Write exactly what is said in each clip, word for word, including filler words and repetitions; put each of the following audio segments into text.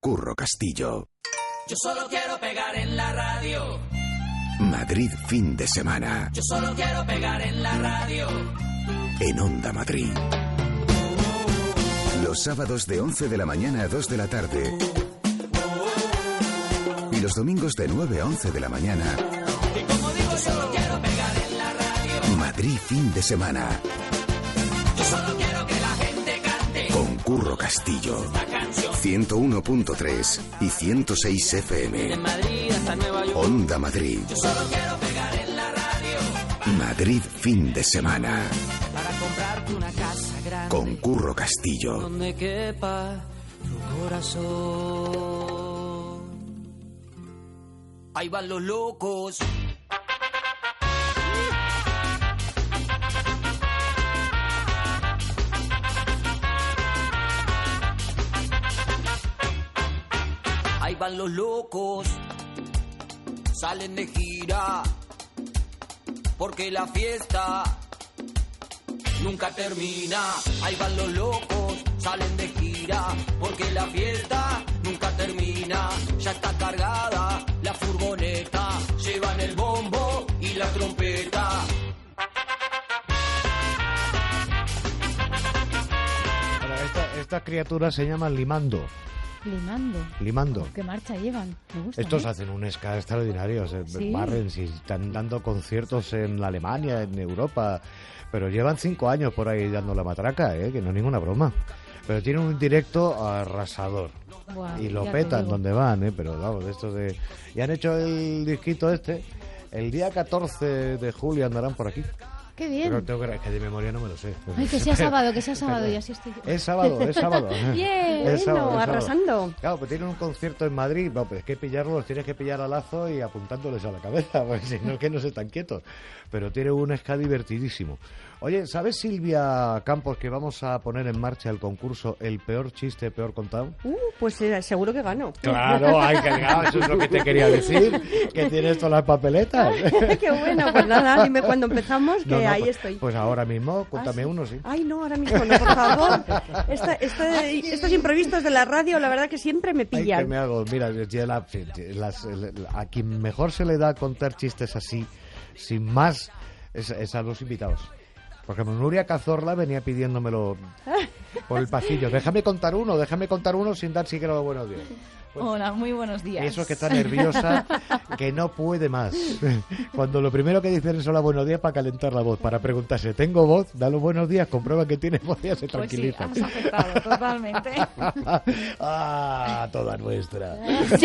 Curro Castillo. Yo solo quiero pegar en la radio. Madrid fin de semana. Yo solo quiero pegar en la radio. En Onda Madrid. Los sábados de once de la mañana a dos de la tarde. Y los domingos de nueve a once de la mañana. Y como digo, solo quiero pegar en la radio. Madrid fin de semana. Yo solo quiero que la gente cante. Con Curro Castillo. Esta canción. ciento uno punto tres y ciento seis F M. De Madrid hasta Nueva York. Onda Madrid. Yo solo quiero pegar en la radio. Madrid fin de semana. Para comprarte una casa grande. Con Curro Castillo. Donde quepa tu corazón. Ahí van los locos. Ahí van los locos. Salen de gira. Porque la fiesta nunca termina. Ahí van los locos, salen de gira, porque la fiesta nunca termina. Ya está cargada la furgoneta, llevan el bombo y la trompeta. Ahora, esta, esta criatura se llama Limando. Limando. Limando. ¿Qué marcha llevan? Me gusta. Estos ¿eh? hacen un ska extraordinario, se Sí. barren, si están dando conciertos en Alemania, en Europa, pero llevan cinco años por ahí dando la matraca, ¿eh? Que no es ninguna broma. Pero tienen un directo arrasador. Buah, Y lo ya te petan digo. donde van, ¿eh? Pero vamos, de estos de... Y han hecho el disquito este, el día catorce de julio andarán por aquí. Qué bien. Pero tengo que, es que de memoria no me lo sé. Ay, que sea sábado, que sea sábado y así estoy yo. Es sábado, es sábado. Bien, Es sábado, bueno, es sábado. arrasando. Claro, pues tienen un concierto en Madrid, bueno, pues es que pillarlos, tienes que pillar a lazo y apuntándoles a la cabeza, porque si no es que no se están quietos. Pero tiene un ska divertidísimo. Oye, ¿sabes, Silvia Campos, que vamos a poner en marcha el concurso El peor chiste, peor contado? Uh, pues eh, seguro que gano. Claro, ay, que claro, eso es lo que te quería decir, que tienes todas las papeletas. Qué bueno, pues nada, dime cuándo empezamos, que No, no, ahí pues, estoy. Pues ahora mismo, cuéntame ¿Ah, sí? uno, sí. Ay, no, ahora mismo no, por favor. Esta, esta, estos imprevistos de la radio, la verdad que siempre me Ay, que pillan. me hago, mira, ya la- las- a quien mejor se le da contar chistes así, sin más, es, es a los invitados. Por ejemplo, Nuria Cazorla venía pidiéndomelo por el pasillo. Déjame contar uno, déjame contar uno sin dar siquiera los buenos días. Pues, Hola, muy buenos días. y eso que está nerviosa, que no puede más. Cuando lo primero que dicen es hola, buenos días, para calentar la voz, para preguntarse, ¿tengo voz? Da los buenos días, comprueba que tiene voz y ya se Pues sí, tranquiliza. has acertado totalmente. Ah, toda nuestra. Sí.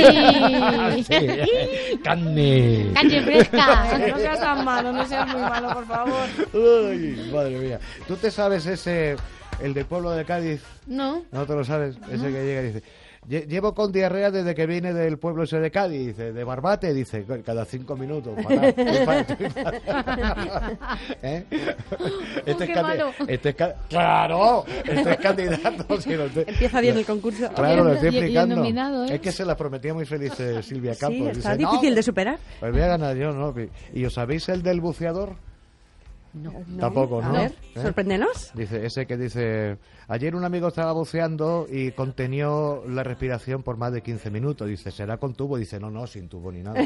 Sí. Carne. Calle fresca. No seas tan malo, no seas muy malo, por favor. Ay, madre mía. ¿Tú te sabes ese, el del pueblo de Cádiz? No. ¿No te lo sabes? Ese que llega y dice, "Lle- llevo con diarrea desde que vine del pueblo ese de Cádiz", dice, de Barbate, dice, cada cinco minutos. Para, para, para. ¿Eh? Este es qué candi- malo. este es ca- claro, este es candidato. Si no te- Empieza bien el concurso. Claro, lo estoy Y- y el explicando. nominado, ¿eh? Es que se la prometía muy feliz eh, Silvia Sí, Campos. está Dice, difícil "No, de superar. pues voy a ganar yo, ¿no?" ¿Y os sabéis el del buceador? No. Tampoco, ¿no? A ver, ¿Eh? sorpréndenos. Dice, ese que dice, ayer un amigo estaba buceando y contenió la respiración por más de quince minutos. Dice, ¿será con tubo? Dice, no, no, sin tubo ni nada.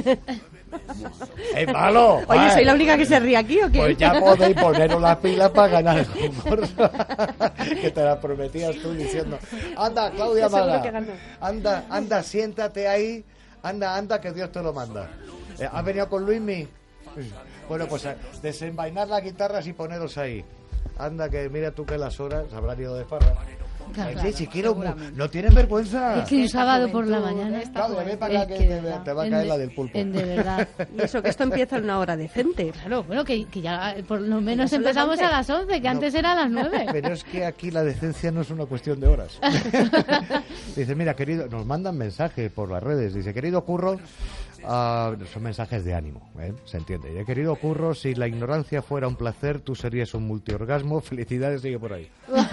¡Es malo! Oye, Ay, ¿soy la única que se ríe aquí o qué? Pues ya podéis poneros las pilas para ganar el concurso. Que te la prometías tú diciendo, anda, Claudia Seguro Mala, que gano. anda, anda, siéntate ahí, anda, anda, que Dios te lo manda. Eh, ¿Has venido con Luismi? Bueno, pues a desenvainar las guitarras y poneros ahí. Anda, que mira tú que las horas habrán ido de farra. Claro, Ay, sí, chiquero, seguramente. no tienen vergüenza. Es que un Esta sábado por la juventud, mañana. esta Claudia, ven para Es acá que, que te, de verdad, te va a en caer de- la del pulpo. en de verdad. Y eso, que esto empieza en una hora decente. Claro, bueno, que, que ya por lo menos son las empezamos once. a las once, que antes era a las nueve. Pero es que aquí la decencia no es una cuestión de horas. Dice, mira, querido, nos mandan mensajes por las redes. Dice, querido Curro, ah, son mensajes de ánimo, ¿eh? Se entiende. Dice, querido Curro, si la ignorancia fuera un placer, tú serías un multiorgasmo. Felicidades, sigue por ahí.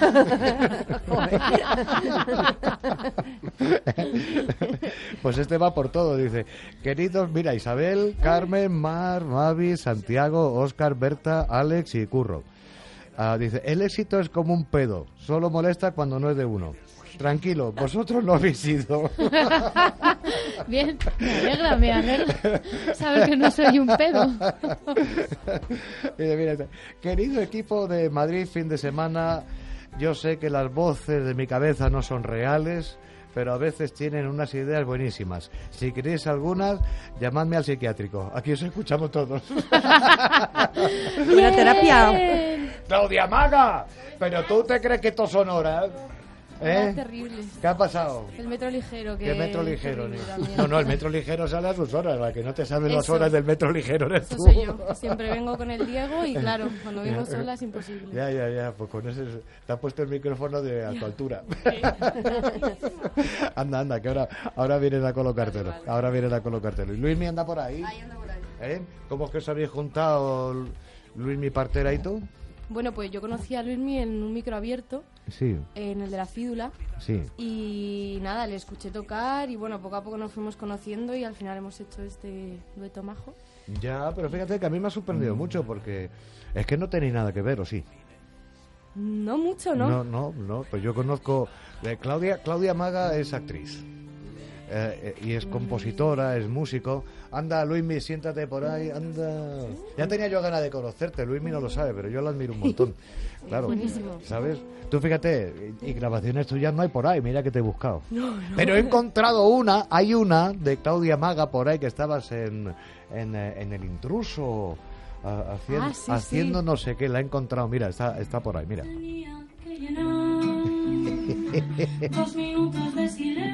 Pues este va por todo, dice, queridos, mira, Isabel, Carmen, Mar, Mavi, Santiago, Óscar, Berta, Alex y Curro. Ah, dice, el éxito es como un pedo, solo molesta cuando no es de uno. tranquilo, vosotros no habéis ido. Bien, me alegra, me alegra. Sabes que no soy un pedo. Mira, mira, querido equipo de Madrid, fin de semana, yo sé que las voces de mi cabeza no son reales, pero a veces tienen unas ideas buenísimas. Si queréis algunas, llamadme al psiquiátrico. Aquí os escuchamos todos. Una terapia. ¡Claudia Maga! ¿Pero tú te crees que esto son horas? ¿Eh? Es terrible. ¿Qué ha pasado? El metro ligero. Que ¿Qué metro es ligero? terrible ni- también. No, no, el metro ligero sale a sus horas. La que no te sabe las Eso. horas del metro ligero eres Eso tú. soy yo. Siempre vengo con el Diego y claro, cuando vivo sola es imposible. Ya, ya, ya. Pues con ese te ha puesto el micrófono de a tu altura. Anda, anda, que ahora, ahora vienen a colocártelo. Ahora vienen a colocártelo. ¿Y Luismi anda por ahí? Ahí anda por ahí. ¿Eh? ¿Cómo es que os habéis juntado Luismi Partera y tú? Bueno, pues yo conocí a Luismi en un micro abierto, Sí, en el de la Fídula, sí. y nada, le escuché tocar y bueno, poco a poco nos fuimos conociendo y al final hemos hecho este dueto majo. Ya, pero fíjate que a mí me ha sorprendido mucho porque es que no tenéis nada que ver, ¿o sí? No mucho, ¿no? No, no, no. Pues yo conozco... eh, Claudia, Claudia Maga es actriz. Eh, eh, y es compositora, es músico. Anda, Luismi, siéntate por ahí, anda. Ya tenía yo ganas de conocerte, Luismi no lo sabe, pero yo lo admiro un montón. Claro, Buenísimo. ¿sabes? Tú fíjate, y, y grabaciones tuyas no hay por ahí, mira que te he buscado. Pero he encontrado una, hay una de Claudia Maga por ahí que estabas en, en, eh, en El Intruso, a- haciendo, Ah, sí, haciendo sí. no sé qué, la he encontrado, mira, está, está por ahí, mira. Tenía que llenar dos minutos de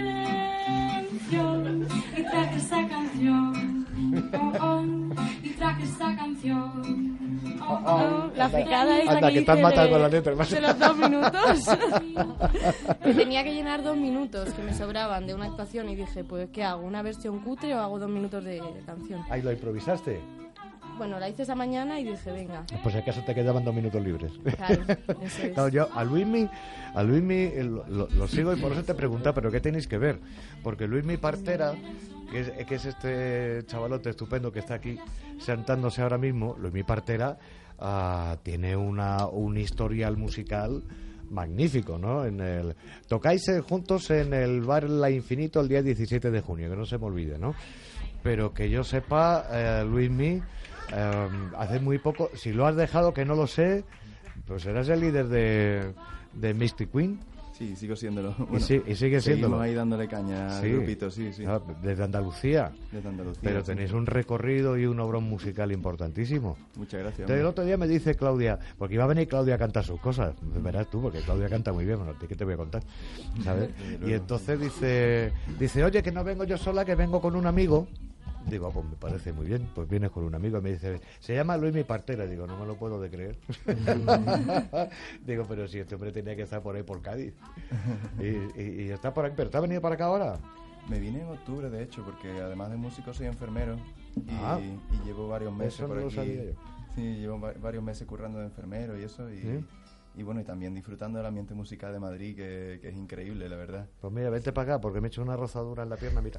silencio y traje esa canción. Oh, oh, y traje esa canción. Oh, oh. La picada es Anda, la que que te has hice matado de, con la letra, más. de los dos minutos. Que tenía que llenar dos minutos que me sobraban de una actuación y dije, pues ¿qué hago? ¿Una versión cutre o hago dos minutos de canción? Ahí lo improvisaste. Bueno, la hice esa mañana y dije, venga, Pues si acaso te quedaban dos minutos libres. claro, eso es. Claro, yo a Luismi, a Luismi eh, lo, lo- lo sigo y por eso te pregunta, pero ¿qué tenéis que ver? Porque Luismi Partera, que es, que es este chavalote estupendo que está aquí sentándose ahora mismo, Luismi Partera ah, tiene una, un historial musical magnífico, ¿no? En el, tocáis eh, juntos en el bar La Infinito el día diecisiete de junio, que no se me olvide, ¿no? Pero que yo sepa, eh, Luismi, eh, hace muy poco, si lo has dejado, que no lo sé, pues eras el líder de, de Mystic Queen. Sí, sigo siéndolo. Y, sí, y sigue siéndolo. Seguimos ahí dándole caña Sí. al grupito, sí, sí. Ah, desde Andalucía. Desde Andalucía. Pero sí. tenéis un recorrido y un obrón musical importantísimo. Muchas gracias. Entonces, el hombre. otro día me dice Claudia, porque iba a venir Claudia a cantar sus cosas, verás tú, porque Claudia canta muy bien, bueno, ¿qué te voy a contar? ¿Sabes? Desde Y luego. entonces dice, dice, oye, que no vengo yo sola, que vengo con un amigo. Digo, pues me parece muy bien, pues vienes con un amigo y me dice, se llama Luismi Partera. Digo, no me lo puedo de creer. Digo, pero si este hombre tenía que estar por ahí por Cádiz. Y, y, y está por aquí, pero ¿te ha venido para acá ahora? Me vine en octubre, de hecho, porque además de músico soy enfermero y, Ah. y llevo varios meses Eso no por lo aquí. sabía yo. Sí, llevo va- varios meses currando de enfermero y eso. Y, ¿Sí? y bueno, y también disfrutando del ambiente musical de Madrid, que, que es increíble, la verdad. Pues mira, vente para acá, porque me he hecho una rozadura en la pierna, mira.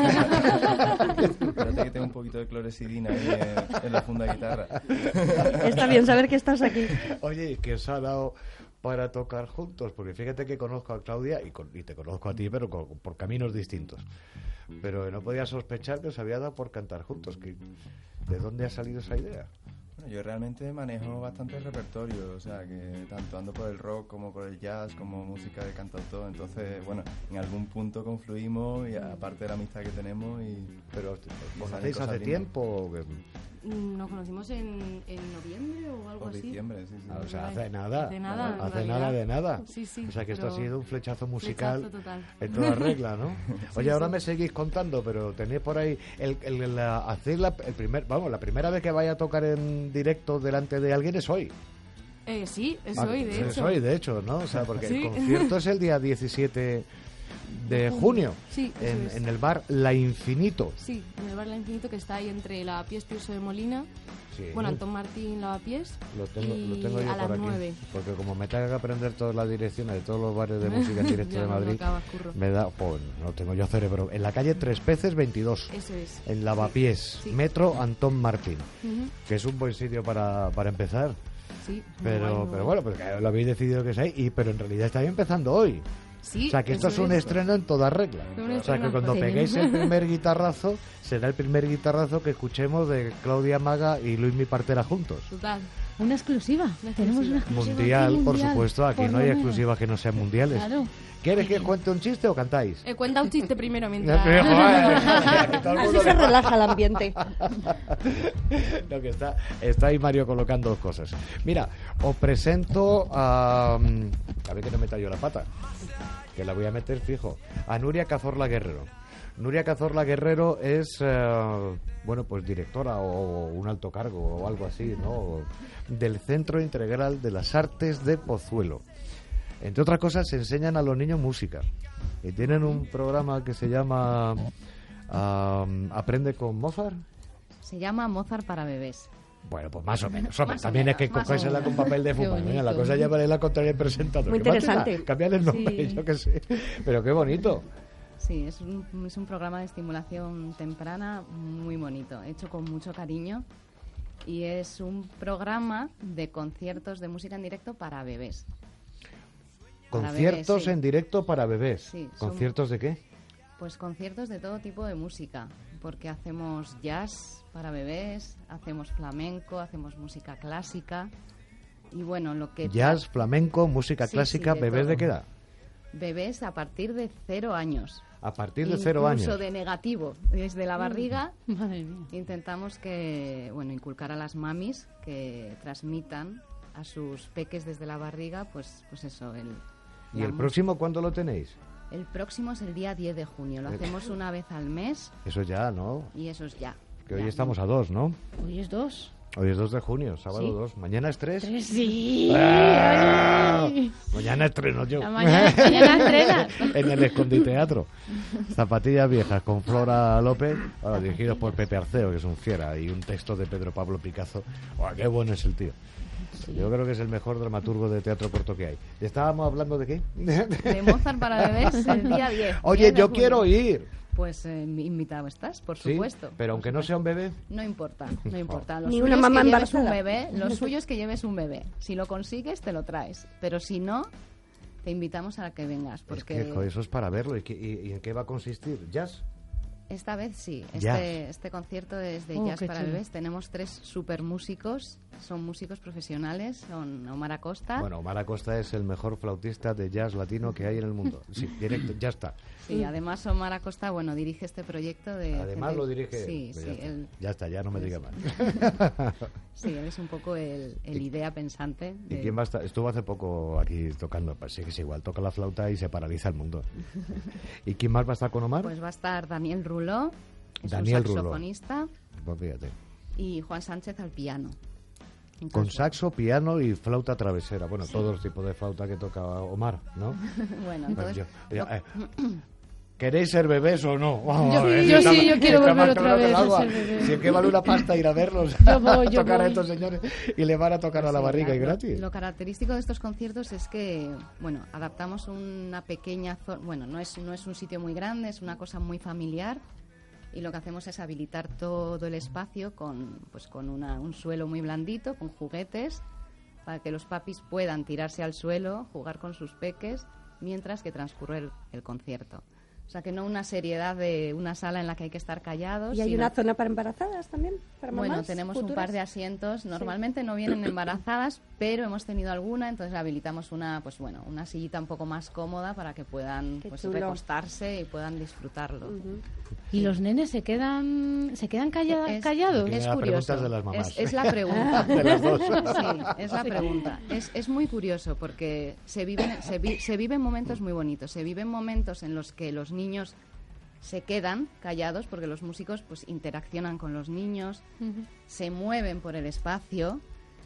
Espérate que tengo un poquito de clorexidina ahí en, en la funda de guitarra. Está bien saber que estás aquí. Oye, que os ha dado para tocar juntos, porque fíjate que conozco a Claudia y, con- y te conozco a ti, pero con- por caminos distintos. Pero no podía sospechar que os había dado por cantar juntos. Que, ¿de dónde ha salido esa idea? Bueno, yo realmente manejo bastante repertorio, o sea, que tanto ando por el rock como por el jazz, como música de cantautor, entonces, bueno, en algún punto confluimos y aparte de la amistad que tenemos y... Pero ¿os salen conocéis cosas hace lindas. tiempo? o qué? Mm, Nos conocimos en, en noviembre o algo O así. diciembre, sí, sí. Ah, o sea, Ay, hace nada. hace nada, en Hace realidad. nada de nada. Sí, sí, O sea, que esto ha pero sido un flechazo musical flechazo total. en toda regla, ¿no? Oye, Sí, ahora sí. me seguís contando, pero tenéis por ahí el, el, la, hacer la, el primer, vamos, la primera vez que vaya a tocar en directo delante de alguien es hoy. Eh, sí, es Ah, hoy, de es hecho. hoy, de hecho, ¿no? O sea, porque Sí. el concierto es el día diecisiete de junio Sí, eso en, es. en el bar La Infinito. Sí, en el bar La Infinito, que está ahí entre Lavapiés Tirso de Molina, Sí. bueno, Antón Martín Lavapiés, Lo tengo, y lo tengo yo a por las aquí. nueve. Porque como me tengo que aprender todas las direcciones de todos los bares de música en directo Ya de no lo Madrid, acabas, curro. me da, pues no tengo yo cerebro. En la calle Tres Peces veintidós, Eso es. en Lavapiés, Sí. Metro Antón Martín, Ujú, que es un buen sitio para, para empezar. sí, muy Pero, guay, muy pero guay. bueno, pues claro, lo habéis decidido que es ahí, y, pero en realidad estáis empezando hoy. Sí, O sea, que esto es eso un es. estreno en toda regla. Un O sea, estreno que en cuando toda peguéis regla. el primer guitarrazo, será el primer guitarrazo que escuchemos de Claudia Maga y Luis Mi Partera juntos. Total. Una exclusiva. Tenemos una exclusiva. Mundial, aquí, por mundial, supuesto. Aquí por no lo hay menos. exclusivas que no sean mundiales. Claro. ¿Quieres que cuente un chiste o cantáis? Eh, cuenta un chiste primero mientras... Joder, que todo el Así mundo se le- relaja el ambiente. No, que está, está ahí Mario colocando dos cosas. Mira, os presento a... A ver que no meta yo la pata. Que la voy a meter fijo. A Nuria Cazorla Guerrero. Nuria Cazorla Guerrero es, eh, bueno, pues directora o un alto cargo o algo así, ¿no? Del Centro Integral de las Artes de Pozuelo. Entre otras cosas, se enseñan a los niños música. Y tienen un programa que se llama ah, Aprende con Mozart. Se llama Mozart para bebés. Bueno, pues más o menos. Hombre, Más o también menos, es que más o cogésela menos. con papel de Qué fumar. Venga, la bonito. cosa ya vale la contraria el presentador. Muy Que mátela, interesante. cambiar el nombre, Sí. yo qué sé. Pero qué bonito. Sí, es un, es un programa de estimulación temprana muy bonito, hecho con mucho cariño. Y es un programa de conciertos de música en directo para bebés. Para Conciertos bebés, sí. en directo para bebés. Sí, son- ¿Conciertos de qué? Pues conciertos de todo tipo de música, porque hacemos jazz para bebés, hacemos flamenco, hacemos música clásica. Y bueno, lo que... Jazz, flamenco, música Sí, clásica, sí, de ¿bebés todo. de qué edad? Bebés a partir de cero años. A partir de cero años. Incluso de negativo, desde la barriga. Madre mía. Intentamos que, bueno, inculcar a las mamis que transmitan a sus peques desde la barriga, pues, pues eso, el... ¿Y la el mus- próximo cuándo lo tenéis? El próximo es el día diez de junio, lo hacemos una vez al mes Eso ya, ¿no? y eso es ya. Que hoy Ya. estamos a dos, ¿no? Hoy es dos. Hoy es dos de junio, sábado Sí. dos. ¿Mañana es tres? Tres, sí. ¡Ah! Ay. Mañana estreno yo. La mañana, mañana estrenas. En el Esconditeatro. Zapatillas viejas con Flora López, ahora dirigidos por Pepe Arceo, que es un fiera, y un texto de Pedro Pablo Picazo. ¡Oh, qué bueno es el tío! Yo creo que es el mejor dramaturgo de teatro corto que hay. ¿Y estábamos hablando de qué? De Mozart para bebés el día diez. Oye, diez de yo junio. quiero ir. Pues eh, invitado estás, por Sí, supuesto. pero por aunque no supuesto. sea un bebé. No importa, no importa. Lo Ni suyo una es mamá que lleves un embarazada. bebé, lo suyo es que lleves un bebé. Si lo consigues, te lo traes. Pero si no, te invitamos a que vengas. Porque Es que jo, eso es para verlo. ¿Y, qué- y- y en qué va a consistir? ¿Jazz? esta vez sí. Jazz. Este, este concierto es de Oh, jazz qué para chulo. bebés. Tenemos tres super músicos. Son músicos profesionales. Son Omar Acosta. Bueno, Omar Acosta es el mejor flautista de jazz latino que hay en el mundo. Sí, directo, ya está. Sí, además Omar Acosta, bueno, dirige este proyecto de... Además gente- lo dirige. Sí, Pues sí. ya, está. Él, Ya está, ya no me diga más. sí, él es un poco el, el idea pensante. ¿Y de- quién va a estar? Estuvo hace poco aquí tocando. Pues sí que es igual, toca la flauta y se paraliza el mundo. ¿Y quién más va a estar con Omar? Pues va a estar Daniel Ruló, es Daniel un Ruló. saxofonista, Pues fíjate. y Juan Sánchez al piano. Con Entonces, saxo, piano y flauta travesera. Bueno, todos los tipos de flauta que toca Omar, ¿no? Bueno, Pues entonces... yo- ya, lo- eh, ¿Queréis ser bebés o no? Oh, Yo- eh, yo está sí, más- yo quiero está volver más otra claro que el vez a agua. ser bebé. Si es que vale una pasta ir a verlos, Yo voy, yo tocar a voy. estos señores y le van a tocar a la Sí, barriga y lo- gratis. Lo característico de estos conciertos es que, bueno, adaptamos una pequeña zona, bueno, no es, no es un sitio muy grande, es una cosa muy familiar y lo que hacemos es habilitar todo el espacio con, pues, con una- un suelo muy blandito, con juguetes, para que los papis puedan tirarse al suelo, jugar con sus peques, mientras que transcurre el, el concierto. O sea, que no una seriedad de una sala en la que hay que estar callados. ¿Y hay sino- una zona para embarazadas también? ¿Para Bueno, mamás tenemos un futuras? par de asientos. Normalmente no vienen embarazadas, pero hemos tenido alguna, entonces habilitamos una, pues bueno, una sillita un poco más cómoda para que puedan Qué pues, chulo. recostarse y puedan disfrutarlo. Ujú. ¿Y los nenes se quedan se quedan calla- Es- callados? Aquí Es la pregunta curioso. es de las mamás. Es, es la pregunta. De las dos. Sí, es la pregunta. Es, es muy curioso porque se viven, se, vi- se viven momentos muy bonitos. Se viven momentos en los que los niños se quedan callados porque los músicos pues interaccionan con los niños, Ujú. se mueven por el espacio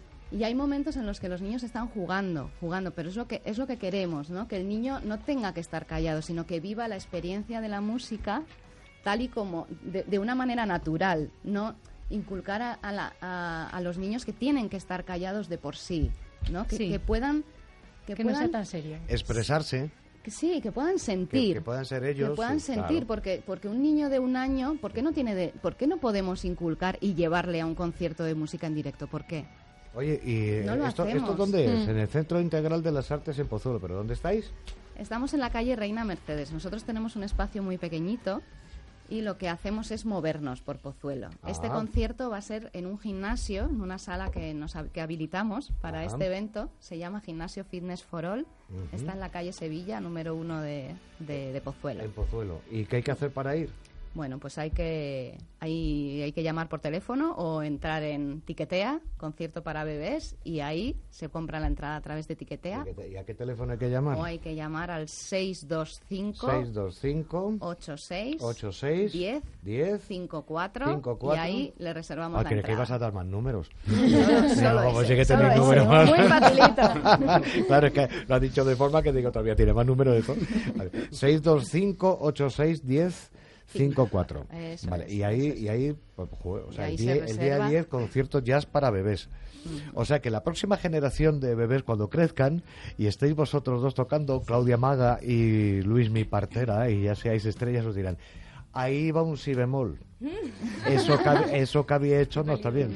y hay momentos en los que los niños están jugando, jugando, pero es lo que es lo que queremos, ¿no? Que el niño no tenga que estar callado, sino que viva la experiencia de la música tal y como de, de una manera natural, no inculcar a, a la- a- a los niños que tienen que estar callados de por sí, ¿no? Que, Sí. que puedan que, Que no puedan sea tan serio. Expresarse, que sí, que puedan que, sentir. que puedan ser ellos. Que puedan sí, sentir, claro. porque porque un niño de un año, ¿por qué no tiene de, por qué no podemos inculcar y llevarle a un concierto de música en directo? ¿Por qué? Oye, ¿y No lo esto, hacemos. esto dónde es? Mm. En el Centro Integral de las Artes en Pozuelo. ¿Pero dónde estáis? Estamos en la calle Reina Mercedes. Nosotros tenemos un espacio muy pequeñito y lo que hacemos es movernos por Pozuelo. Ah. Este concierto va a ser en un gimnasio, en una sala que nos hab- que habilitamos para Ah. este evento. Se llama Gimnasio Fitness for All. Ujú. Está en la calle Sevilla, número uno de, de, de Pozuelo. En Pozuelo. ¿Y qué hay que hacer para ir? Bueno, pues hay que hay, hay que llamar por teléfono o entrar en Tiquetea, concierto para bebés, y ahí se compra la entrada a través de Tiquetea. ¿Y a qué teléfono hay que llamar? O hay que llamar al seis dos cinco, seis dos cinco, ocho seis, ocho seis, diez, diez, cinco cuatro, cinco cuatro. y ahí le reservamos Ah, la creí que entrada. ibas a dar más números. Solo, solo No, como ese, sí que solo tenéis ese, números más. muy facilito. Claro, es que lo ha dicho de forma que digo, todavía tiene más números de eso. Vale. seis dos cinco, ocho seis, diez, cinco cuatro. Eso Vale, es, y ahí, eso es. y ahí pues, joder, o Y sea, ahí el, se día, el día reserva. diez, concierto jazz para bebés. O sea que la próxima generación de bebés, cuando crezcan y estéis vosotros dos tocando, Claudia Maga y Luis Mi Partera, y ya seáis estrellas, os dirán, ahí va un si bemol. Eso que, hab- eso que había hecho no está bien.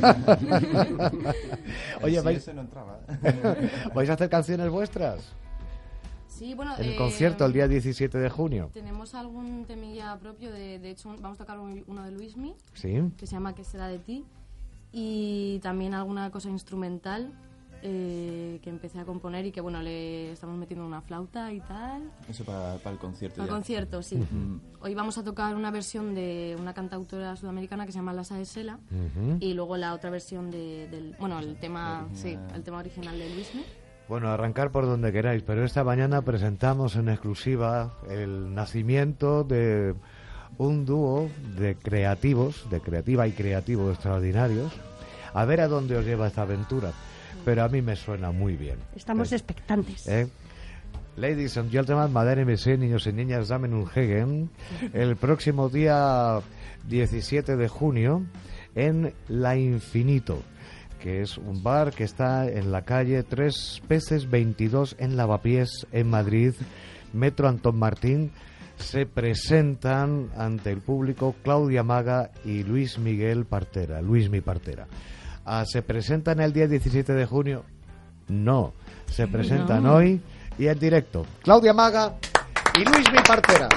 Oye, Sí, ¿vais, ese no entraba. ¿vais a hacer canciones vuestras? Sí, bueno... En el eh, concierto el día diecisiete de junio. Tenemos algún temilla propio, de, de hecho vamos a tocar un- uno de Luismi, Sí. que se llama ¿Qué será de ti? Y también alguna cosa instrumental eh, que empecé a componer y que, bueno, le estamos metiendo una flauta y tal. Eso para, para el concierto. Para el ya. concierto, sí. Ujú. Hoy vamos a tocar una versión de una cantautora sudamericana que se llama Lasa de Sela Ujú. y luego la otra versión de, del... Bueno, el tema, sí, el tema original de Luismi. Bueno, arrancar por donde queráis, pero esta mañana presentamos en exclusiva el nacimiento de un dúo de creativos, de creativa y creativos extraordinarios. A ver a dónde os lleva esta aventura, pero a mí me suena muy bien. Estamos Eh, expectantes. ¿eh? Ladies and gentlemen, Madame M C, niños y niñas, damen un Hegen, el próximo día diecisiete de junio en La Infinito, que es un bar que está en la calle Tres Peces veintidós en Lavapiés, en Madrid, Metro Antón Martín. Se presentan ante el público Claudia Maga y Luis Miguel Partera, Luis Mi Partera. Ah, ¿se presentan el día diecisiete de junio? No, se presentan No. hoy y en directo. Claudia Maga y Luis Mi Partera.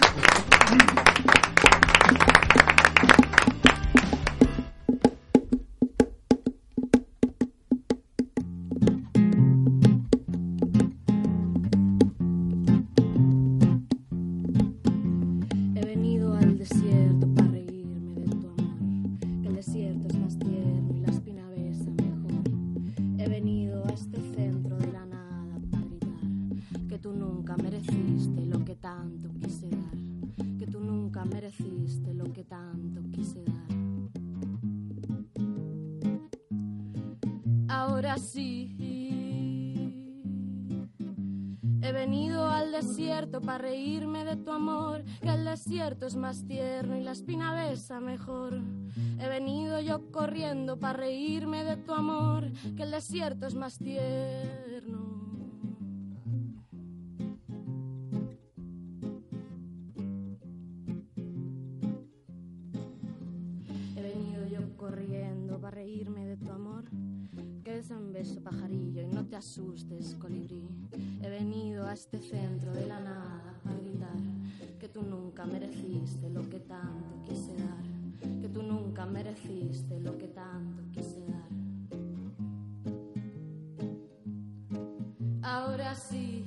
He venido al desierto para reírme de tu amor, que el desierto es más tierno y la espina besa mejor. He venido a este centro de la nada para gritar que tú nunca mereciste lo que tanto quise dar, que tú nunca mereciste lo que tanto quise dar. Ahora sí. He venido al desierto para reírme de tu amor, que el desierto es más tierno y la espina besa mejor. He venido yo corriendo para reírme de tu amor, que el desierto es más tierno. He venido yo corriendo para reírme de tu amor, que es un beso pajarillo y no te asustes, colibrí. He venido a este centro de la nada a gritar que tú nunca mereciste lo que tanto quise dar, que tú nunca mereciste lo que tanto quise dar. Ahora sí,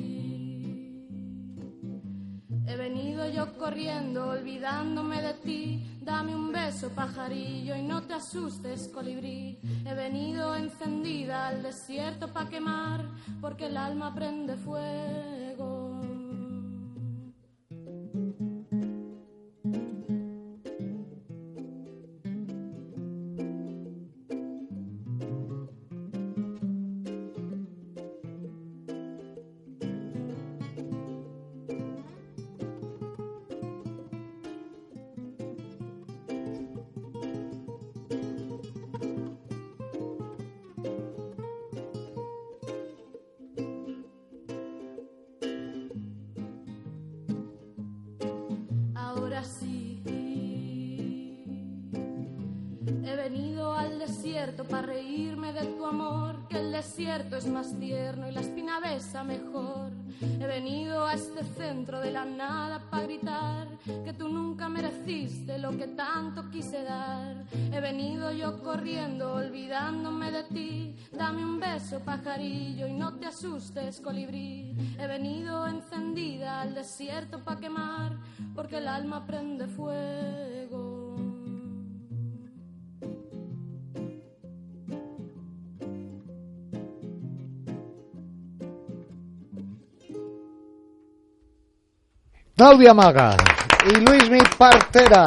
he venido yo corriendo olvidándome de ti. Dame un beso, pajarillo, y no te asustes, colibrí. He venido encendida al desierto pa' quemar, porque el alma prende fuego. Ahora sí, he venido al desierto para reírme de tu amor, que el desierto es más tierno y la espina besa mejor. He venido a este centro de la nada para gritar que tú nunca mereciste lo que tanto quise dar. He venido yo corriendo olvidándome de ti. Dame un beso, pajarillo, y no te asustes, colibrí. He venido encendida al desierto pa' quemar, porque el alma prende fuego. Claudia Maga y Luismi Partera.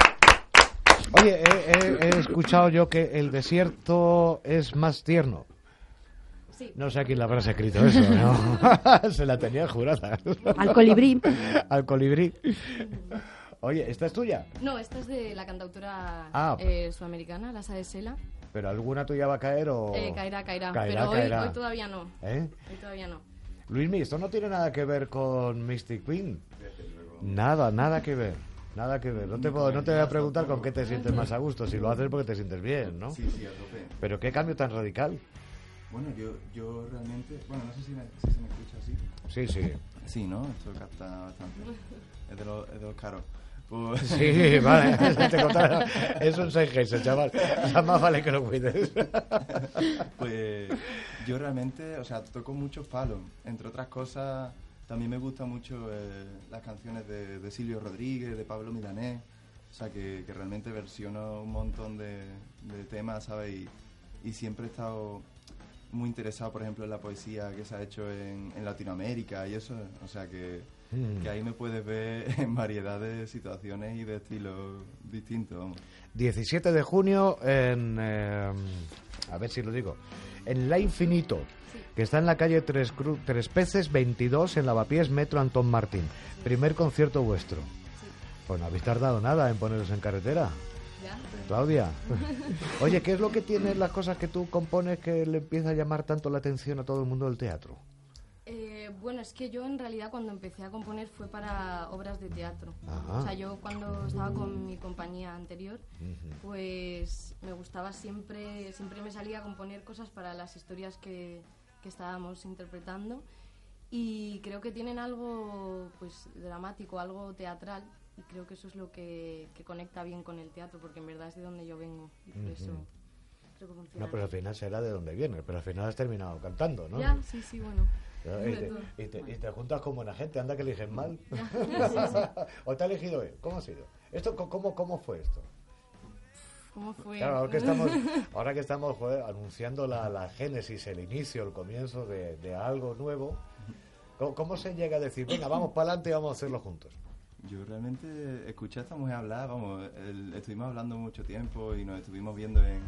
Oye, he, he, he escuchado yo que el desierto es más tierno. Sí. No sé a quién le habrás escrito eso, ¿no? Se la tenía jurada. Al colibrí. Al colibrí. Oye, ¿esta es tuya? No, esta es de la cantautora Ah. eh, sudamericana, la de Sela. ¿Pero alguna tuya va a caer o...? Eh, caerá, caerá, Caerá, pero hoy, caerá. hoy todavía no. ¿Eh? Hoy todavía no. Luismi, esto no tiene nada que ver con Mystic Queen. Nada, nada que ver. Nada que ver. No te, puedo, no te voy a preguntar con qué te sientes más a gusto. Si lo haces porque te sientes bien, ¿no? Sí, sí, a tope. Pero qué cambio tan radical. Bueno, yo, yo realmente... Bueno, no sé si, me, si se me escucha así. Sí, sí. Sí, ¿no? Esto capta bastante. Es de los, es de los caros. Pues... Sí, vale. Te contaré. Es un seis G ese chaval. O sea, más vale que lo cuides. Pues yo realmente, o sea, toco muchos palos. Entre otras cosas, también me gustan mucho eh, las canciones de, de Silvio Rodríguez, de Pablo Milanés. O sea, que, que realmente versiono un montón de, de temas, ¿sabes? Y, y siempre he estado muy interesado, por ejemplo, en la poesía que se ha hecho en, en Latinoamérica y eso. O sea, que, mm. que ahí me puedes ver en variedad de situaciones y de estilos distintos. Vamos. diecisiete de junio en... Eh, a ver si lo digo. En La Infinito, sí. que está en la calle Tres, Cru- Tres Peces veintidós, en Lavapiés, Metro Antón Martín. Sí. Primer concierto vuestro. Sí. Pues no habéis tardado nada en poneros en carretera. ¿Ya? Claudia. Oye, ¿qué es lo que tienen las cosas que tú compones que le empieza a llamar tanto la atención a todo el mundo del teatro? Eh, bueno, es que yo en realidad cuando empecé a componer fue para obras de teatro. Ajá. O sea, yo cuando estaba con mi compañía anterior, uh-huh. pues me gustaba siempre, siempre me salía a componer cosas para las historias que, que estábamos interpretando, y creo que tienen algo pues dramático, algo teatral, y creo que eso es lo que, que conecta bien con el teatro, porque en verdad es de donde yo vengo, y por uh-huh. eso creo que funciona. No, pero al final será de donde vienes, pero al final has terminado cantando, ¿no? Ya, sí, sí, bueno. Y te, y, te, y te juntas con buena gente, anda que eligen mal. Sí, sí. ¿O te ha elegido él? ¿Cómo ha sido? ¿Esto, cómo, cómo fue esto? ¿Cómo fue? Claro, ahora que estamos, ahora que estamos joder, anunciando la, la génesis, el inicio, el comienzo de, de algo nuevo, ¿cómo, ¿cómo se llega a decir, venga, vamos para adelante y vamos a hacerlo juntos? Yo realmente escuché a esta mujer hablar, vamos, el, estuvimos hablando mucho tiempo y nos estuvimos viendo en...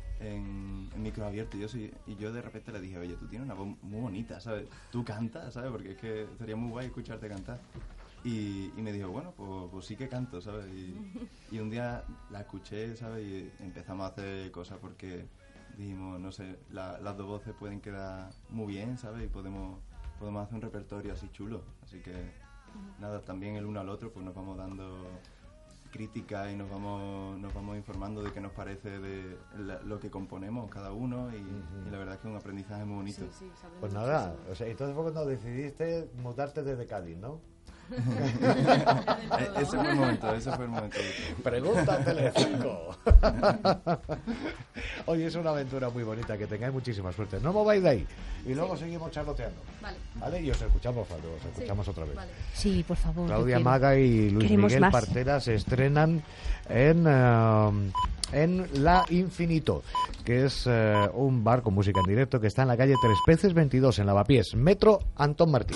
en, en micro abierto y yo, soy, y yo de repente le dije, oye, tú tienes una voz muy bonita, ¿sabes? Tú cantas, ¿sabes? Porque es que sería muy guay escucharte cantar. Y, y me dijo, bueno, pues, pues sí que canto, ¿sabes? Y, y un día la escuché, ¿sabes? Y empezamos a hacer cosas porque dijimos, no sé, la, las dos voces pueden quedar muy bien, ¿sabes? Y podemos, podemos hacer un repertorio así chulo. Así que, nada, también el uno al otro pues nos vamos dando crítica y nos vamos nos vamos informando de qué nos parece de la, lo que componemos cada uno y, uh-huh. y la verdad es que es un aprendizaje muy bonito. Sí, sí, pues nada, o sea, entonces fue cuando decidiste mudarte desde Cádiz, ¿no? ese fue el momento, ese fue el momento. Pregunta Telecinco. Oye, es una aventura muy bonita, que tengáis muchísima suerte. No mováis de ahí y luego sí. seguimos charloteando. Vale. ¿Vale? Y os escuchamos, Fabio, os escuchamos sí. otra vez. Vale. Sí, por favor. Claudia Maga y Luis Queremos Miguel más. Partera se estrenan en uh, en La Infinito, que es uh, un bar con música en directo que está en la calle Tres Peces veintidós, en Lavapiés, Metro Antón Martín.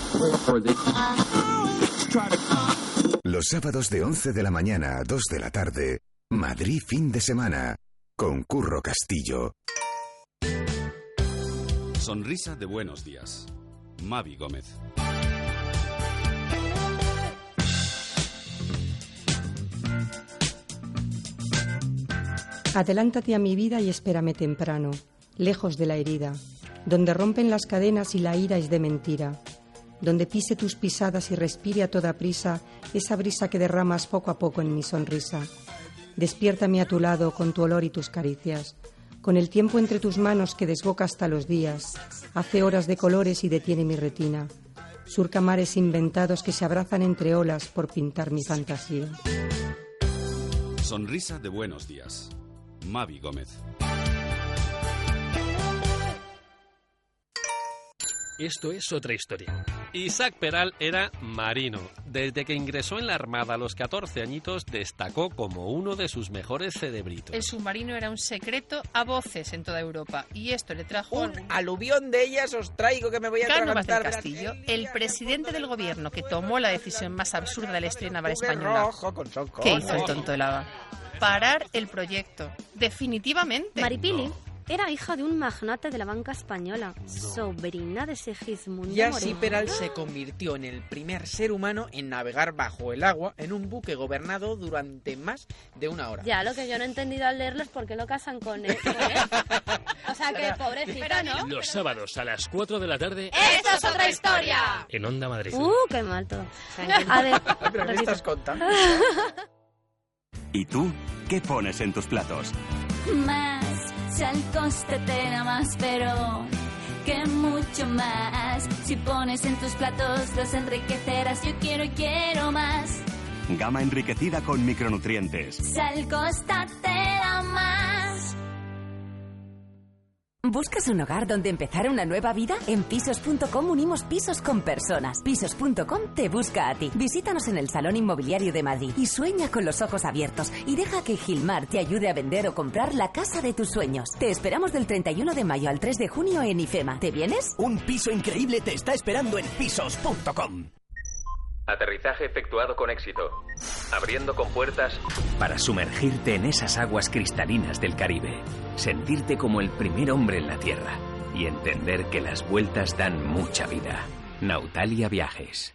Los sábados de once de la mañana a dos de la tarde, Madrid fin de semana, con Curro Castillo. Sonrisa de buenos días. Mavi Gómez. Adelántate a mi vida y espérame temprano, lejos de la herida, donde rompen las cadenas y la ira es de mentira, donde pise tus pisadas y respire a toda prisa esa brisa que derramas poco a poco en mi sonrisa. Despiértame a tu lado con tu olor y tus caricias, con el tiempo entre tus manos que desboca hasta los días, hace horas de colores y detiene mi retina. Surca mares inventados que se abrazan entre olas por pintar mi fantasía. Sonrisa de buenos días. Mavi Gómez. Esto es otra historia. Isaac Peral era marino. Desde que ingresó en la Armada a los catorce añitos, destacó como uno de sus mejores cerebritos. El submarino era un secreto a voces en toda Europa, y esto le trajo... Un algún... aluvión de ellas os traigo que me voy a Cánovas del atragantar. Castillo, el presidente del gobierno que tomó la decisión más absurda de la historia naval española. Rojo con ¿Qué hizo el tonto de lava? Parar el proyecto. Definitivamente. Maripili era hija de un magnate de la banca española, no. sobrina de Segismundo Y así Moreira. Peral se convirtió en el primer ser humano en navegar bajo el agua en un buque gobernado durante más de una hora. Ya, lo que yo no he entendido al leerlo es por qué lo casan con él. Con él. O sea, que pobrecito, ¿no? Los sábados a las cuatro de la tarde... ¡Esto es otra historia! En Onda Madrid. ¡Uh, qué mal todo! A ver, ¿Pero qué estás contando? ¿Y tú? ¿Qué pones en tus platos? Más, si al coste te da más, pero que mucho más. Si pones en tus platos los enriquecerás. Yo quiero y quiero más. Gama enriquecida con micronutrientes. Si al coste te da más. ¿Buscas un hogar donde empezar una nueva vida? En pisos punto com unimos pisos con personas. pisos punto com te busca a ti. Visítanos en el Salón Inmobiliario de Madrid y sueña con los ojos abiertos y deja que Gilmar te ayude a vender o comprar la casa de tus sueños. Te esperamos del treinta y uno de mayo al tres de junio en IFEMA. ¿Te vienes? Un piso increíble te está esperando en pisos punto com. Aterrizaje efectuado con éxito. Abriendo compuertas para sumergirte en esas aguas cristalinas del Caribe, sentirte como el primer hombre en la Tierra y entender que las vueltas dan mucha vida. Nautalia Viajes.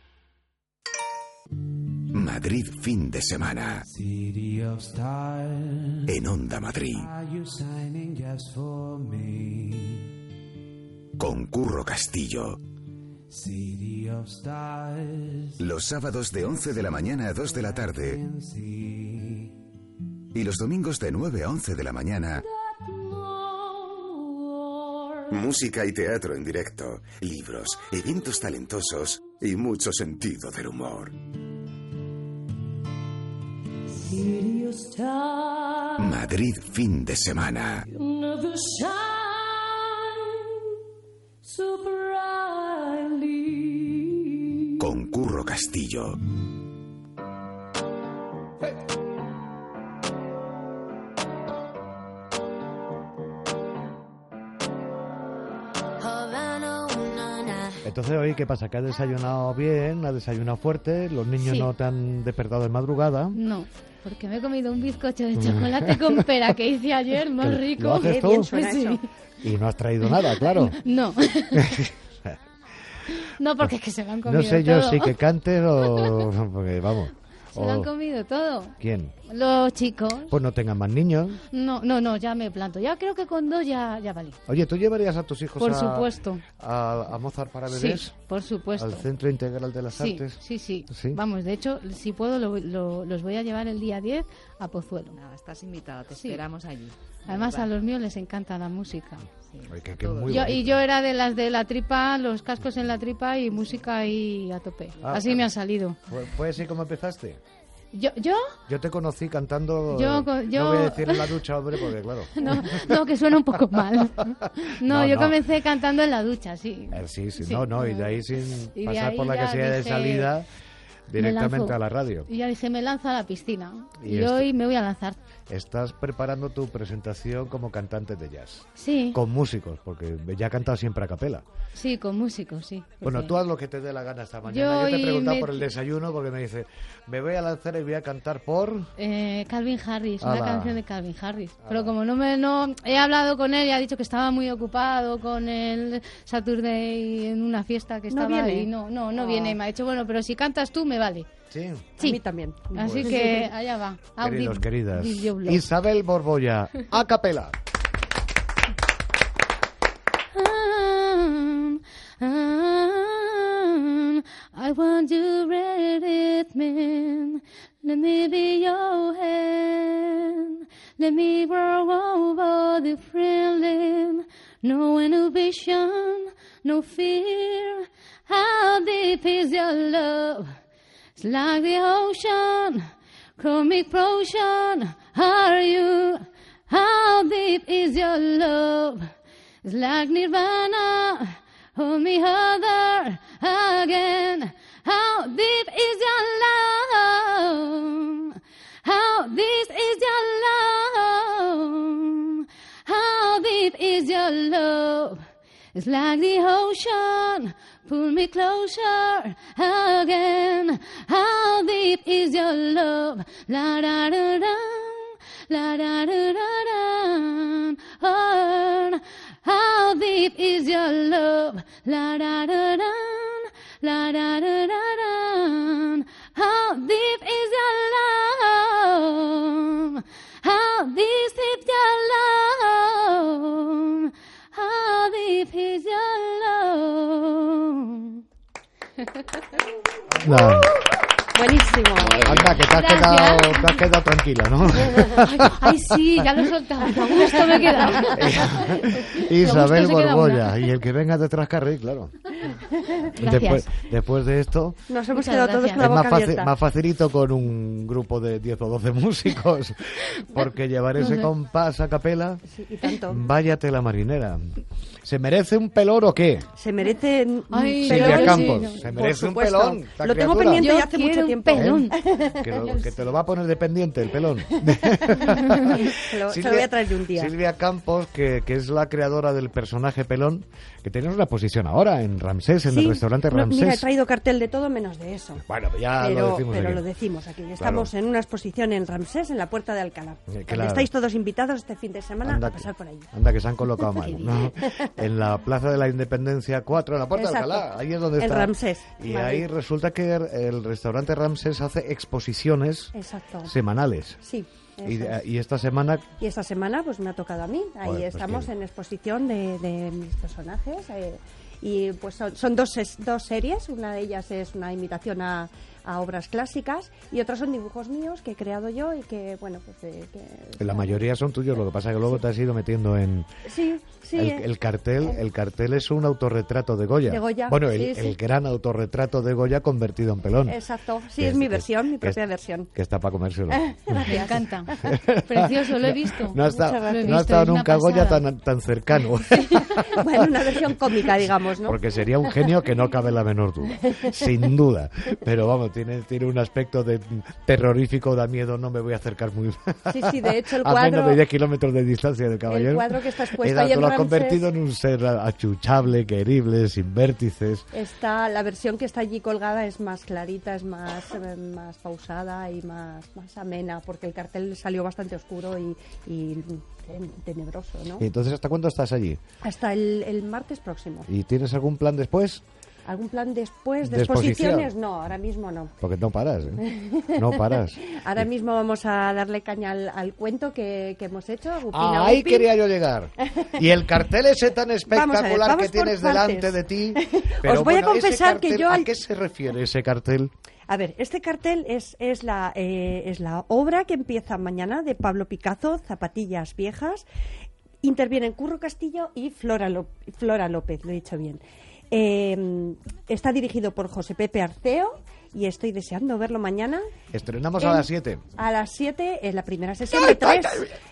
Madrid fin de semana. En Onda Madrid. Con Curro Castillo. Los sábados de once de la mañana a dos de la tarde. Y los domingos de nueve a once de la mañana. Música y teatro en directo, libros, eventos talentosos y mucho sentido del humor. Madrid fin de semana. Con Curro Castillo. Entonces, hoy, ¿qué pasa? ¿Que has desayunado bien? ¿Has desayunado fuerte? ¿Los niños Sí. no te han despertado de madrugada? No, porque me he comido un bizcocho de chocolate con pera que hice ayer, más ¿Lo rico. haces Qué tú? bien suena Sí. eso. Y no has traído nada, claro. No. No, porque es que se lo han comido No sé yo todo. si que cantes o... Porque, vamos... Se lo han o- comido todo. ¿Quién? Los chicos. Pues no tengan más niños. No, no, no, ya me planto. Ya creo que con dos ya, ya valí. Oye, ¿tú llevarías a tus hijos Por a, supuesto. a, a Mozart para Sí, bebés? por supuesto. ¿Al Centro Integral de las Sí, Artes? sí, sí, Sí. Vamos, de hecho, si puedo, lo- lo- los voy a llevar el día diez a Pozuelo. Nada, estás invitada, te Sí. esperamos allí. Además, Va. a los míos les encanta la música. Ay, que- que muy Yo, y bonito. yo era de las de la tripa, los cascos en la tripa y música ahí a tope. Ah, Así me ha salido. ¿Fue, fue así como empezaste? ¿Yo? ¿Yo? Yo te conocí cantando... Yo eh, co- yo- No voy a decir en la ducha, hombre, porque claro... No, no, que suena un poco mal. No, No, yo no. comencé cantando en la ducha, sí. Eh, sí, sí, Sí. no, no, y de ahí sin Y de pasar ahí por la ya casilla de dije, salida me directamente lanzo. a la radio. Y ya dije, me lanzo a la piscina. Y Y, esto- hoy me voy a lanzar. Estás preparando tu presentación como cantante de jazz. Sí. Con músicos, porque ya has cantado siempre a capela. Sí, con músicos, sí. Bueno, porque- tú haz lo que te dé la gana esta mañana. Yo Yo, te he y preguntado me- por el desayuno porque me dice, me voy a lanzar y voy a cantar por... Eh, Calvin Harris, Ala. una canción de Calvin Harris. Pero como no me no he hablado con él y ha dicho que estaba muy ocupado con el Saturday en una fiesta que No estaba viene. y no, no, no Oh. viene. Y me ha dicho, bueno, pero si cantas tú me vale. Sí. Sí. A mí también. Así Pues- que allá va. Audi- Queridos, queridas. Videoblog. Isabel Borbolla, a capela. Um, um, I want you ready, man. Let me be your hand. let me grow over the friendly. No inhibition, no fear. How deep is your love? It's like the ocean, comic potion. Are you? How deep is your love? It's like nirvana. Hold me harder again. How deep is your love? How deep is your love? How deep is your love? It's like the ocean. Pull me closer again. How deep is your love? La da da da, la da da da da. Oh, how deep is your love? La da da da, la da da da da. How deep is your love? How deep is your love? How deep is your love? No. Buenísimo. Anda, que te has, quedado, te has quedado tranquila, ¿no? Ay, ay, sí, ya lo he soltado. Esto me queda. Isabel Me gusta, se queda Borbolla. una. Y el que venga detrás, Carrey, claro. Gracias. Después, después de esto... Nos hemos Muchas quedado todos gracias. con la Es boca más, fácil, abierta. más facilito con un grupo de diez o doce músicos, porque llevar ese Ujú. compás a capela, Sí, y tanto. váyate la marinera. ¿Se merece un pelón o qué? Se merece un Ay, pelón. Silvia sí, Campos, no. se Por merece un supuesto. pelón. esta Lo tengo criatura. pendiente Yo ya hace quiero mucho un tiempo. pelón. Que, lo- que te lo va a poner de pendiente, el pelón. Se lo, se lo voy a traer yo un día. Silvia Campos, que, que es la creadora del personaje pelón, que tienes una posición ahora en Ramsés, en Sí, el restaurante no, Ramsés. mira, he traído cartel de todo menos de eso. Bueno, ya pero, lo decimos pero aquí. lo decimos aquí. Estamos en una exposición en Ramsés, en la Puerta de Alcalá. Eh, Donde claro. Estáis todos invitados este fin de semana Anda a que- pasar por allí. Anda, que se han colocado mal, ¿no? En la Plaza de la Independencia cuatro, en la Puerta Exacto. de Alcalá, ahí es donde En está. Ramsés, Y Madrid. ahí resulta que el restaurante Ramsés hace exposiciones Exacto. semanales. Sí. Y, eso es. y esta semana, Y esta semana pues me ha tocado a mí. Ahí Joder, pues estamos que- en exposición de, de mis personajes. eh, y pues son, son dos, ses- dos series. Una de ellas es una imitación a, a obras clásicas y otras son dibujos míos que he creado yo y que, bueno, pues... eh, que, la mayoría son tuyos, lo que pasa es que luego te has ido metiendo en... Sí, sí. el, eh, el cartel el cartel es un autorretrato de Goya. De Goya, Bueno, sí, el, sí. el gran autorretrato de Goya convertido en pelón. Exacto. Sí, Que es mi que- versión, mi que es- propia versión. Que está para comérselo. Me encanta. Precioso, lo he visto. No ha estado, Lo he no ha visto, estado es una nunca Goya pasada. tan, tan cercano. Bueno, una versión cómica, digamos, ¿no? Porque sería un genio que no cabe la menor duda. Sin duda. Pero vamos, tiene, tiene un aspecto de terrorífico, da miedo, no me voy a acercar muy... Sí, sí, de hecho el a menos cuadro... de diez kilómetros de distancia del caballero. El cuadro que está expuesto Era, ahí en tú lo has Ramsés convertido en un ser achuchable, querible, sin vértices. está, la versión que está allí colgada es más clarita, es más, eh, más pausada y más, más amena, porque el cartel salió bastante oscuro y, y ten- tenebroso, ¿no? Y entonces, ¿hasta cuándo estás allí? Hasta el, el martes próximo. ¿Y tienes algún plan después? ¿Algún plan después de, ¿De exposición? exposiciones? No, ahora mismo no. Porque no paras, ¿eh? No paras. Ahora mismo vamos a darle caña al, al cuento que, que hemos hecho. Agupina Ahí Gupi. quería yo llegar. Y el cartel ese tan Vamos a ver, espectacular vamos que por tienes partes. delante de ti. Pero Os voy a bueno, ese confesar que cartel, yo ¿a al- qué se refiere ese cartel? A ver, este cartel es, es, la, eh, es la obra que empieza mañana de Pablo Picasso, Zapatillas Viejas. Intervienen Curro Castillo y Flora, Ló- Flora López, lo he dicho bien. Eh, está dirigido por José Pepe Arceo y estoy deseando verlo mañana. Estrenamos En- a las siete. A las siete es la primera sesión de tres.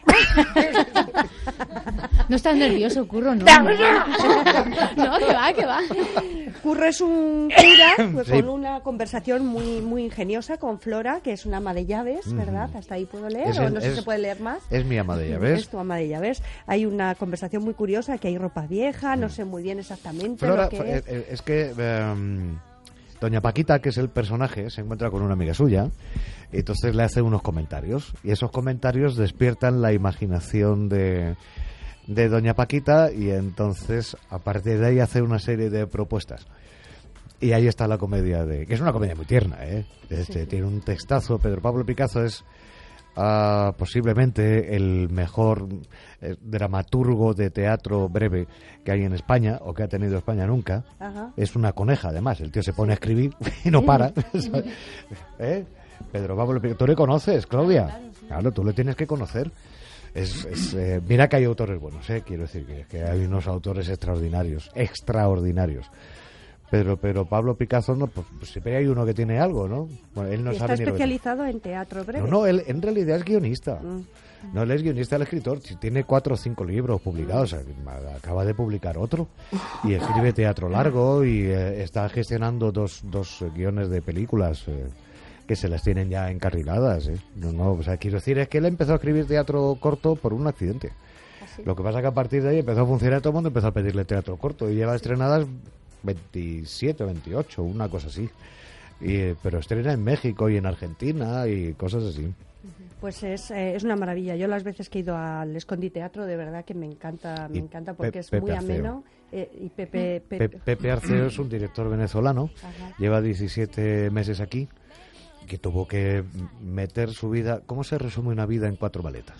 No estás nervioso, Curro, no. No, no, que va, que va. Curro es un cura pues, Sí. con una conversación muy muy ingeniosa con Flora, que es una ama de llaves, Ujú. ¿verdad? Hasta ahí puedo leer, Es o el- no sé es- si se puede leer más. Es mi ama de llaves. Es tu ama de llaves. Hay una conversación muy curiosa, que hay ropa vieja, no sé muy bien exactamente Flora, lo que eh, es. eh, es que em, Doña Paquita, que es el personaje, se encuentra con una amiga suya y entonces le hace unos comentarios y esos comentarios despiertan la imaginación de, de Doña Paquita y entonces a partir de ahí hace una serie de propuestas. Y ahí está la comedia, de que es una comedia muy tierna, ¿eh? Este, tiene un textazo. Pedro Pablo Picasso es ah, posiblemente el mejor eh, dramaturgo de teatro breve que hay en España, o que ha tenido España nunca. Ajá. Es una coneja, además. El tío se pone a escribir y no para. ¿Eh? Pedro Pablo Picazo. ¿Tú le conoces, Claudia? Claro, claro, sí. Claro, tú le tienes que conocer. Es, es, eh, mira que hay autores buenos, ¿eh? Quiero decir que, que hay unos autores extraordinarios, extraordinarios. Pero pero Pablo Picazo, no, pues, pues siempre hay uno que tiene algo, ¿no? Bueno, él no Está sabe especializado en teatro breve. No, no, él en realidad es guionista. Mm. No, él es guionista, el escritor. Tiene cuatro o cinco libros publicados. Acaba de publicar otro. Y escribe teatro largo y eh, está gestionando dos, dos guiones de películas eh, que se las tienen ya encarriladas. ¿eh? No, no, o sea, quiero decir, es que él empezó a escribir teatro corto por un accidente. ¿Ah, Lo que pasa que a partir de ahí empezó a funcionar, todo el mundo empezó a pedirle teatro corto y lleva estrenadas veintisiete, veintiocho, una cosa así. Y, eh, pero estrena en México y en Argentina y cosas así. Pues es, eh, es una maravilla. Yo las veces que he ido al Escondi Teatro, de verdad que me encanta, me Y encanta porque Pe- es Pepe muy Arceo. ameno. Eh, y Pepe, Pe- Pepe, Pepe Arceo es un director venezolano, Ajá. lleva diecisiete meses aquí, que tuvo que meter su vida. ¿Cómo se resume una vida en cuatro maletas?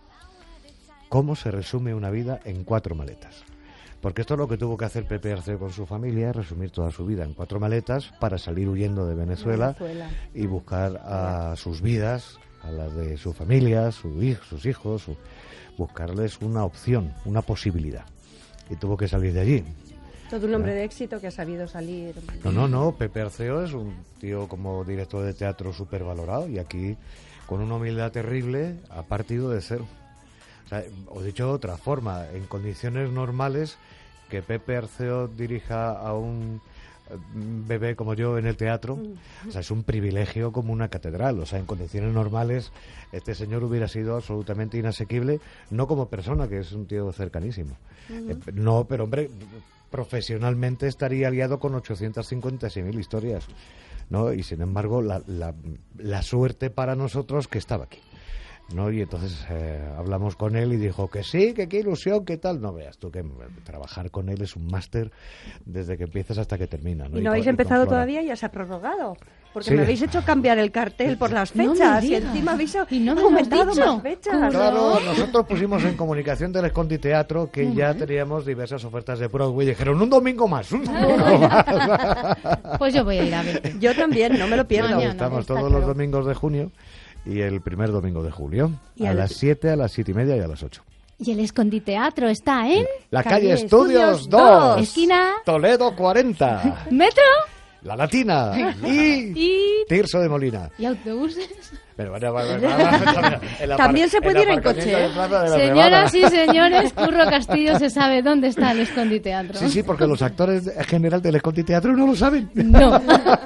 ¿Cómo se resume una vida en cuatro maletas? Porque esto es lo que tuvo que hacer Pepe Arceo con su familia, resumir toda su vida en cuatro maletas para salir huyendo de Venezuela, Venezuela. y buscar a sus vidas, a las de su familia, su hijo, sus hijos, su- buscarles una opción, una posibilidad. Y tuvo que salir de allí. todo un hombre de éxito que ha sabido salir. No, no, no, Pepe Arceo es un tío como director de teatro súper valorado y aquí, con una humildad terrible, ha partido de cero. O sea, o dicho de otra forma, en condiciones normales, que Pepe Arceo dirija a un eh, bebé como yo en el teatro, o sea, es un privilegio como una catedral. O sea, en condiciones normales, este señor hubiera sido absolutamente inasequible, no como persona, que es un tío cercanísimo. Ujú. Eh, no, pero hombre, profesionalmente estaría aliado con ochocientas cincuenta y seis mil historias, ¿no? Y sin embargo, la, la, la suerte para nosotros que estaba aquí, ¿no? Y entonces eh, hablamos con él y dijo que sí, que qué ilusión, que tal. No veas tú que trabajar con él es un máster desde que empiezas hasta que termina, ¿no? Y no con- habéis con empezado Flora. todavía y ya se ha prorrogado. Porque Sí. me habéis hecho cambiar el cartel por las No me fechas y digas. encima habéis Y no me lo has aumentado dicho. más fechas. Claro, nosotros pusimos en comunicación del Escondi Teatro que ya teníamos diversas ofertas de Broadway. Dijeron, un domingo más, un domingo más. Pues yo voy a ir a ver. Yo también, no me lo pierdo. Mañana, Estamos está todos claro. los domingos de junio y el primer domingo de julio. Y a al- las siete, a las siete y media y a las ocho. Y el Esconditeatro está en... La calle, Calle Estudios Estudios dos. dos. Esquina... Toledo cuarenta. Metro La Latina. Y y... Tirso de Molina. y autobuses. Pero bueno, bueno, bueno, bueno, el apar- También se puede el ir en aparcamiento coche, de Plaza de la Señoras Cebada. y señores, Curro Castillo se sabe dónde está el Esconditeatro. Sí, sí, porque los actores en general del Escondi Teatro no lo saben. No.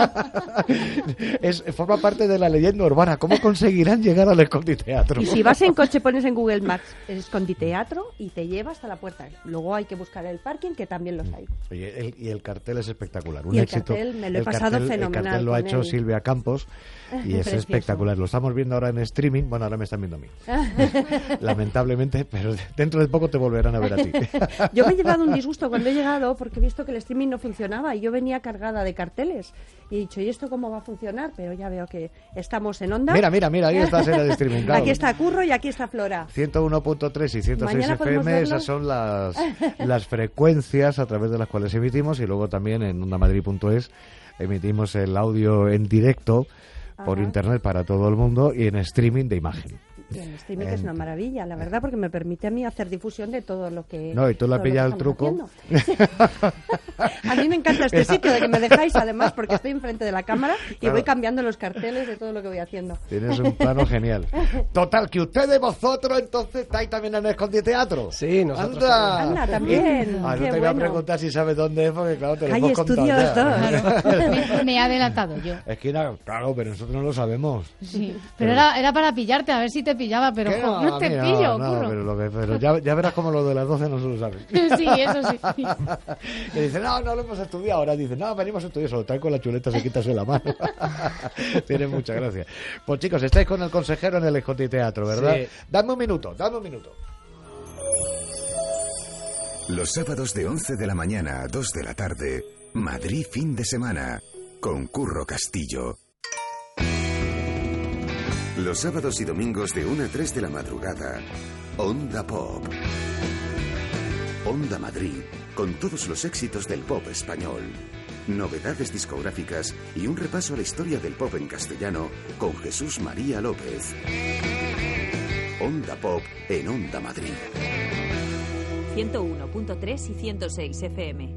Es, forma parte de la leyenda urbana. ¿Cómo conseguirán llegar al Escondi Teatro? Y si vas en coche pones en Google Maps Esconditeatro y te lleva hasta la puerta. Luego hay que buscar el parking, que también los hay. Oye, el- y el cartel es espectacular, un Y el éxito. cartel me lo he El pasado cartel- fenomenal El cartel lo ha con hecho él. Silvia Campos y es Precioso. espectacular. Lo estamos viendo ahora en streaming. Bueno, ahora me están viendo a mí. Lamentablemente, pero dentro de poco te volverán a ver a ti. Yo me he llevado un disgusto cuando he llegado porque he visto que el streaming no funcionaba y yo venía cargada de carteles. Y he dicho, ¿y esto cómo va a funcionar? Pero ya veo que estamos en onda. Mira, mira, mira, ahí estás en el streaming. Claro. Aquí está Curro y aquí está Flora. ciento uno punto tres y ciento seis Mañana F podemos M, verlo. esas son las, las frecuencias a través de las cuales emitimos, y luego también en ondamadrid punto es emitimos el audio en directo por Ajá. internet para todo el mundo y en streaming de imagen. Y el streaming En- es una maravilla, la verdad, porque me permite a mí hacer difusión de todo lo que. No, y tú le has todo lo que pillado el estamos truco. haciendo. A mí me encanta este sitio de que me dejáis, además, porque estoy enfrente de la cámara y Claro. voy cambiando los carteles de todo lo que voy haciendo. Tienes un plano genial. Total, que ustedes vosotros entonces estáis también en el Escondi Teatro. Sí, nosotros Anda. también. Anda, también. Ah, no Qué te voy a bueno. preguntar si sabes dónde es, porque claro, te lo Calle hemos contado Estudios ya. dos. Me, me he adelantado yo. Esquina, claro, pero nosotros no lo sabemos. Sí. Pero era, era para pillarte, a ver si te pillaba, pero ¿Qué? jo, no te mira, pillo, no, Curro. pero, lo que- pero ya, ya verás como lo de las doce no se lo sabes. Sí, eso sí. Que dice, no, no lo hemos estudiado. Ahora dice, no, venimos a estudiar, se lo trae con la chuleta, se quita la mano. Tiene mucha gracia. Pues chicos, estáis con el consejero en el Escondi Teatro, ¿verdad? Sí. Dame un minuto, dame un minuto. Los sábados de once de la mañana a dos de la tarde, Madrid fin de semana, con Curro Castillo. Los sábados y domingos de una a tres de la madrugada, Onda Pop. Onda Madrid, con todos los éxitos del pop español. novedades discográficas y un repaso a la historia del pop en castellano con Jesús María López. Onda Pop en Onda Madrid. ciento uno punto tres y ciento seis F M.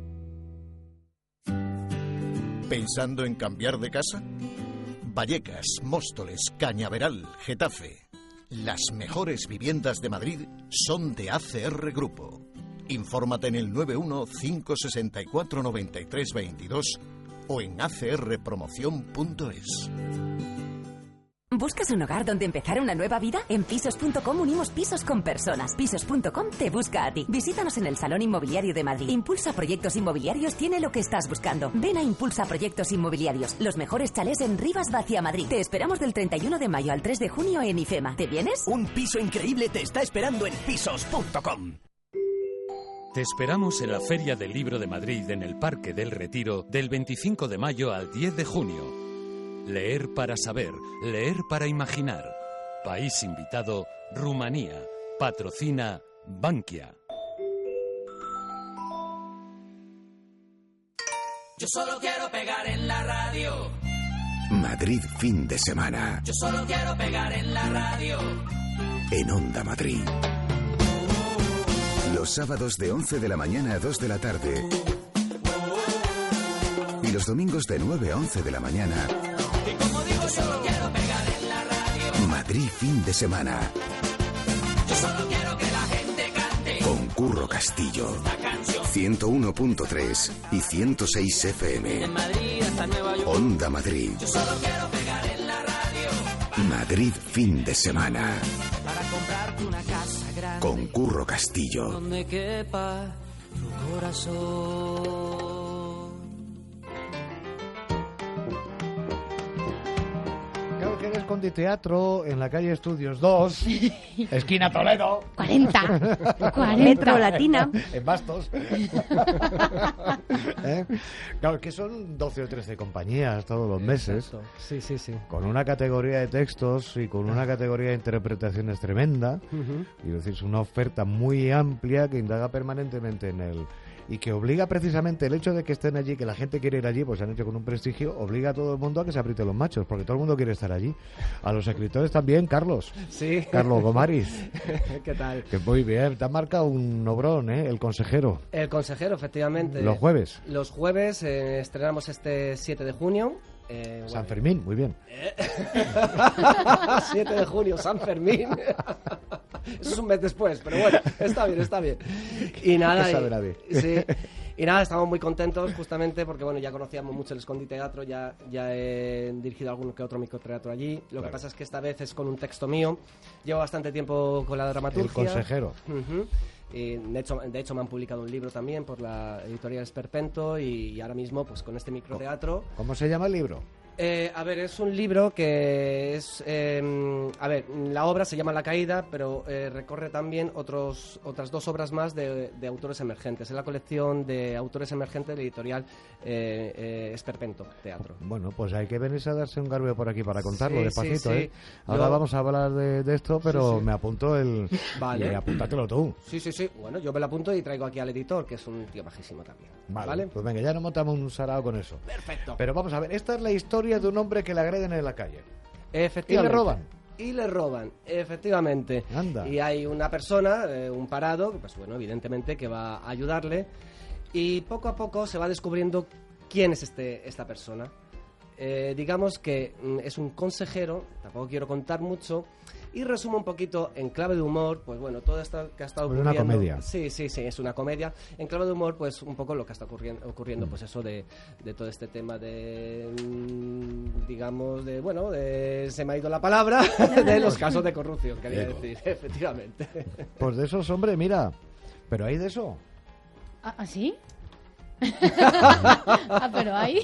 ¿Pensando en cambiar de casa? Vallecas, Móstoles, Cañaveral, Getafe. Las mejores viviendas de Madrid son de A C R Grupo. Infórmate en el nueve uno cinco seis cuatro nueve tres dos dos o en a c r promoción punto es. ¿Buscas un hogar donde empezar una nueva vida? En Pisos punto com unimos pisos con personas. Pisos punto com te busca a ti. Visítanos en el Salón Inmobiliario de Madrid. Impulsa Proyectos Inmobiliarios tiene lo que estás buscando. Ven a Impulsa Proyectos Inmobiliarios. Los mejores chalés en Rivas Vacia Madrid. Te esperamos del treinta y uno de mayo al tres de junio en IFEMA. ¿Te vienes? Un piso increíble te está esperando en pisos punto com. Te esperamos en la Feria del Libro de Madrid en el Parque del Retiro del veinticinco de mayo al diez de junio. Leer para saber, leer para imaginar. País invitado, Rumanía. Patrocina Bankia. Yo solo quiero pegar en la radio. Madrid fin de semana. Yo solo quiero pegar en la radio. En Onda Madrid. Los sábados de once de la mañana a dos de la tarde. Y los domingos de nueve a once de la mañana. Y como digo, solo quiero pegar en la radio. Madrid fin de semana. Yo solo quiero que la gente cante. Con Curro Castillo. ciento uno punto tres y ciento seis F M. En Madrid hasta Nueva York. Onda Madrid. Yo solo quiero pegar en la radio. Madrid fin de semana. Para comprarte una casa grande. Con Curro Castillo. Donde quepa tu corazón. Teatro en la calle Estudios dos, esquina Toledo. cuarenta. cuarenta. Metro Latina. En Bastos. ¿Eh? Claro, que son doce o trece compañías todos los meses. Exacto. Sí, sí, sí. Con una categoría de textos y con una categoría de interpretaciones tremenda. Uh-huh. Y es decir, es una oferta muy amplia que indaga permanentemente en el... Y que obliga precisamente el hecho de que estén allí, que la gente quiere ir allí, pues se han hecho con un prestigio, obliga a todo el mundo a que se apriete los machos, porque todo el mundo quiere estar allí. A los escritores también, Carlos. Sí. Carlos Gomaris. ¿Qué tal? Que muy bien, te ha marcado un obrón, ¿eh? El consejero. El consejero, efectivamente. Los jueves. Los jueves eh, estrenamos este siete de junio. Eh, bueno. San Fermín, muy bien. siete de junio, San Fermín. Eso es un mes después, pero bueno, está bien, está bien. Y nada, y, sí, y nada, estamos muy contentos justamente porque bueno, ya conocíamos mucho el Escondite Teatro, ya, ya he dirigido algún que otro microteatro allí. Lo claro. que pasa es que esta vez es con un texto mío. Llevo bastante tiempo con la dramaturgia. El consejero. Uh-huh. Y de hecho, de hecho me han publicado un libro también por la editorial Esperpento y, y ahora mismo pues con este microteatro. ¿Cómo se llama el libro? Eh, a ver, es un libro que es... Eh, a ver, la obra se llama La Caída, pero eh, recorre también otros, otras dos obras más de, de autores emergentes. Es la colección de autores emergentes de editorial eh, eh, Esperpento Teatro. Bueno, pues hay que venirse a darse un garbeo por aquí para contarlo, sí, despacito, sí, sí. ¿eh? Ahora Yo... vamos a hablar de, de esto, pero sí, sí. me apunto el... Vale. Y apúntatelo tú. Sí, sí, sí. Bueno, yo me lo apunto y traigo aquí al editor, que es un tío bajísimo también. Vale, ¿vale? Pues venga, ya nos montamos un sarao con eso. Perfecto. Pero vamos a ver, esta es la historia de un hombre que le agreden en la calle. Efectivamente. Y le roban. Y le roban, efectivamente. Anda. Y hay una persona, eh, un parado, pues bueno, evidentemente que va a ayudarle. Y poco a poco se va descubriendo quién es este esta persona. Eh, digamos que mm, es un consejero, tampoco quiero contar mucho. Y resumo un poquito en clave de humor, pues bueno, todo esto que ha estado ocurriendo... Es una comedia. Sí, sí, sí, es una comedia. En clave de humor, pues un poco lo que está ocurriendo, ocurriendo mm. pues eso de, de todo este tema de, digamos, de, bueno, de, se me ha ido la palabra, de los casos de corrupción, quería Diego. decir, efectivamente. Pues de esos, hombre, mira, pero hay de eso. ¿Ah, sí? Ah, pero hay...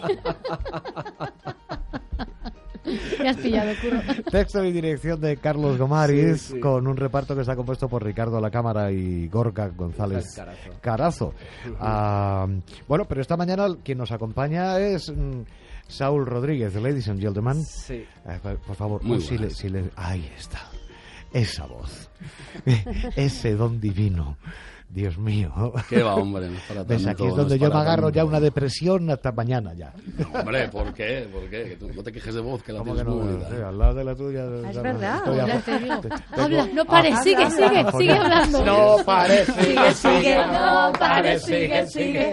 Me has pillado, Curro. Texto y dirección de Carlos Gomaris, sí, sí. con un reparto que está compuesto por Ricardo La Cámara y Gorka González Carazo. Carazo. Uh-huh. Uh, bueno, pero esta mañana quien nos acompaña es mm, Saúl Rodríguez, ladies and gentlemen. Sí. Uh, por, por favor, Muy si le, si le, ahí está. esa voz, ese don divino. Dios mío. ¿Qué va, hombre? No es para ¿Ves? tanto, Aquí es no donde es yo para me agarro tanto. ya una depresión hasta mañana ya. No, hombre, ¿por qué? ¿Por qué? Que tú no te quejes de voz, que la ¿Cómo tienes que no? muy bonita. Sí, al lado de la tuya. Es verdad. estoy a- Ya te digo. te- tengo- Habla, no pares, Ah, sigue, habla, sigue, habla. sigue hablando. No pares, sigue, Sigue, sigue, sigue, no pares, sigue, sigue, sigue.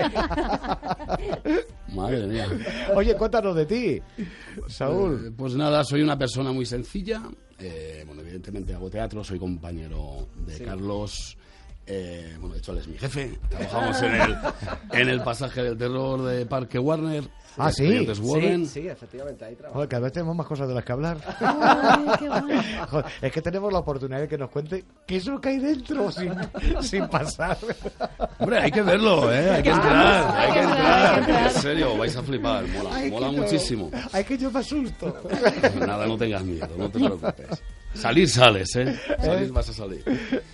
Madre mía. Oye, cuéntanos de ti, Saúl. Eh, pues nada, soy una persona muy sencilla. Eh, bueno, evidentemente hago teatro, soy compañero de Sí. Carlos. Eh, bueno, de hecho él es mi jefe. Trabajamos en el, en el pasaje del terror de Parque Warner. Ah, sí. Estudiantes Warren. Sí, sí, efectivamente, ahí trabajo. Joder, cada vez tenemos más cosas de las que hablar. Ay, qué bueno. Joder, es que tenemos la oportunidad de que nos cuente qué es lo que hay dentro sin, sin pasar. Hombre, hay que verlo, ¿eh? Hay que entrar, hay que entrar. En serio, vais a flipar. Mola, Ay, mola que no. muchísimo. Ay, que yo me asusto. Nada, no tengas miedo, no te preocupes. Salir sales, ¿eh? Salir vas a salir.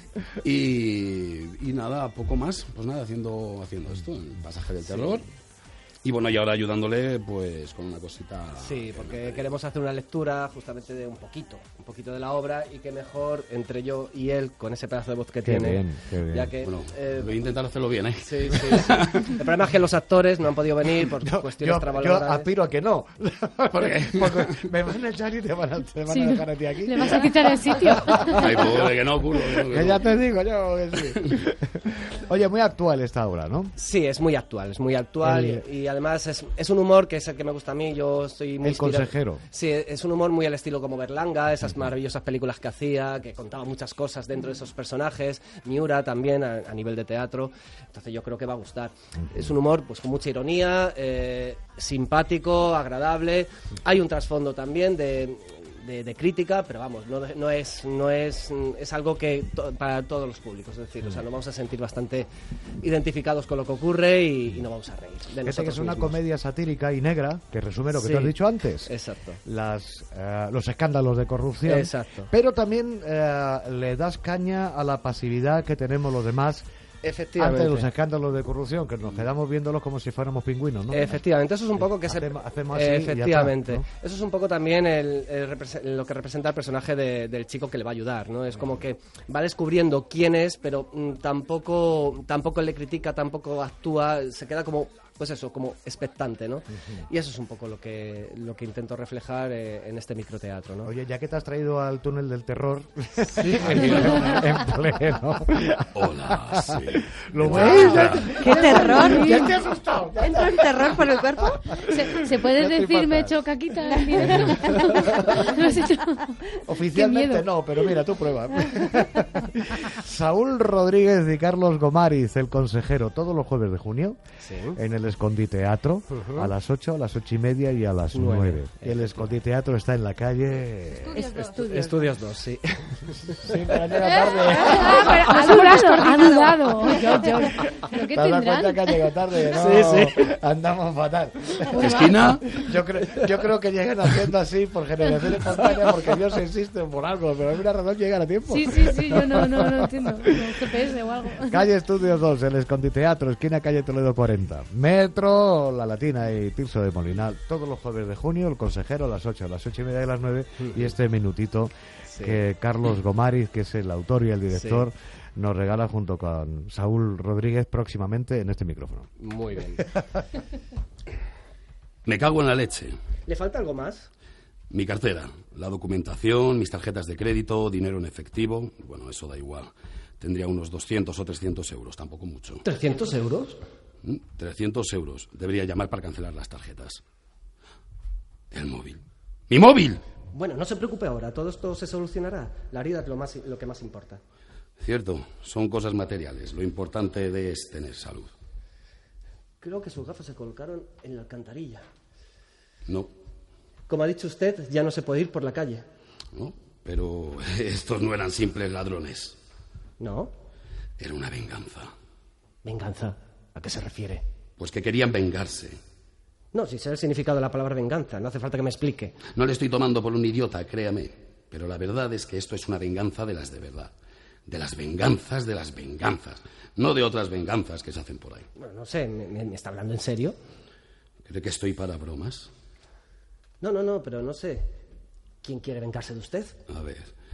Y, y nada, poco más. Pues nada, haciendo, haciendo esto, el pasaje del terror. Y bueno, y ahora ayudándole pues con una cosita. Sí, porque queremos hacer una lectura justamente de un poquito, un poquito de la obra y que mejor entre yo y él con ese pedazo de voz que Qué tiene. bien, qué bien. Ya que, Bueno, eh, voy a intentar hacerlo bien, ¿eh? Sí, sí, sí. El problema es que los actores no han podido venir por cuestiones Yo, yo trabajadoras. aspiro a que no. ¿Por qué? Porque me van a echar y te van a, te van Sí. a dejar a ti aquí. Le vas a quitar el sitio. Ay, pobre, que no, culo. Que, no, que Que no. ya te digo yo que sí. Oye, muy actual esta obra, ¿no? Sí, es muy actual, es muy actual El- y, y además es, es un humor que es el que me gusta a mí. Yo estoy muy El inspirado- consejero. Sí, es un humor muy al estilo como Berlanga, esas maravillosas películas que hacía, que contaba muchas cosas dentro de esos personajes. Miura también a, a nivel de teatro. Entonces yo creo que va a gustar. Es un humor pues con mucha ironía, eh, simpático, agradable. Hay un trasfondo también de de, de crítica, pero vamos, no, no es no es es algo que to- para todos los públicos, es decir, o sea, nos vamos a sentir bastante identificados con lo que ocurre y, y nos vamos a reír de Fíjate que nosotros es una mismos. comedia satírica y negra que resume lo que Sí. tú has dicho antes. Exacto. Las, eh, los escándalos de corrupción. Exacto. Pero también eh, le das caña a la pasividad que tenemos los demás Efectivamente. ante los escándalos de corrupción, que nos quedamos viéndolos como si fuéramos pingüinos, ¿no? Efectivamente, eso es un poco que se... Hacemos- hacemos así y ya está, Efectivamente. ¿no? Eso es un poco también el, el represe- lo que representa el personaje de- del chico que le va a ayudar, ¿no? Es como que va descubriendo quién es, pero mm, tampoco tampoco le critica, tampoco actúa, se queda como, pues eso, como expectante, ¿no? Y eso es un poco lo que lo que intento reflejar eh, en este microteatro, ¿no? Oye, ya que te has traído al túnel del terror en pleno. Hola, sí. ¿Lo Ya, ves? ya. ¡Qué terror! Ya te has asustado. ya ¿Entra el terror por el cuerpo? ¿Se, ¿se puede Ya estoy decir me he fatal. hecho caquita en directo? Lo has hecho. Oficialmente Qué miedo. no, pero mira, tú prueba. Saúl Rodríguez y Carlos Gomariz, el consejero, todos los jueves de junio Sí. en el Escondite Teatro, Ujú. a las ocho, a las ocho y media y a las Nueve. nueve. El Escondite Teatro está en la calle... Estudios, Estudios dos, sí. Sí, pero llega tarde. Ah, pero ha dudado, ha dudado. Yo, yo. ¿Pero qué ¿Te das cuenta tendrán? que ha llegado tarde? No, Sí, sí. andamos fatal. ¿Esquina? Yo creo, yo creo que llegan haciendo así por generación espontánea, porque Dios existe por algo, pero alguna razón llegan a tiempo. Sí, sí, sí, yo no, no, no entiendo. Como G P S o algo. Calle Estudios dos, el Esconditeatro, esquina calle Toledo cuarenta. Metro, La Latina y Tirso de Molinal. Todos los jueves de junio, el consejero a las ocho, a las ocho y media y a las nueve. Y este minutito Sí. que Carlos Gomariz, que es el autor y el director, nos regala junto con Saúl Rodríguez próximamente en este micrófono. Muy bien. Me cago en la leche. ¿Le falta algo más? Mi cartera, la documentación, mis tarjetas de crédito, dinero en efectivo. Bueno, eso da igual. Tendría unos doscientos o trescientos euros, tampoco mucho. ¿trescientos euros? ¿Mm? trescientos euros. Debería llamar para cancelar las tarjetas. El móvil. ¡Mi móvil! Bueno, no se preocupe ahora, todo esto se solucionará. La herida es lo, más, lo que más importa. Cierto, son cosas materiales. Lo importante de es tener salud. Creo que sus gafas se colocaron en la alcantarilla. No, Como ha dicho usted, ya no se puede ir por la calle. no, pero estos no eran simples ladrones. ¿No? Era una venganza. ¿Venganza? ¿A qué se refiere? Pues que querían vengarse. No, si sé el significado de la palabra venganza, no hace falta que me explique. No le estoy tomando por un idiota, créame. Pero la verdad es que esto es una venganza de las de verdad. De las venganzas de las venganzas. No de otras venganzas que se hacen por ahí. Bueno, no sé, ¿me, me- me está hablando en serio? ¿Cree que estoy para bromas? No, no, no, pero no sé. ¿Quién quiere vengarse de usted? A ver,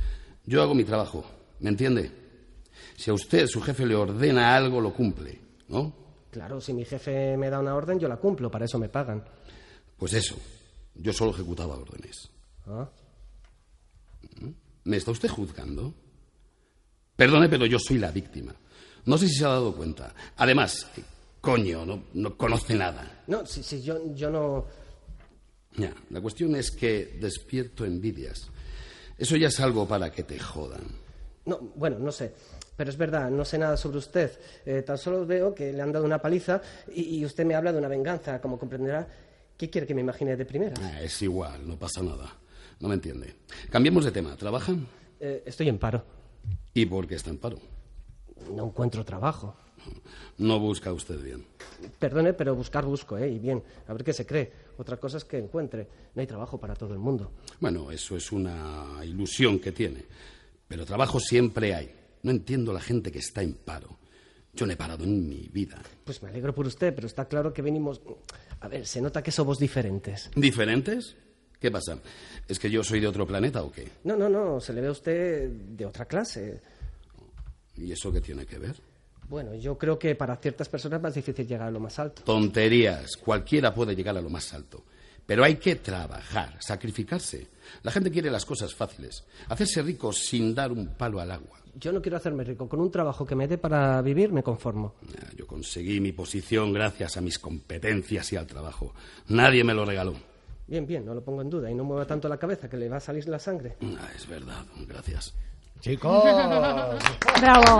Yo hago mi trabajo, ¿me entiende? Si a usted, su jefe, le ordena algo, lo cumple, ¿no? Claro, si mi jefe me da una orden, yo la cumplo, para eso me pagan. Pues eso, yo solo ejecutaba órdenes. ¿Ah? ¿Me está usted juzgando? Perdone, pero yo soy la víctima. No sé si se ha dado cuenta. Además, coño, no, no conoce nada. No, si, si yo, yo no... Ya, la cuestión es que despierto envidias. Eso ya es algo para que te jodan. No, bueno, no sé. Pero es verdad, no sé nada sobre usted. Eh, tan solo veo que le han dado una paliza y, y usted me habla de una venganza. Como comprenderá, ¿qué quiere que me imagine de primera? Ah, es igual, no pasa nada. No me entiende. Cambiemos de tema. ¿Trabaja? Eh, estoy en paro. ¿Y por qué está en paro? No encuentro trabajo. No busca usted bien. Perdone, pero buscar busco, ¿eh? Y bien, a ver qué se cree. Otra cosa es que encuentre. No hay trabajo para todo el mundo. Bueno, eso es una ilusión que tiene. Pero trabajo siempre hay. No entiendo la gente que está en paro. Yo no he parado en mi vida. Pues me alegro por usted, pero está claro que venimos... A ver, se nota que somos diferentes. ¿Diferentes? ¿Qué pasa? ¿Es que yo soy de otro planeta o qué? No, no, no. Se le ve a usted de otra clase. ¿Y eso qué tiene que ver? Bueno, yo creo que para ciertas personas es más difícil llegar a lo más alto. Tonterías. Cualquiera puede llegar a lo más alto. Pero hay que trabajar, sacrificarse. La gente quiere las cosas fáciles. Hacerse rico sin dar un palo al agua. Yo no quiero hacerme rico. Con un trabajo que me dé para vivir me conformo. Yo conseguí mi posición gracias a mis competencias y al trabajo. Nadie me lo regaló. Bien, bien, no lo pongo en duda. Y no mueva tanto la cabeza que le va a salir la sangre. Ah, es verdad, gracias. ¡Chicos! ¡Bravo!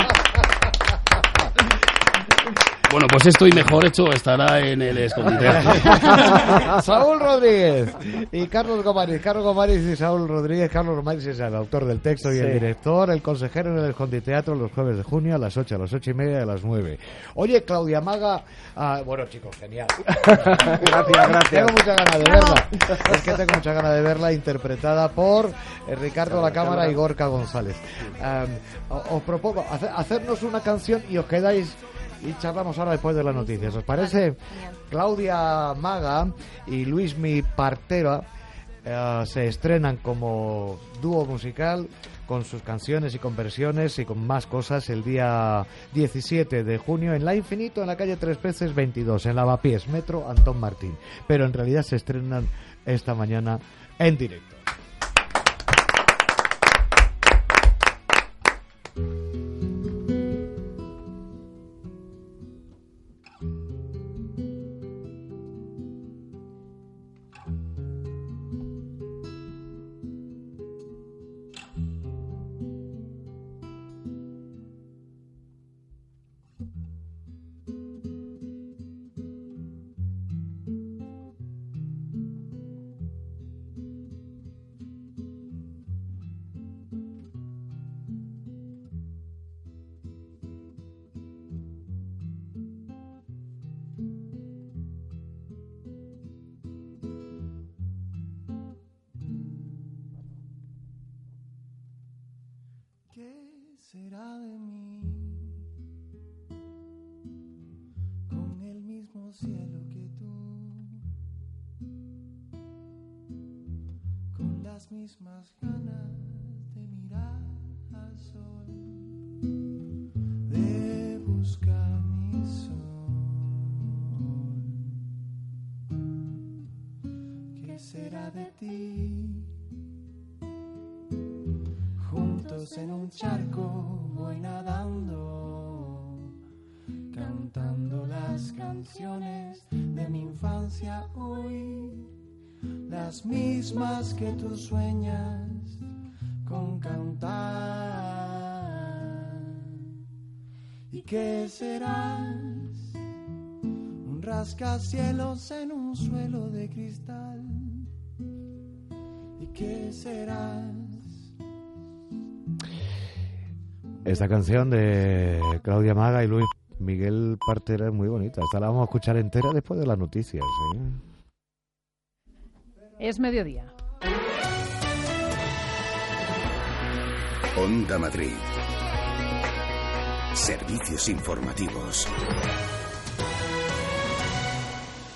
Bueno, pues esto y mejor hecho estará en el escondite. Saúl Rodríguez y Carlos Gomariz. Carlos Gomariz y Saúl Rodríguez. Carlos Gomariz es el autor del texto y sí. el director, el consejero en el Esconditeatro los jueves de junio a las ocho, a las ocho y media y a las nueve. Oye, Claudia Maga... Ah, bueno, chicos, genial. Gracias, gracias. Tengo muchas ganas de verla. Es que tengo muchas ganas de verla interpretada por eh, Ricardo La Cámara y Gorka González. Um, os propongo hacer, hacernos una canción y os quedáis... Y charlamos ahora después de las noticias. ¿Os parece? Vale. Claudia Maga y Luismi Partera eh, se estrenan como dúo musical con sus canciones y con versiones y con más cosas el día diecisiete de junio en La Infinito, en la calle Tres Peces veintidós, en Lavapiés, Metro Antón Martín. Pero en realidad se estrenan esta mañana en directo. será de mí con el mismo cielo que tú, con las mismas ganas de mirar al sol, de buscar mi sol? ¿Qué será de ti? Juntos en un charco voy nadando, cantando las canciones de mi infancia hoy, las mismas que tú sueñas con cantar. ¿Y qué serás? Un rascacielos en un suelo de cristal. ¿Y qué serás? Esta canción de Claudia Maga y Luis Miguel Partera es muy bonita. Esta la vamos a escuchar entera después de las noticias, ¿eh? Es mediodía. Onda Madrid. Servicios informativos.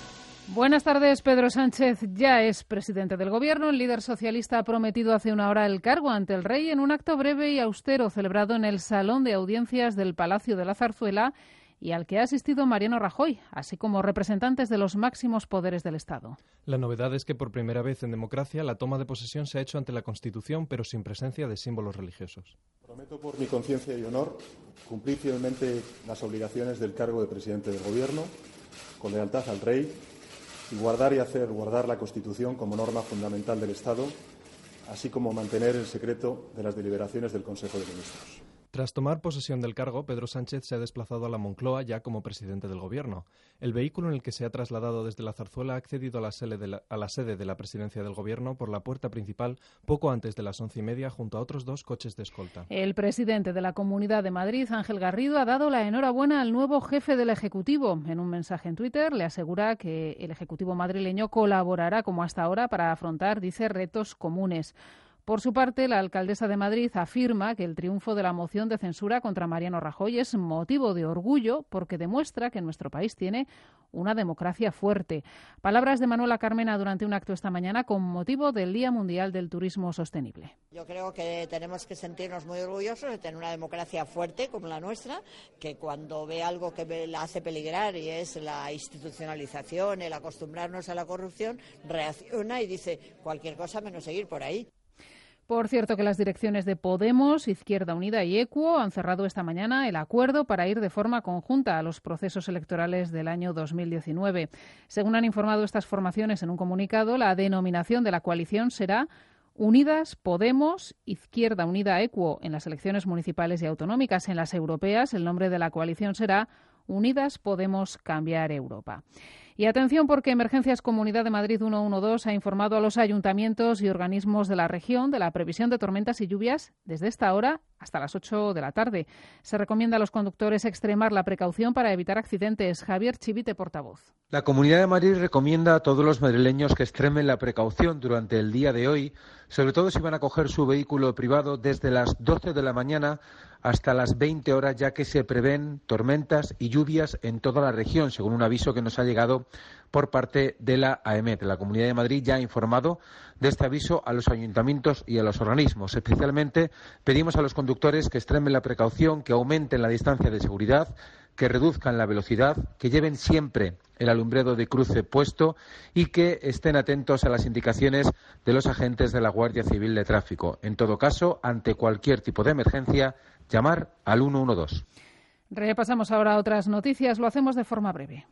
Buenas tardes. Pedro Sánchez ya es presidente del Gobierno. El líder socialista ha prometido hace una hora el cargo ante el rey en un acto breve y austero celebrado en el Salón de Audiencias del Palacio de la Zarzuela y al que ha asistido Mariano Rajoy, así como representantes de los máximos poderes del Estado. La novedad es que por primera vez en democracia la toma de posesión se ha hecho ante la Constitución, pero sin presencia de símbolos religiosos. Prometo por mi conciencia y honor cumplir fielmente las obligaciones del cargo de presidente del Gobierno, con lealtad al rey, y guardar y hacer guardar la Constitución como norma fundamental del Estado, así como mantener el secreto de las deliberaciones del Consejo de Ministros. Tras tomar posesión del cargo, Pedro Sánchez se ha desplazado a la Moncloa ya como presidente del Gobierno. El vehículo en el que se ha trasladado desde la Zarzuela ha accedido a la, sede de la, a la sede de la presidencia del Gobierno por la puerta principal poco antes de las once y media junto a otros dos coches de escolta. El presidente de la Comunidad de Madrid, Ángel Garrido, ha dado la enhorabuena al nuevo jefe del Ejecutivo. En un mensaje en Twitter le asegura que el Ejecutivo madrileño colaborará como hasta ahora para afrontar, dice, retos comunes. Por su parte, la alcaldesa de Madrid afirma que el triunfo de la moción de censura contra Mariano Rajoy es motivo de orgullo porque demuestra que nuestro país tiene una democracia fuerte. Palabras de Manuela Carmena durante un acto esta mañana con motivo del Día Mundial del Turismo Sostenible. Yo creo que tenemos que sentirnos muy orgullosos de tener una democracia fuerte como la nuestra, que cuando ve algo que la hace peligrar y es la institucionalización, el acostumbrarnos a la corrupción, reacciona y dice cualquier cosa menos seguir por ahí. Por cierto que las direcciones de Podemos, Izquierda Unida y Equo han cerrado esta mañana el acuerdo para ir de forma conjunta a los procesos electorales del año dos mil diecinueve. Según han informado estas formaciones en un comunicado, la denominación de la coalición será Unidas Podemos, Izquierda Unida Equo en las elecciones municipales y autonómicas. En las europeas, el nombre de la coalición será Unidas Podemos Cambiar Europa. Y atención porque Emergencias Comunidad de Madrid ciento doce ha informado a los ayuntamientos y organismos de la región de la previsión de tormentas y lluvias desde esta hora hasta las ocho de la tarde. Se recomienda a los conductores extremar la precaución para evitar accidentes. Javier Chivite, portavoz. La Comunidad de Madrid recomienda a todos los madrileños que extremen la precaución durante el día de hoy, sobre todo si van a coger su vehículo privado desde las doce de la mañana hasta las veinte horas, ya que se prevén tormentas y lluvias en toda la región, según un aviso que nos ha llegado por parte de la AEMET. La Comunidad de Madrid ya ha informado de este aviso a los ayuntamientos y a los organismos. Especialmente pedimos a los conductores que extremen la precaución, que aumenten la distancia de seguridad, que reduzcan la velocidad, que lleven siempre el alumbrado de cruce puesto y que estén atentos a las indicaciones de los agentes de la Guardia Civil de Tráfico. En todo caso, ante cualquier tipo de emergencia, llamar al ciento doce. Repasamos ahora otras noticias. Lo hacemos de forma breve.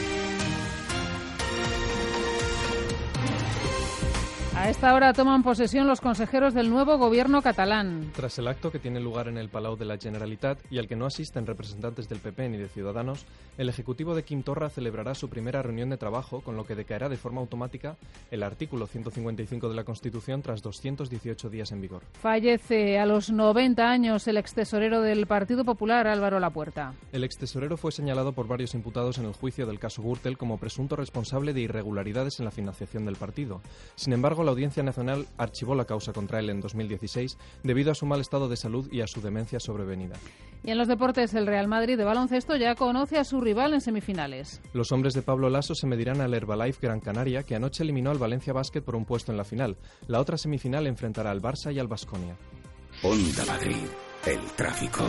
A esta hora toman posesión los consejeros del nuevo gobierno catalán. Tras el acto que tiene lugar en el Palau de la Generalitat y al que no asisten representantes del P P ni de Ciudadanos, el Ejecutivo de Quim Torra celebrará su primera reunión de trabajo, con lo que decaerá de forma automática el artículo ciento cincuenta y cinco de la Constitución tras doscientos dieciocho días en vigor. Fallece a los noventa años el extesorero del Partido Popular, Álvaro Lapuerta. El extesorero fue señalado por varios imputados en el juicio del caso Gürtel como presunto responsable de irregularidades en la financiación del partido. Sin embargo, la Audiencia Nacional archivó la causa contra él en dos mil dieciséis debido a su mal estado de salud y a su demencia sobrevenida. Y en los deportes, el Real Madrid de baloncesto ya conoce a su rival en semifinales. Los hombres de Pablo Lasso se medirán al Herbalife Gran Canaria, que anoche eliminó al Valencia Basket por un puesto en la final. La otra semifinal enfrentará al Barça y al Baskonia. Onda Madrid, el tráfico.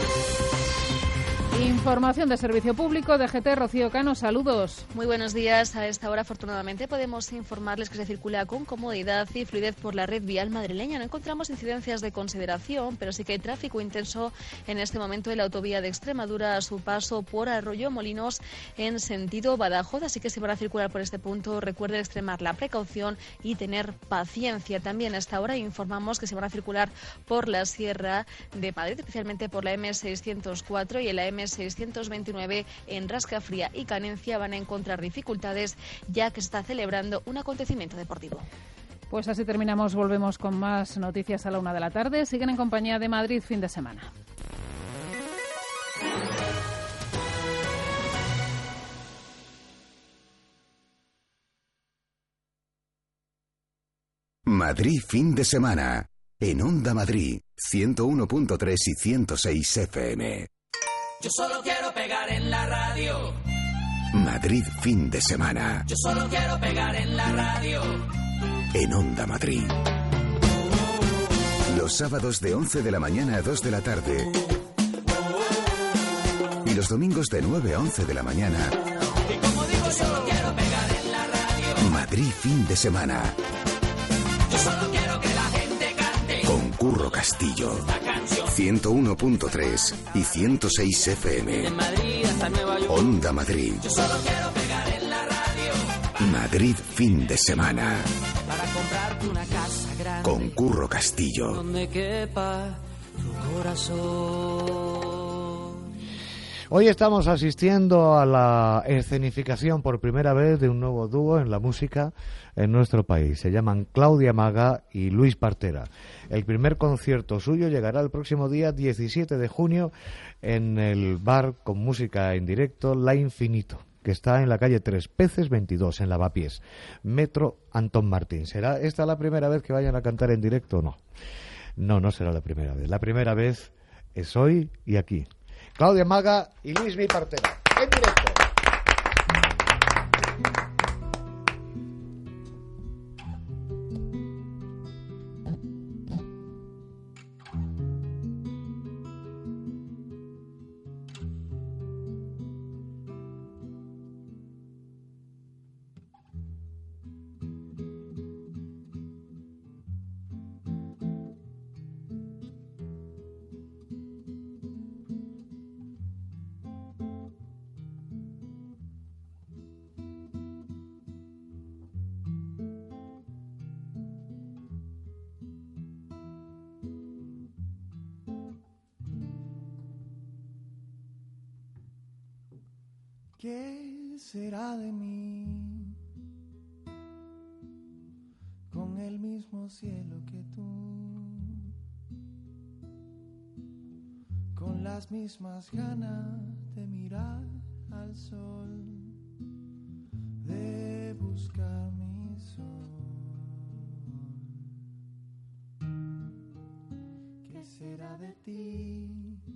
Información de servicio público, D G T, Rocío Cano, saludos. Muy buenos días. A esta hora, afortunadamente, podemos informarles que se circula con comodidad y fluidez por la red vial madrileña. No encontramos incidencias de consideración, pero sí que hay tráfico intenso en este momento en la autovía de Extremadura a su paso por Arroyo Molinos en sentido Badajoz. Así que si van a circular por este punto, recuerden extremar la precaución y tener paciencia. También a esta hora informamos que se van a circular por la Sierra de Madrid, especialmente por la M seiscientos cuatro y en la M seiscientos veintinueve en Rascafría y Canencia van a encontrar dificultades ya que se está celebrando un acontecimiento deportivo. Pues así terminamos, volvemos con más noticias a la una de la tarde. Siguen en compañía de Madrid fin de semana. Madrid fin de semana. En Onda Madrid, ciento uno punto tres y ciento seis F M. Yo solo quiero pegar en la radio. Madrid fin de semana. Yo solo quiero pegar en la radio. En Onda Madrid. Los sábados de once de la mañana a dos de la tarde. Y los domingos de nueve a once de la mañana. Y como digo, solo quiero pegar en la radio. Madrid fin de semana. Yo solo quiero que la gente cante. Con Curro Castillo. ciento uno punto tres y ciento seis F M. De Madrid hasta Nueva York. Onda Madrid. Yo solo quiero pegar en la radio. Madrid fin de semana. Para comprarte una casa grande. Con Curro Castillo. Donde quepa tu corazón. Hoy estamos asistiendo a la escenificación por primera vez de un nuevo dúo en la música en nuestro país. Se llaman Claudia Maga y Luis Partera. El primer concierto suyo llegará el próximo día diecisiete de junio en el bar con música en directo La Infinito, que está en la calle Tres Peces veintidós, en Lavapiés, Metro Antón Martín. ¿Será esta la primera vez que vayan a cantar en directo o no? No, no será la primera vez. La primera vez es hoy y aquí. Claudia Maga y Luis Mi Partera, en directo. ¿Qué será de mí con el mismo cielo que tú? Con las mismas ganas de mirar al sol, de buscar mi sol. ¿Qué será de ti?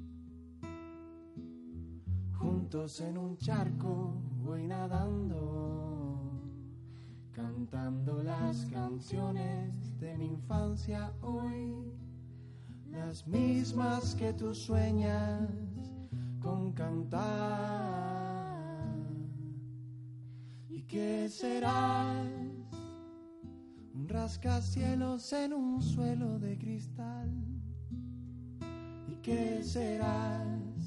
Juntos en un charco voy nadando, cantando las canciones de mi infancia hoy, las mismas que tú sueñas con cantar. ¿Y qué serás? Un rascacielos en un suelo de cristal. ¿Y qué serás?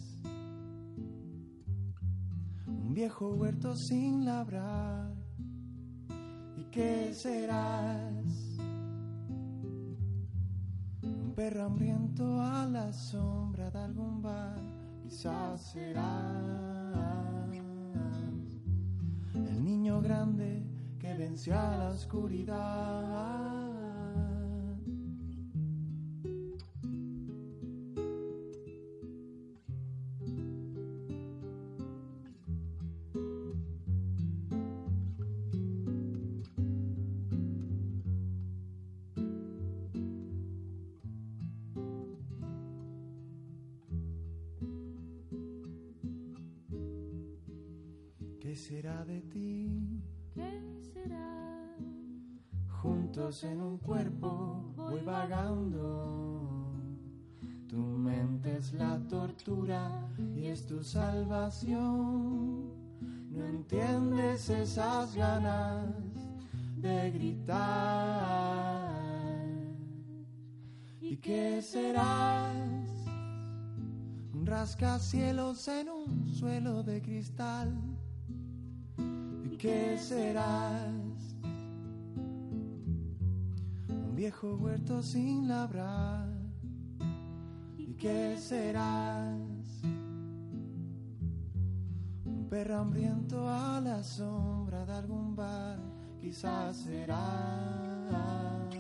Un viejo huerto sin labrar. ¿Y qué serás? Un perro hambriento a la sombra de algún bar. Quizás serás el niño grande que venció a la oscuridad. ¿Qué será de ti? ¿Qué será? Juntos en un cuerpo voy vagando. Tu mente es la tortura y es tu salvación. No entiendes esas ganas de gritar. ¿Y qué serás? Un rascacielos en un suelo de cristal. ¿Y qué serás? Un viejo huerto sin labrar. ¿Y qué serás? Un perro hambriento a la sombra de algún bar. Quizás serás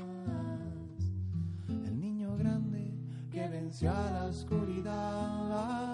el niño grande que venció a la oscuridad.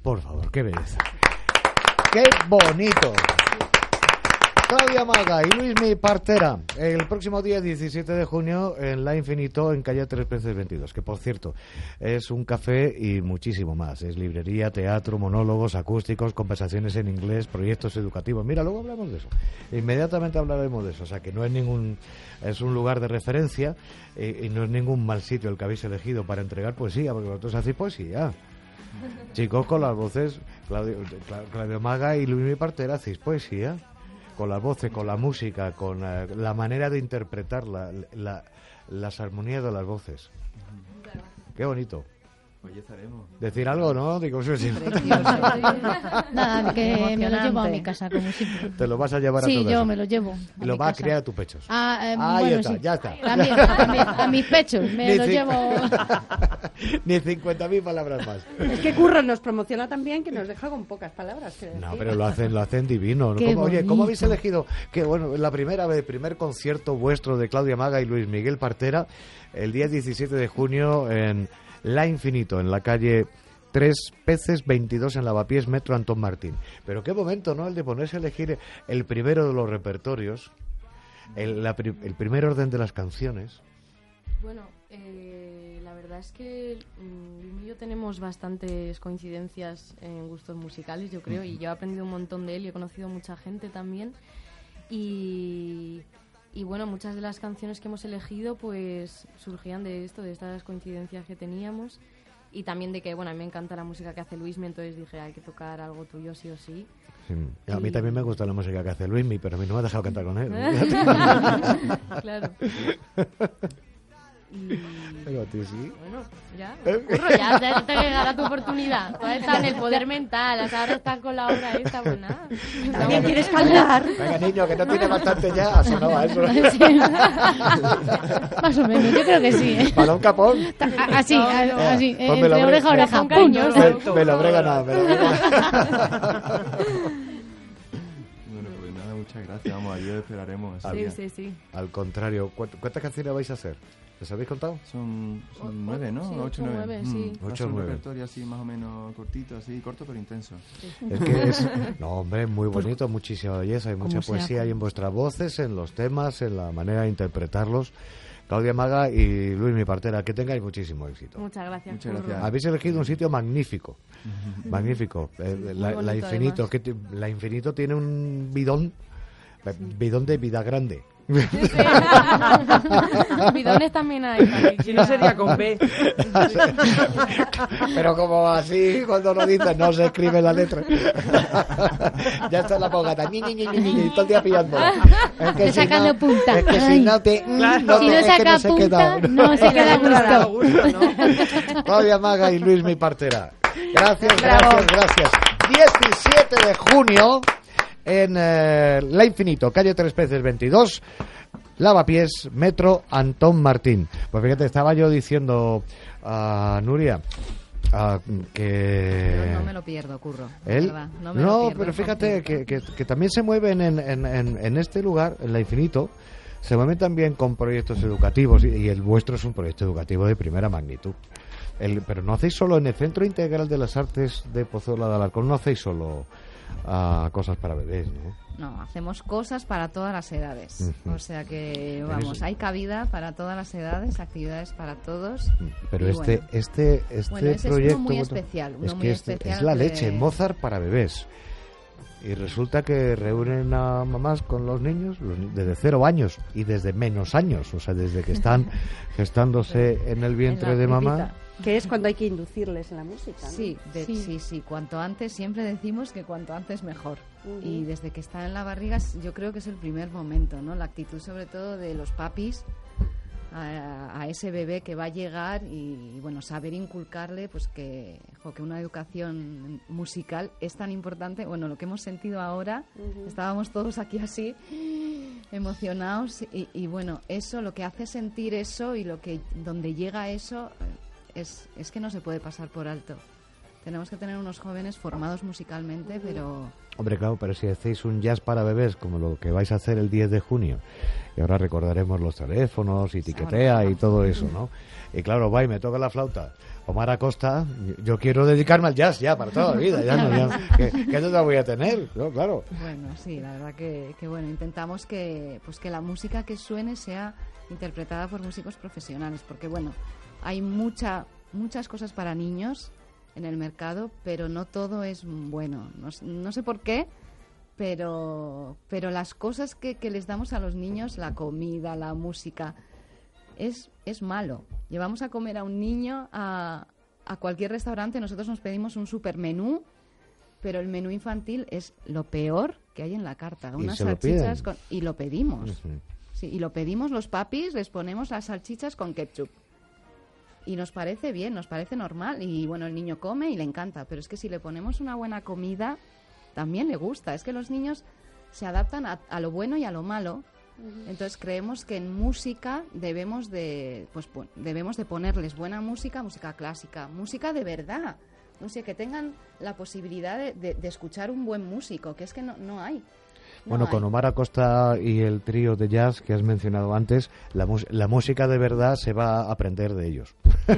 por favor, qué belleza. ¡Qué bonito! Claudia Maga y Luismi Partera, el próximo día diecisiete de junio en La Infinito, en calle Tres Peces veintidós, que por cierto es un café y muchísimo más. Es librería, teatro, monólogos, acústicos, conversaciones en inglés, proyectos educativos. Mira, luego hablamos de eso. Inmediatamente hablaremos de eso. O sea, que no es ningún, es un lugar de referencia y, y no es ningún mal sitio el que habéis elegido para entregar poesía, porque vosotros hacéis poesía. Chicos, con las voces, Claudio, Claudio Maga y Luismi Partera hacéis poesía. Con las voces, con la música, con la, la manera de interpretar la, la, las armonías de las voces. Qué bonito. Hoy estaremos. ¿Decir algo, no? Digo, sí, sí. Nada, que me lo llevo a mi casa, como siempre. ¿Te lo vas a llevar sí, a tu casa? Sí, yo me lo llevo. Y lo vas a criar a tus pechos. Ah, eh, Ahí bueno, está, sí. ya está. También, también, a mis pechos, me Ni lo cin- llevo. Ni cincuenta mil palabras más. Es que Curro nos promociona también que nos deja con pocas palabras. Que No, decir. pero lo hacen, lo hacen divino. Qué ¿Cómo, oye, ¿cómo bonito. habéis elegido? Que bueno, la primera vez, primer concierto vuestro de Claudia Maga y Luis Miguel Partera, el día diecisiete de junio en La Infinito, en la calle Tres Peces veintidós en Lavapiés, Metro Antón Martín. Pero qué momento, ¿no? El de ponerse a elegir el primero de los repertorios, el, la pri- el primer orden de las canciones. Bueno, eh, la verdad es que mm, Luis y yo tenemos bastantes coincidencias en gustos musicales, yo creo, y yo he aprendido un montón de él y he conocido mucha gente también. Y, y bueno, muchas de las canciones que hemos elegido pues surgían de esto, de estas coincidencias que teníamos. Y también de que, bueno, a mí me encanta la música que hace Luismi, entonces dije, hay que tocar algo tuyo sí o sí. Sí. A mí también me gusta la música que hace Luismi, pero a mí no me ha dejado cantar con él. Claro. Y... Pero a ti sí. Bueno, ya. Curro, ya te, te llegará tu oportunidad. Tú estás en el poder mental, ahora estás con la obra esta, pues nada. ¿También quieres cantar? Venga, niño, que no tiene bastante ya. Sonaba eso. Sí. Más o menos, yo creo que sí. ¿eh? Para un capón. A- Así, a- así, Pues entre me lo oreja a brega- oreja. Un ¡Pum! cañón. Me, me lo brega nada, me lo brega. Bueno, pues nada, muchas gracias. Vamos, ahí os esperaremos. Sí, sí, sí. Al contrario, ¿cuánto- ¿cuántas canciones vais a hacer? ¿Les habéis contado? Son, son O- nueve, ¿no? sí, ocho, ocho, nueve. nueve, sí. Mm, va a Ocho, ser un nueve. repertorio así más o menos cortito, así corto pero intenso. Es que es, no, hombre, muy bonito, muchísima belleza, hay mucha como sea, poesía ahí como- en vuestras voces, en los temas, en la manera de interpretarlos. Claudia Maga y Luismi Partera, que tengáis muchísimo éxito. Muchas gracias. Muchas Curro. gracias. Habéis elegido un sitio magnífico, magnífico. Eh, Muy la, la bonito, Infinito, además. que ti- la Infinito tiene un bidón, eh, bidón de vida grande. Bidones también hay. para que Si no sería con B. Pero como así, cuando lo dices, no se escribe la letra. Ya está la fogata. Ni, ni, ni, ni, ni, ni, todo el día pillando. Es Te sacando punta. Es que si Ay. no te... Claro. no Si te- no es que saca no se punta, queda. no se queda a gusto. Claudia Maga y Luismi Partera. Gracias, Bravo. gracias, gracias. diecisiete de junio en eh, La Infinito, calle Tres Peces veintidós, Lavapiés, Metro Antón Martín. Pues fíjate, estaba yo diciendo a Nuria ah, que... Yo no me lo pierdo, Curro. de Él, verdad, no, me no, lo pierdo pero en fíjate que, que, que también se mueven en, en, en, en este lugar, en La Infinito, se mueven también con proyectos educativos y, y el vuestro es un proyecto educativo de primera magnitud. El, pero no hacéis solo en el Centro Integral de las Artes de Pozuelo de Alarcón, no hacéis solo ah, cosas para bebés, ¿no? No, hacemos cosas para todas las edades. Ujú. O sea que, Tenéis- vamos, hay cabida para todas las edades, actividades para todos. Pero Y este, bueno. este, este Bueno, ese es uno proyecto muy vuestro- especial, uno es muy que este- especial es la que- leche, Mozart para bebés. Y resulta que reúnen a mamás con los niños los ni- desde cero años y desde menos años, o sea, desde que están gestándose en el vientre de mamá. Que es cuando hay que inducirles en la música, ¿no? Sí, de- sí, sí, cuanto antes, siempre decimos que cuanto antes mejor. Ujú. Y desde que está en la barriga, s- yo creo que es el primer momento, ¿no? La actitud sobre todo de los papis a, a ese bebé que va a llegar y, y, bueno, saber inculcarle pues que, jo, que una educación musical es tan importante. Bueno, lo que hemos sentido ahora, Ujú. estábamos todos aquí así emocionados y, y bueno, eso, lo que hace sentir eso y lo que donde llega eso eh, es, es que no se puede pasar por alto. Tenemos que tener unos jóvenes formados musicalmente, pero... Hombre, claro, pero si hacéis un jazz para bebés, como lo que vais a hacer el diez de junio, y ahora recordaremos los teléfonos y tiquetea y todo eso, ¿no? Y claro, va y me toca la flauta Omar Acosta, yo quiero dedicarme al jazz ya, para toda la vida, ya no, ya, ¿qué, qué duda voy a tener? No, claro. Bueno, sí, la verdad que, que bueno, intentamos que, pues que la música que suene sea interpretada por músicos profesionales, porque bueno, hay mucha, muchas cosas para niños en el mercado, pero no todo es bueno. No, no sé por qué, pero, pero las cosas que, que les damos a los niños, la comida, la música, es, es malo. Llevamos a comer a un niño a, a cualquier restaurante, nosotros nos pedimos un super menú, pero el menú infantil es lo peor que hay en la carta. Unas salchichas con, y lo pedimos. Uh-huh. Sí, y lo pedimos los papis, les ponemos las salchichas con ketchup. Y nos parece bien, nos parece normal. Y bueno, el niño come y le encanta. Pero es que si le ponemos una buena comida, también le gusta. Es que los niños se adaptan a, a lo bueno y a lo malo. Uh-huh. Entonces creemos que en música debemos de, pues, debemos de ponerles buena música, música clásica, música de verdad. No sé, que tengan la posibilidad de, de, de escuchar un buen músico, que es que no, no hay. No bueno, hay. Con Omar Acosta y el trío de jazz que has mencionado antes, la, mus- la música de verdad se va a aprender de ellos.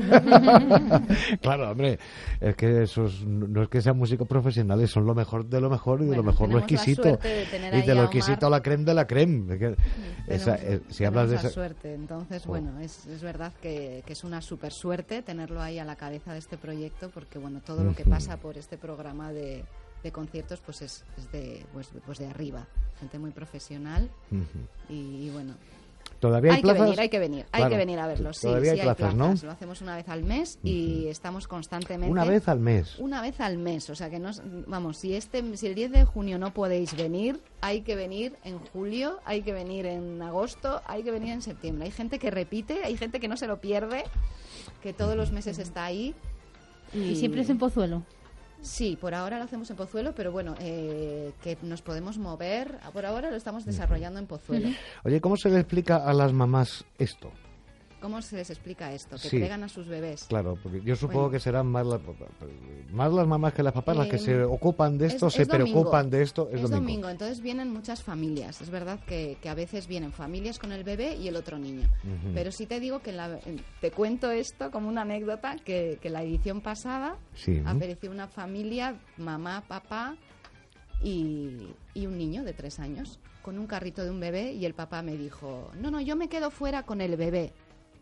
Claro, hombre, es que esos no es que sean músicos profesionales, son lo mejor de lo mejor y bueno, de lo mejor lo exquisito. De y de lo exquisito a la creme de la creme. Que, esa, tenemos, eh, si hablas de esa suerte, entonces, oh. bueno, es, es verdad que, que es una súper suerte tenerlo ahí a la cabeza de este proyecto, porque bueno, todo lo que pasa por este programa de de conciertos pues es, es de pues, pues de arriba, gente muy profesional. Uh-huh. y, y bueno, todavía hay, hay plazas. que venir, hay que venir, hay claro, que venir a verlos. Sí, todavía sí hay plazas, hay plazas. ¿no? Lo hacemos una vez al mes y uh-huh. estamos constantemente. Una vez al mes. Una vez al mes, o sea que no, vamos, si este, si el diez de junio no podéis venir, hay que venir en julio, hay que venir en agosto, hay que venir en septiembre. Hay gente que repite, hay gente que no se lo pierde, que todos los meses está ahí. Y, y siempre es en Pozuelo. Sí, por ahora lo hacemos en Pozuelo, pero bueno, eh, que nos podemos mover. Por ahora lo estamos desarrollando en Pozuelo. Oye, ¿cómo se le explica a las mamás esto? ¿Cómo se les explica esto? Que sí, pegan a sus bebés. Claro, porque yo supongo bueno. que serán más las, más las mamás que las papás eh, las que se ocupan de esto, es, se es preocupan de esto. Es, es domingo. domingo, entonces vienen muchas familias. Es verdad que, que a veces vienen familias con el bebé y el otro niño. Uh-huh. Pero sí te digo que la, te cuento esto como una anécdota, que, que la edición pasada sí, apareció una familia, mamá, papá y, y un niño de tres años con un carrito de un bebé, y el papá me dijo, no, no, yo me quedo fuera con el bebé.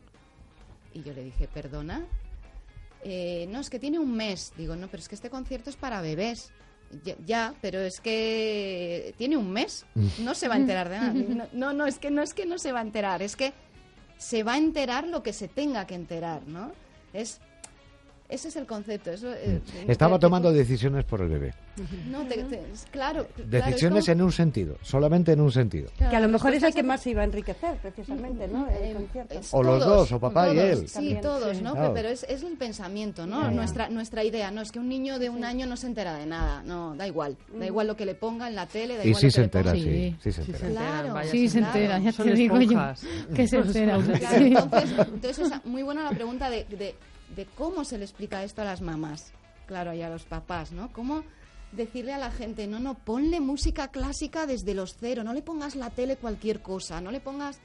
Y yo le dije, ¿perdona? Eh, no, es que tiene un mes. Digo, no, pero es que este concierto es para bebés. Ya, ya, pero es que tiene un mes. No se va a enterar de nada. No, no, no, es que no es que no se va a enterar. Es que se va a enterar lo que se tenga que enterar, ¿no? Es... Ese es el concepto. Eso, eh, Estaba te, tomando te... decisiones por el bebé. No, te, te, claro. Decisiones claro, en un sentido, solamente en un sentido. Claro, que a lo mejor es el que más se iba a enriquecer, precisamente, ¿no? El concierto. O los dos, o papá todos, y él. Sí, También, todos, sí. ¿no? Claro. Pero es, es el pensamiento, ¿no? Ya, ya. Nuestra nuestra idea, no es que un niño de un sí. año no se entera de nada, no, da igual. Da igual lo que le ponga en la tele, da y igual sí lo que se le entera, ponga. sí, sí se entera. Claro, Vaya, sí se entera, ya te digo esponjas. yo que se entera. Claro, entonces, entonces es muy buena la pregunta de, de, de cómo se le explica esto a las mamás. Claro, y a los papás, ¿no? ¿Cómo decirle a la gente, no, no, ponle música clásica desde los cero, no le pongas la tele cualquier cosa, no le pongas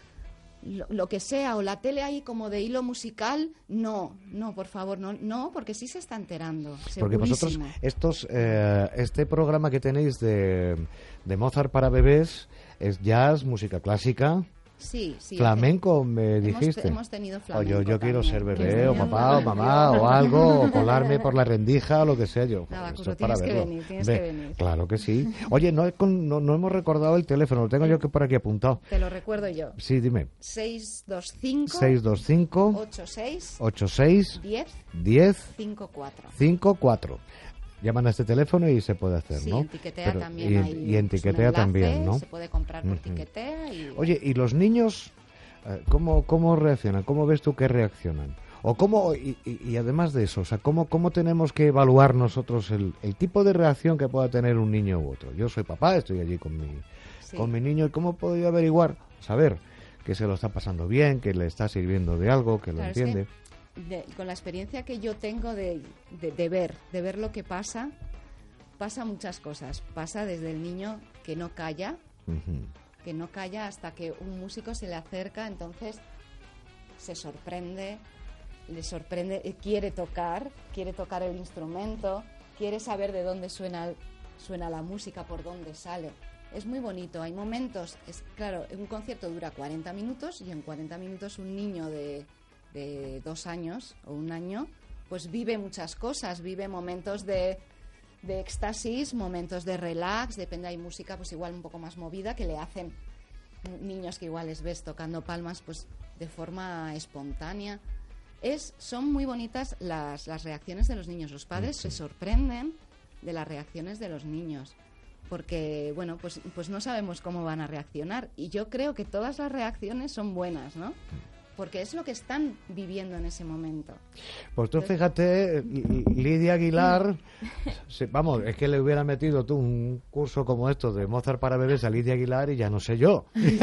lo, lo que sea, o la tele ahí como de hilo musical, no, no, por favor, no, no, porque sí se está enterando, porque segurísimo. vosotros, estos, eh, este programa que tenéis de, de Mozart para bebés, es jazz, música clásica... Sí, sí. Flamenco, me hemos dijiste. Te, hemos tenido flamenco. O yo, yo quiero ser bebé, o también. papá, o mamá, o algo, o colarme por la rendija, o lo que sea yo. Nada, Esto Curro, es para tienes que verlo. venir, tienes Ve, que venir. Claro que sí. Oye, no, he con, no, no hemos recordado el teléfono, lo tengo yo que por aquí apuntado. Te lo recuerdo yo. Sí, dime. seis dos cinco seis dos cinco ocho seis ocho seis diez diez cincuenta y cuatro. cincuenta y cuatro. Llaman a este teléfono y se puede hacer, sí, ¿no? en Tiquetea Pero, también y, hay y en pues, Tiquetea un enlace, también, ¿no? Se puede comprar por uh-huh. Tiquetea y... Oye, ¿y los niños cómo, cómo reaccionan? ¿Cómo ves tú que reaccionan? O cómo, y, y, y además de eso, o sea, ¿cómo, cómo tenemos que evaluar nosotros el, el tipo de reacción que pueda tener un niño u otro? Yo soy papá, estoy allí con mi, sí. con mi niño, ¿y cómo puedo yo averiguar, saber que se lo está pasando bien, que le está sirviendo de algo, que lo claro, entiende? Es que de- con la experiencia que yo tengo de, de, de ver, de ver lo que pasa, pasa muchas cosas. Pasa desde el niño que no calla, Ujú. que no calla hasta que un músico se le acerca, entonces se sorprende, le sorprende, eh, quiere tocar, quiere tocar el instrumento, quiere saber de dónde suena, suena la música, por dónde sale. Es muy bonito, hay momentos, es claro, un concierto dura cuarenta minutos y en cuarenta minutos un niño de, de dos años o un año pues vive muchas cosas, vive momentos de, de éxtasis, momentos de relax, depende, hay música pues igual un poco más movida que le hacen niños que igual les ves tocando palmas pues de forma espontánea. Es, son muy bonitas las, las reacciones de los niños. Los padres se sorprenden de las reacciones de los niños porque, bueno, pues, pues no sabemos cómo van a reaccionar y yo creo que todas las reacciones son buenas, ¿no? Porque es lo que están viviendo en ese momento. Pues tú fíjate, L- Lidia Aguilar, sí, vamos, es que le hubiera metido tú un curso como esto de Mozart para bebés a Lidia Aguilar y ya no sé yo. Sí,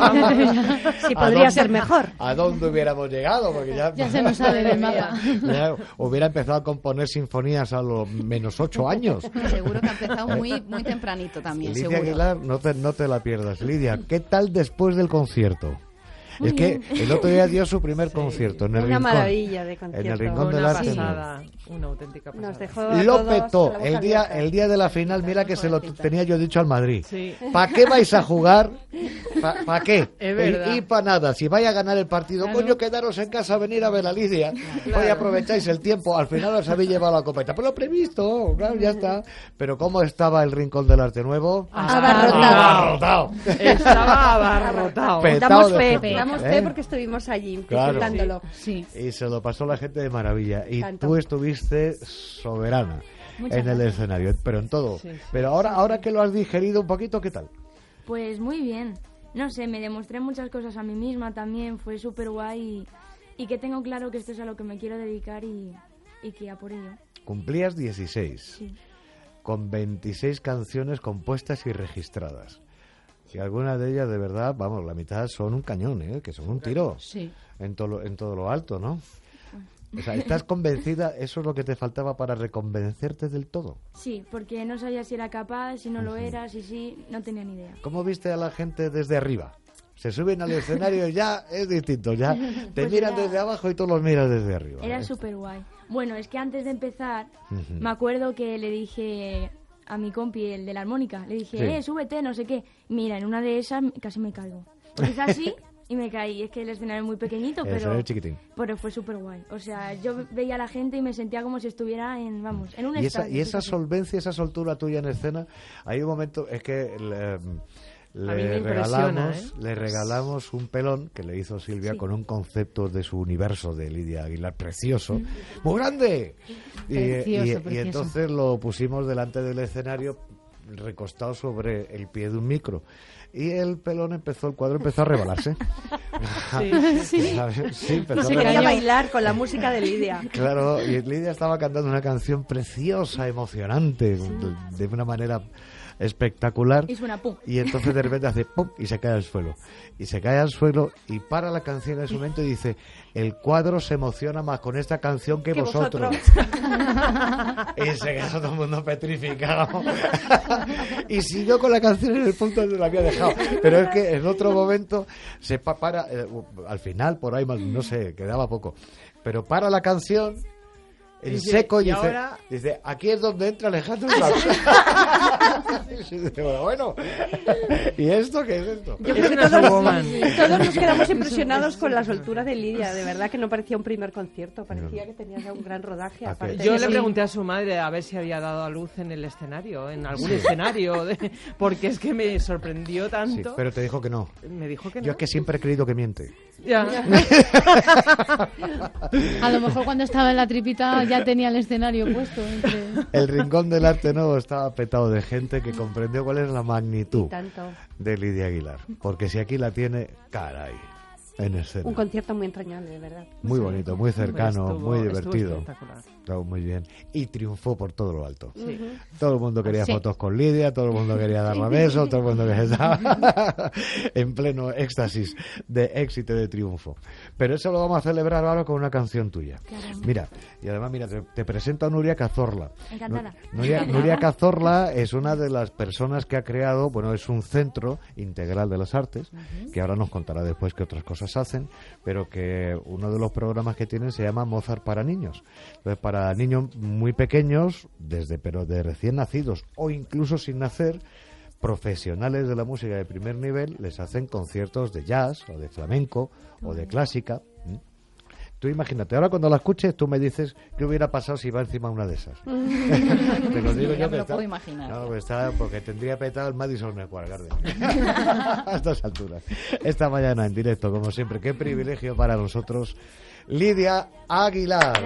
¿A podría dónde- ser mejor. ¿A dónde hubiéramos llegado? Porque ya, Ya se nos sale del mapa. Ya hubiera empezado a componer sinfonías a los menos ocho años. Seguro que ha empezado muy, muy tempranito también, Lidia seguro. Aguilar, no te, no te la pierdas. Lidia, ¿qué tal después del concierto? Muy es que bien. el otro día dio su primer concierto en el Una Rincón. maravilla de concierto. En el Rincón del Una Arte. pasada, una auténtica pasada. Nos dejó a Lo todos petó con la boca el día, abierta. el día de la final. Mira que se lo tenía yo dicho al Madrid. Sí. ¿Para qué vais a jugar? ¿Para pa qué? Es verdad. Y, y para nada. Si vais a ganar el partido, Claro. coño, quedaros en casa a venir a ver a Lidia. Hoy aprovecháis el tiempo. Al final os habéis llevado la copeta. Pues lo previsto, claro, ya está. Pero ¿cómo estaba el Rincón del Arte Nuevo? Abarrotado. Abarrotado. Estaba abarrotado. Petao Damos de fe, gente, damos ¿eh? fe porque estuvimos allí Claro. disfrutándolo. Sí. Y se lo pasó la gente de maravilla. Y Tanto. tú estuviste soberana Muchas en el gracias. escenario, pero en todo. Sí, sí. Pero ahora, ahora que lo has digerido un poquito, ¿qué tal? Pues muy bien. No sé, me demostré muchas cosas a mí misma también. Fue súper guay y, y que tengo claro que esto es a lo que me quiero dedicar y, y que a por ello. Cumplías dieciséis, Sí. con veintiséis canciones compuestas y registradas. Y algunas de ellas, de verdad, vamos, la mitad son un cañón, ¿eh? Que son un tiro. Sí. En, todo lo- en todo lo alto, ¿no? O sea, ¿estás convencida? ¿Eso es lo que te faltaba para reconvencerte del todo? Sí, porque no sabía si era capaz, si no lo era, si sí, no tenía ni idea. ¿Cómo viste a la gente desde arriba? Se suben al escenario y ya es distinto, ya te Pues miran era- desde abajo y tú los miras desde arriba. Era ¿eh? súper guay. Bueno, es que antes de empezar, Ujú. me acuerdo que le dije a mi compi, el de la armónica, le dije, Sí. eh, súbete, no sé qué. Mira, en una de esas casi me caigo. Porque hice así y me caí. Es que el escenario es muy pequeñito, Eso pero, es chiquitín. pero fue súper guay. O sea, yo veía a la gente y me sentía como si estuviera en, vamos, en un Y esa, estadio. y esa fíjate. solvencia, esa soltura tuya en escena, hay un momento, es que le, A mí le me impresiona, regalamos, ¿eh? le regalamos un pelón que le hizo Silvia Sí. con un concepto de su universo de Lidia Aguilar precioso, muy grande. Y, Precioso, y- y precioso. entonces lo pusimos delante del escenario recostado sobre el pie de un micro. Y el pelón empezó, el cuadro empezó a rebalarse. Sí. ¿Sabes? Sí, empezó No a se quería rebalarse. bailar con la música de Lidia. Claro, y Lidia estaba cantando una canción preciosa, emocionante, de, de una manera espectacular. Y suena pum. Y entonces de repente hace pum y se cae al suelo. Y se cae al suelo y para la canción en ese momento y dice, el cuadro se emociona más con esta canción que, Que vosotros. Y se quedó todo el mundo petrificado. Y siguió con la canción en el punto donde la había dejado. Pero es que en otro momento se pa- para, eh, al final, por ahí, no sé, quedaba poco. Pero para la canción en Dice, seco y ¿y dice, ahora? dice, aquí es donde entra Alejandro Sanz. Y dice, bueno, bueno, ¿y esto qué es esto? Yo creo que todos, todos nos quedamos impresionados con la soltura de Lidia. De verdad que no parecía un primer concierto, parecía que tenía ya un gran rodaje. Aparte Yo de le eso. pregunté a su madre a ver si había dado a luz en el escenario, en algún escenario, de- porque es que me sorprendió Sí, tanto. pero te dijo que no. Me dijo que no. Yo es que siempre he creído que miente. Ya. A lo mejor cuando estaba en la tripita ya tenía el escenario puesto. Entre... El Rincón del Arte Nuevo estaba petado de gente que comprendió cuál es la magnitud Y tanto. de Lidia Aguilar. Porque si aquí la tiene, caray. En escena. Un concierto muy entrañable, de verdad. Muy bonito, muy cercano, Estuvo- muy estuvo divertido. espectacular. Todo muy bien. Y triunfó por todo lo alto. Sí. Todo el mundo quería Sí. fotos con Lidia, todo el mundo quería darle besos, todo el mundo quería estar en pleno éxtasis de éxito y de triunfo. Pero eso lo vamos a celebrar ahora con una canción tuya. Caramba. Mira, y además, mira, te, te presento a Nuria Cazorla. Encantada. Nu- Nuria, Nuria Cazorla es una de las personas que ha creado, bueno, es un centro integral de las artes, que ahora nos contará después qué otras cosas hacen, pero que uno de los programas que tienen se llama Mozart para niños. Entonces, para niños muy pequeños, desde pero de recién nacidos o incluso sin nacer, profesionales de la música de primer nivel les hacen conciertos de jazz o de flamenco o de clásica. ¿Mm? Tú imagínate, ahora cuando la escuches tú me dices qué hubiera pasado si va encima una de esas. Te lo digo Sí, yo ya que me lo está- puedo imaginar. No, pues está porque tendría petado el Madison Square Garden. A estas alturas. Esta mañana en directo, como siempre, qué privilegio para nosotros, Lidia Aguilar.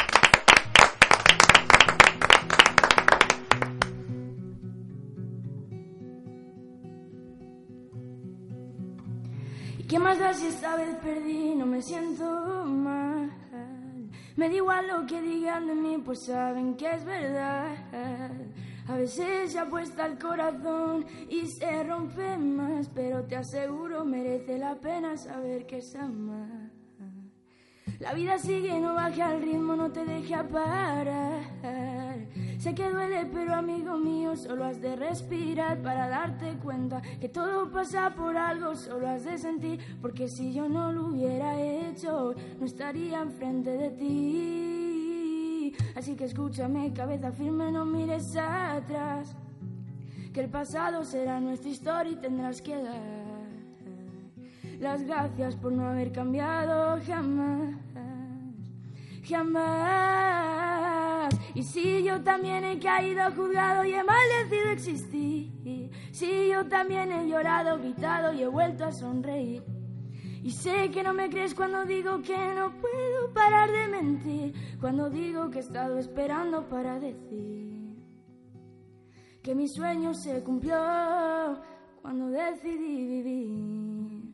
¿Y qué más da si esta vez perdí? No me siento mal. Me da igual lo que digan de mí, pues saben que es verdad. A veces se apuesta el corazón y se rompe más, pero te aseguro merece la pena saber que es amar. La vida sigue, no baja el ritmo, no te deja parar. Sé que duele, pero amigo mío, solo has de respirar para darte cuenta que todo pasa por algo, solo has de sentir, porque si yo no lo hubiera hecho, no estaría enfrente de ti. Así que escúchame, cabeza firme, no mires atrás, que el pasado será nuestra historia y tendrás que dar las gracias por no haber cambiado jamás, jamás. Y si yo también he caído, juzgado y he maldecido existir, si yo también he llorado, gritado y he vuelto a sonreír, y sé que no me crees cuando digo que no puedo parar de mentir, cuando digo que he estado esperando para decir que mi sueño se cumplió cuando decidí vivir.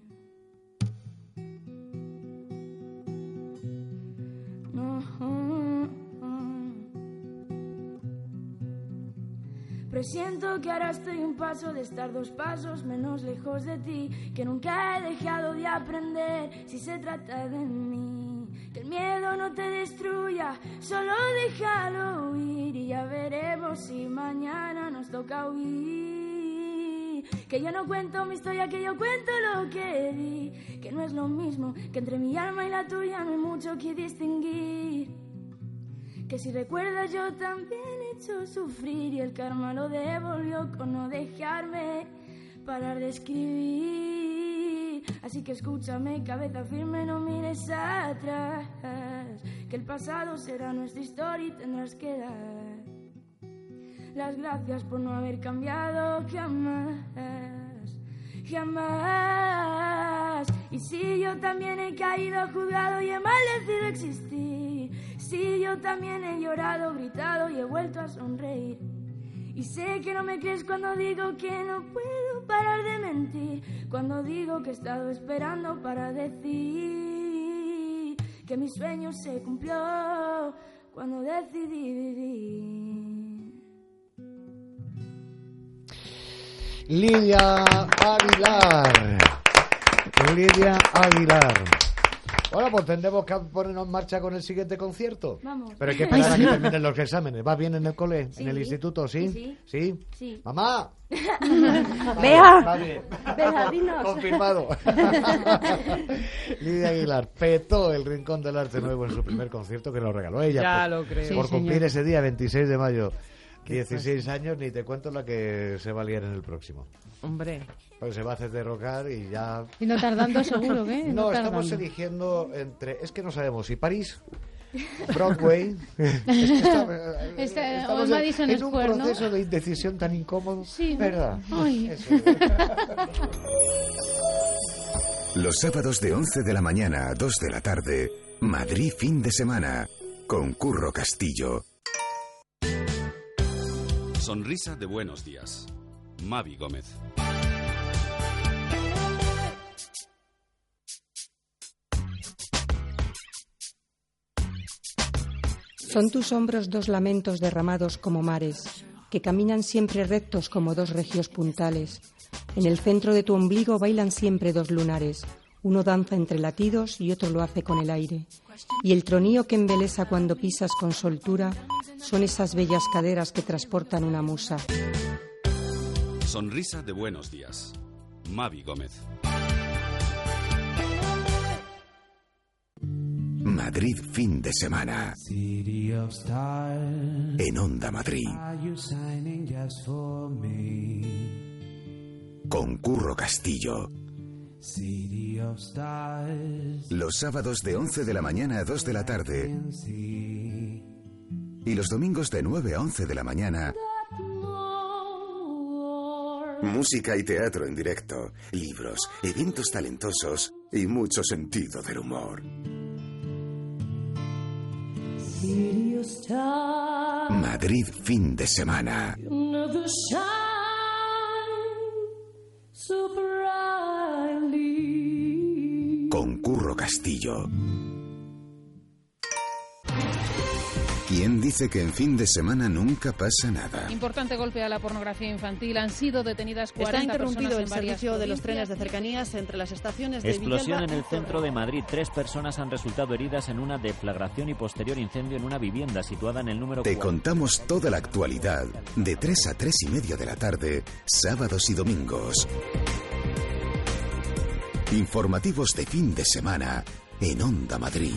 Presiento que ahora estoy un paso de estar dos pasos menos lejos de ti, que nunca he dejado de aprender si se trata de mí. Que el miedo no te destruya, solo déjalo ir y ya veremos si mañana nos toca huir. Que yo no cuento mi historia, que yo cuento lo que vi, que no es lo mismo, que entre mi alma y la tuya no hay mucho que distinguir. Que si recuerdas yo también he hecho sufrir y el karma lo devolvió con no dejarme parar de escribir. Así que escúchame, cabeza firme, no mires atrás, que el pasado será nuestra historia y tendrás que dar las gracias por no haber cambiado jamás, jamás. Y si yo también he caído, juzgado y he maldecido existir, si yo también he llorado, gritado y he vuelto a sonreír, y sé que no me crees cuando digo que no puedo parar de mentir, cuando digo que he estado esperando para decir que mi sueño se cumplió cuando decidí vivir. Lidia Aguilar. Lidia Aguilar. Bueno, pues tendremos que ponernos en marcha con el siguiente concierto. Vamos. Pero hay que esperar a que terminen los exámenes. ¿Va bien en el cole? Sí. ¿En el instituto? ¿Sí? Sí. ¿Sí? Sí. ¡Mamá! Vea. Va bien. Vea, dinos. Confirmado. Lidia Aguilar petó el Rincón del Arte Nuevo en su primer concierto, que lo regaló ella. Ya por, lo creo. Por Sí, cumplir señor. ese día, veintiséis de mayo. dieciséis años, ni te cuento la que se va a liar en el próximo. Hombre. Pues se va a hacer derrocar y ya... Y no tardando seguro, ¿qué? No, estamos tardando. eligiendo entre... Es que no sabemos si París, Broadway... es que está- Este, estamos o en- Madison en un Square, ¿no? proceso de indecisión tan incómodo. Sí. ¿Verdad? Ay. Eso. Los sábados de once de la mañana a dos de la tarde, Madrid fin de semana, con Curro Castillo. Sonrisa de buenos días. Mavi Gómez. Son tus hombros dos lamentos derramados como mares, que caminan siempre rectos como dos regios puntales. En el centro de tu ombligo bailan siempre dos lunares. Uno danza entre latidos y otro lo hace con el aire. Y el tronío que embelesa cuando pisas con soltura son esas bellas caderas que transportan una musa. Sonrisa de buenos días. Mavi Gómez. Madrid fin de semana. En Onda Madrid. Con Curro Castillo. Los sábados de once de la mañana a dos de la tarde. Y los domingos de nueve a once de la mañana. Música y teatro en directo, libros, eventos talentosos y mucho sentido del humor. Madrid fin de semana. Con Curro Castillo. ¿Quién dice que en fin de semana nunca pasa nada? Importante golpe a la pornografía infantil. Han sido detenidas cuarenta Está interrumpido personas el en varias servicio de los provincias. trenes de cercanías entre las estaciones de Explosión Villalba en el y centro de Madrid. Tres personas han resultado heridas en una deflagración y posterior incendio en una vivienda situada en el número Te cuatro. contamos toda la actualidad de tres a tres y media de la tarde, sábados y domingos. Informativos de fin de semana en Onda Madrid.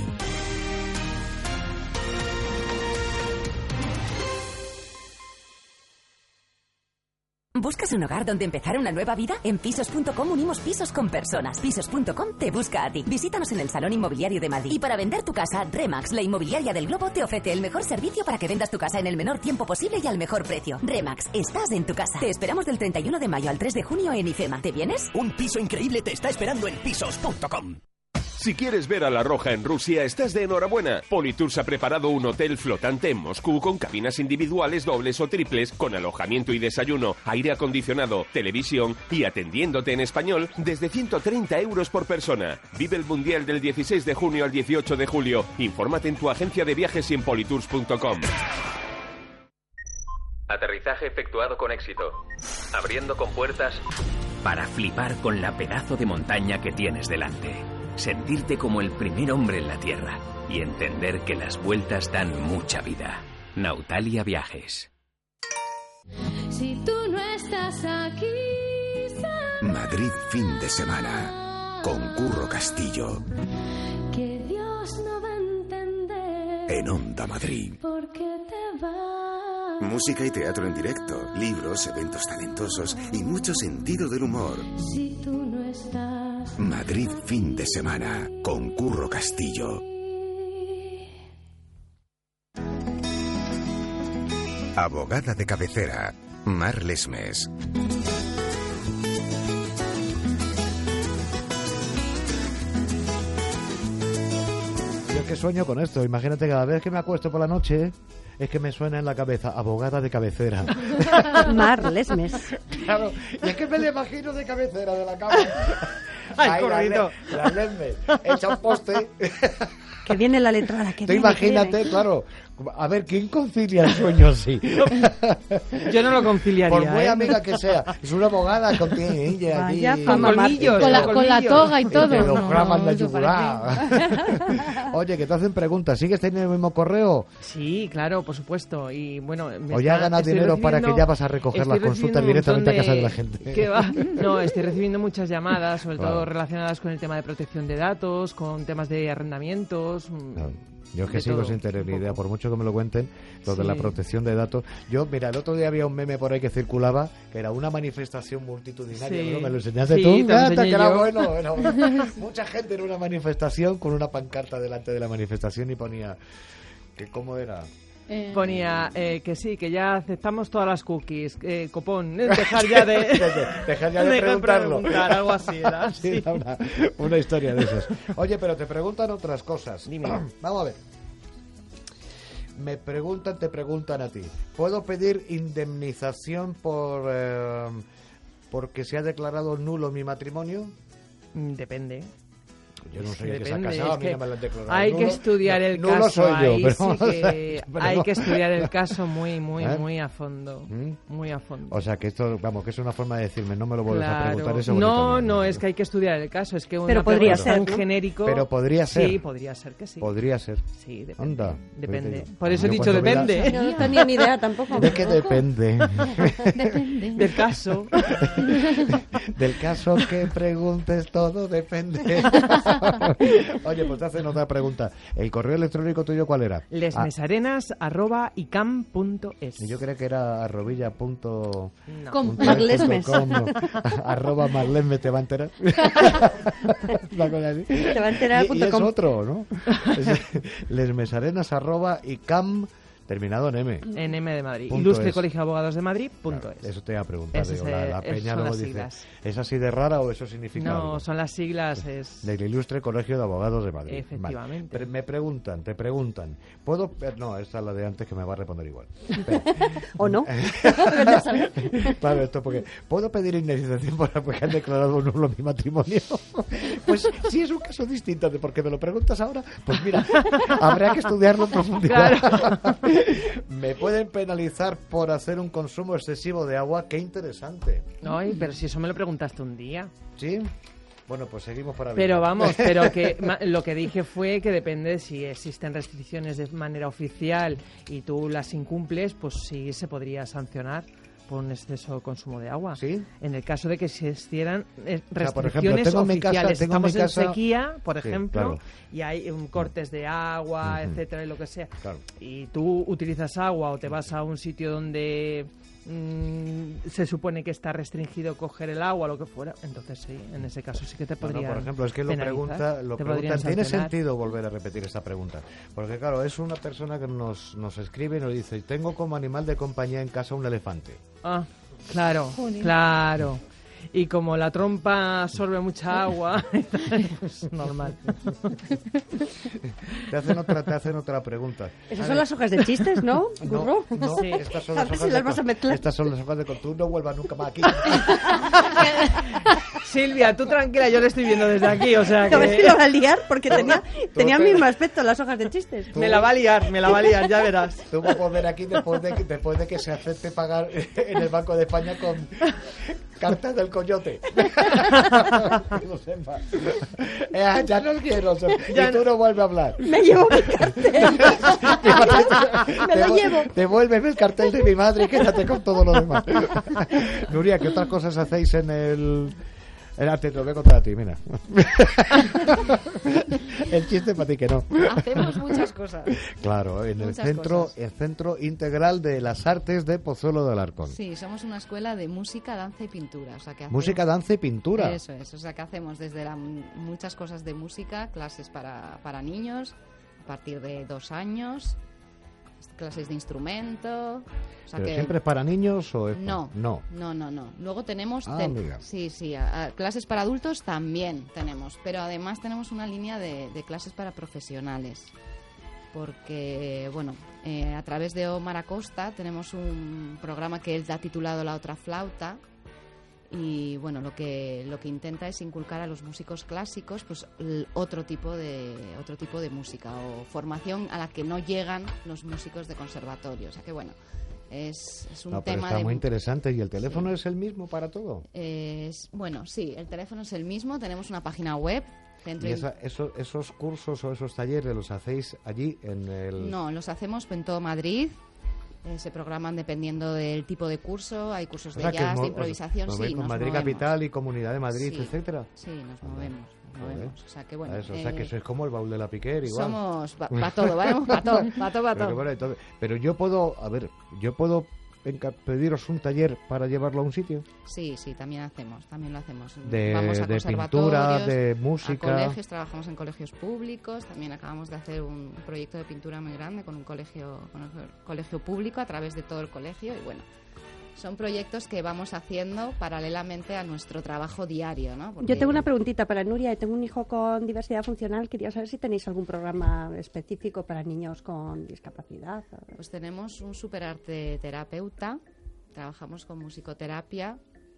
¿Buscas un hogar donde empezar una nueva vida? En Pisos punto com unimos pisos con personas. Pisos punto com te busca a ti. Visítanos en el Salón Inmobiliario de Madrid. Y para vender tu casa, Remax, la inmobiliaria del Globo, te ofrece el mejor servicio para que vendas tu casa en el menor tiempo posible y al mejor precio. Remax, estás en tu casa. Te esperamos del treinta y uno de mayo al tres de junio en IFEMA. ¿Te vienes? Un piso increíble te está esperando en Pisos punto com. Si quieres ver a La Roja en Rusia, estás de enhorabuena. Politours ha preparado un hotel flotante en Moscú con cabinas individuales dobles o triples, con alojamiento y desayuno, aire acondicionado, televisión y atendiéndote en español desde ciento treinta euros por persona. Vive el Mundial del dieciséis de junio al dieciocho de julio. Infórmate en tu agencia de viajes y en politours punto com. Aterrizaje efectuado con éxito. Abriendo compuertas para flipar con la pedazo de montaña que tienes delante. Sentirte como el primer hombre en la Tierra y entender que las vueltas dan mucha vida. Nautalia Viajes. Si tú no estás aquí, Madrid fin de semana con Curro Castillo que Dios no va a entender en Onda Madrid. por qué te vas. Música y teatro en directo, libros, eventos talentosos y mucho sentido del humor. Si tú no estás. Madrid fin de semana con Curro Castillo. Abogada de cabecera, Mar Lesmes. Yo es que sueño con esto. Imagínate, cada vez que me acuesto por la noche, es que me suena en la cabeza, abogada de cabecera. Mar Lesmes. Claro, y es que me la imagino de cabecera de la cama. Ay, Ahí, corrido. La, la Lesmes, hecha un poste. Que viene la letrada. Que Tú viene, imagínate, que viene. claro. A ver, ¿quién concilia el sueño así? Yo no lo conciliaría. Por muy ¿eh? amiga que sea. Es una abogada con ella aquí. Vaya, con colmillos, Con la, con con la colmillos. toga y todo. Te lo No, clavan no, la eso yugular. Oye, que te hacen preguntas. ¿Sigues teniendo el mismo correo? Sí, claro, por supuesto. Y bueno, me O ya has está- ganado estoy dinero para que recibiendo- ya vas a recoger estoy las consultas recibiendo un directamente a montón casa de la gente. ¿Qué va? No, estoy recibiendo muchas llamadas, sobre Claro. todo relacionadas con el tema de protección de datos, con temas de arrendamientos. mm, Yo es que de sigo todo, sin tener un ni idea, poco. por mucho que me lo cuenten, lo de Sí. la protección de datos. Yo, mira, el otro día había un meme por ahí que circulaba, que era una manifestación multitudinaria, Sí. ¿no? Me lo enseñaste Sí, tú, te lo gata, enseñé que era yo. bueno, era bueno. Mucha gente en una manifestación con una pancarta delante de la manifestación y ponía, que ¿cómo era? Ponía eh, que sí, que ya aceptamos todas las cookies. Eh, copón, eh, dejar ya de... Dejar ya de preguntarlo. preguntar, algo así era. Sí, sí. era una, una historia de esas. Oye, pero te preguntan otras cosas. Dime. Vamos a ver. Me preguntan, te preguntan a ti. ¿Puedo pedir indemnización por eh, porque se ha declarado nulo mi matrimonio? Mm, Depende. Yo no Es sé que de qué se ha depende, casado, a es mí que no me lo han declarado. hay que Nulo- estudiar el nulo caso, soy yo, ahí pero sí vamos a ver, que pero hay no. que estudiar el caso muy, muy, ¿Eh? muy a fondo, ¿Mm? muy a fondo. O sea, que esto, vamos, que es una forma de decirme, no me lo vuelves a Claro. preguntar eso. No, bonitamente. no, es que hay que estudiar el caso, es que una Pero podría pregunta ser, tan ¿no? genérico... Pero podría ser. Sí, podría ser que sí. Podría ser. Sí, depende. Anda. Depende. Pues, Por eso he yo dicho cuando vea- depende. Yo no tenía ni idea tampoco. ¿De qué depende? Depende. Del caso. Del caso que preguntes, todo depende. Oye, pues te hacen otra pregunta. ¿El correo electrónico tuyo cuál era? lesmesarenas arroba icam punto es. Ah, yo creo que era arrobilla punto... No. Con punto Marlesmes. com, no. Arroba Marlesmes, ¿te va a enterar? Una cosa así. Te va a enterar Y, y punto es com. otro, ¿no? Es lesmesarenas arroba icam terminado en M. En M de Madrid. Punto Ilustre es. Colegio de Abogados de Madrid, punto Claro, es. eso te iba a preguntar. Ese Digo, es, la, la eh, peña son luego las dice, siglas. ¿es así de rara o eso significa No, algo? son las siglas, es... Del Ilustre Colegio de Abogados de Madrid. Efectivamente. Vale. Pero me preguntan, te preguntan, ¿puedo...? eh, No, esta es la de antes que me va a responder igual. Pero- ¿O no? Vete a saber. Claro, esto porque... ¿Puedo pedir indemnización por porque han declarado nulo mi matrimonio? Pues si es un caso distinto de por qué me lo preguntas ahora, pues mira, habrá que estudiarlo en profundidad. Me pueden penalizar por hacer un consumo excesivo de agua. ¡Qué interesante! Ay, pero si eso me lo preguntaste un día. ¿Sí? Bueno, pues seguimos para Pero avisar. vamos, pero que ma- lo que dije fue que depende si existen restricciones de manera oficial y tú las incumples, pues sí se podría sancionar por un exceso de consumo de agua. ¿Sí? En el caso de que existieran eh, O sea, por ejemplo, restricciones tengo en mi casa- oficiales. tengo en mi Estamos casa- en sequía, por Sí, ejemplo, claro. y hay um, cortes de agua, Ujú. etcétera, y lo que sea. Claro. Y tú utilizas agua o te vas a un sitio donde mm, se supone que está restringido coger el agua, lo que fuera, entonces sí, en ese caso sí que te No, no, podrían por ejemplo, es que lo penalizar, pregunta, lo te preguntan, podrían ¿tiene sancionar. sentido volver a repetir esta pregunta? Porque claro, es una persona que nos, nos escribe y nos dice, tengo como animal de compañía en casa un elefante. Ah, claro, Jolín. claro. Y como la trompa absorbe mucha agua, pues normal. Te hacen otra, te hacen otra pregunta. Esas A son ver, las hojas de chistes, ¿no? No, Burro. no, Sí. estas son A las ver hojas si de las vas a con- mezclar. Estas son las hojas de con- tú no vuelvas nunca más aquí. Silvia, tú tranquila, yo le estoy viendo desde aquí, o sea A ver si que lo va a liar, porque tenía, tenía el pe- mismo aspecto las hojas de chistes. me la va a liar, me la va a liar, ya verás. Tú vas a volver aquí después de, que, después de que se acepte pagar en el Banco de España con cartas del coyote. Que lo sepas. Eh, ya no quiero. o sea, Ya y tú no vuelves a hablar. Me llevo mi cartel. Me lo Devu- llevo. Devuélveme el cartel de mi madre y quédate con todo lo demás. Nuria, ¿qué otras cosas hacéis en el...? Eh, te lo voy a contar a ti, mira. El chiste para ti que no. Hacemos muchas cosas. Claro, en el Muchas centro, cosas. el Centro Integral de las Artes de Pozuelo de Alarcón. Sí, somos una escuela de música, danza y pintura. O sea, que hacemos- Música, danza y pintura. Eso es, o sea que hacemos desde la- muchas cosas de música, clases para, para niños a partir de dos años, clases de instrumento. O sea ¿Pero que siempre es para niños o es pa- no, No. no, no, no. Luego tenemos Ah, ten- amiga. sí, sí, a- a clases para adultos también tenemos, pero además tenemos una línea de, de clases para profesionales. Porque, bueno, eh, a través de Omar Acosta tenemos un programa que él ha titulado La Otra Flauta. Y bueno, lo que lo que intenta es inculcar a los músicos clásicos pues l- otro tipo de otro tipo de música o formación a la que no llegan los músicos de conservatorio. O sea que bueno, es, es un No, pero tema está de muy interesante. ¿Y el teléfono es el mismo para todo? es, bueno, sí, el teléfono es el mismo, tenemos una página web. Centro ¿Y in- esa- eso- esos cursos o esos talleres los hacéis allí en el...? No, los hacemos en todo Madrid. Eh, se programan dependiendo del tipo de curso. Hay cursos O de sea, que jazz, mo- de os- improvisación. os Sí, veis con nos Madrid movemos. Capital y Comunidad de Madrid, Sí, etcétera. Sí, nos movemos, nos Joder. movemos. O sea que bueno. Eso, o sea, que eh, eso es como el baúl de la Piquer, igual. somos para todo, ¿vale? Para todo, para todo, para Pero, todo. bueno, entonces- pero yo puedo, a ver, yo puedo enca- pediros un taller para llevarlo a un sitio. Sí, sí, también hacemos, también lo hacemos. De- Vamos a de conservatorios, pintura, de música. a colegios, trabajamos en colegios públicos. También acabamos de hacer un proyecto de pintura muy grande con un colegio, con un colegio público a través de todo el colegio y bueno. Son proyectos que vamos haciendo paralelamente a nuestro trabajo diario, ¿no? Porque- Yo tengo una preguntita para Nuria. Tengo un hijo con diversidad funcional. Quería saber si tenéis algún programa específico para niños con discapacidad. Pues tenemos un superarte terapeuta, trabajamos con musicoterapia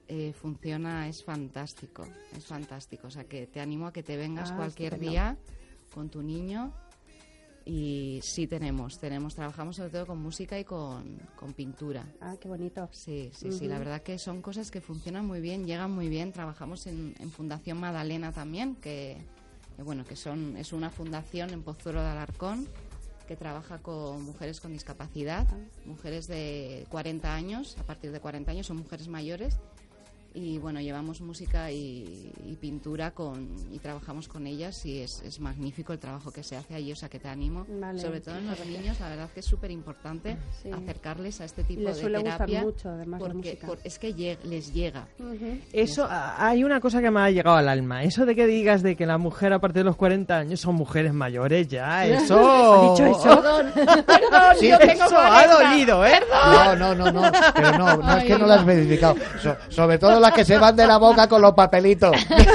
eh, funciona, es fantástico, es fantástico. O sea, que te animo a que te vengas Ah, cualquier estupendo. día con tu niño. Y sí tenemos, tenemos, trabajamos sobre todo con música y con, con pintura. Ah, qué bonito. Sí, sí, sí, la Ujú. verdad que son cosas que funcionan muy bien, llegan muy bien. Trabajamos en, en Fundación Madalena también, que, que bueno, que son es una fundación en Pozuelo de Alarcón que trabaja con mujeres con discapacidad, mujeres de cuarenta años, a partir de cuarenta años son mujeres mayores. Y bueno, llevamos música y, y pintura con, y trabajamos con ellas y es, es magnífico el trabajo que se hace allí, o sea que te animo, Vale. sobre todo en los niños, la verdad que es súper importante Sí. acercarles a este tipo Les de suele gustar terapia mucho, además, la porque música. por- es que lleg- les llega. Eso, a- hay una cosa que me ha llegado al alma. Eso de que digas de que la mujer a partir de los cuarenta años son mujeres mayores, ya, eso... ¿Ha dicho eso? Perdón, Sí, yo tengo eso ha cuarenta. dolido, ¿eh? No, no, no, no, pero no, no es que no lo has especificado. So- sobre todo las que se van de la boca con los papelitos.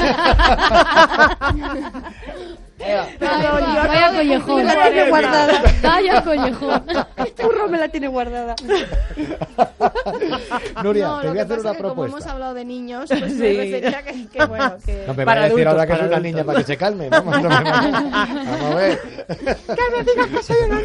Perdón, yo Vaya no- collejón. me la tiene guardada. Vaya collejón. El churro me la tiene guardada. Nuria, no, te lo voy a que hacer pasa una es que como hemos propuesta. hablado de niños, pues me Sí. refería que, que bueno, que... No me Para vaya a decir adultos, ahora que para soy una adultos. niña para que se calme. Vamos, no me vaya- Vamos a ver. Que me digas que soy una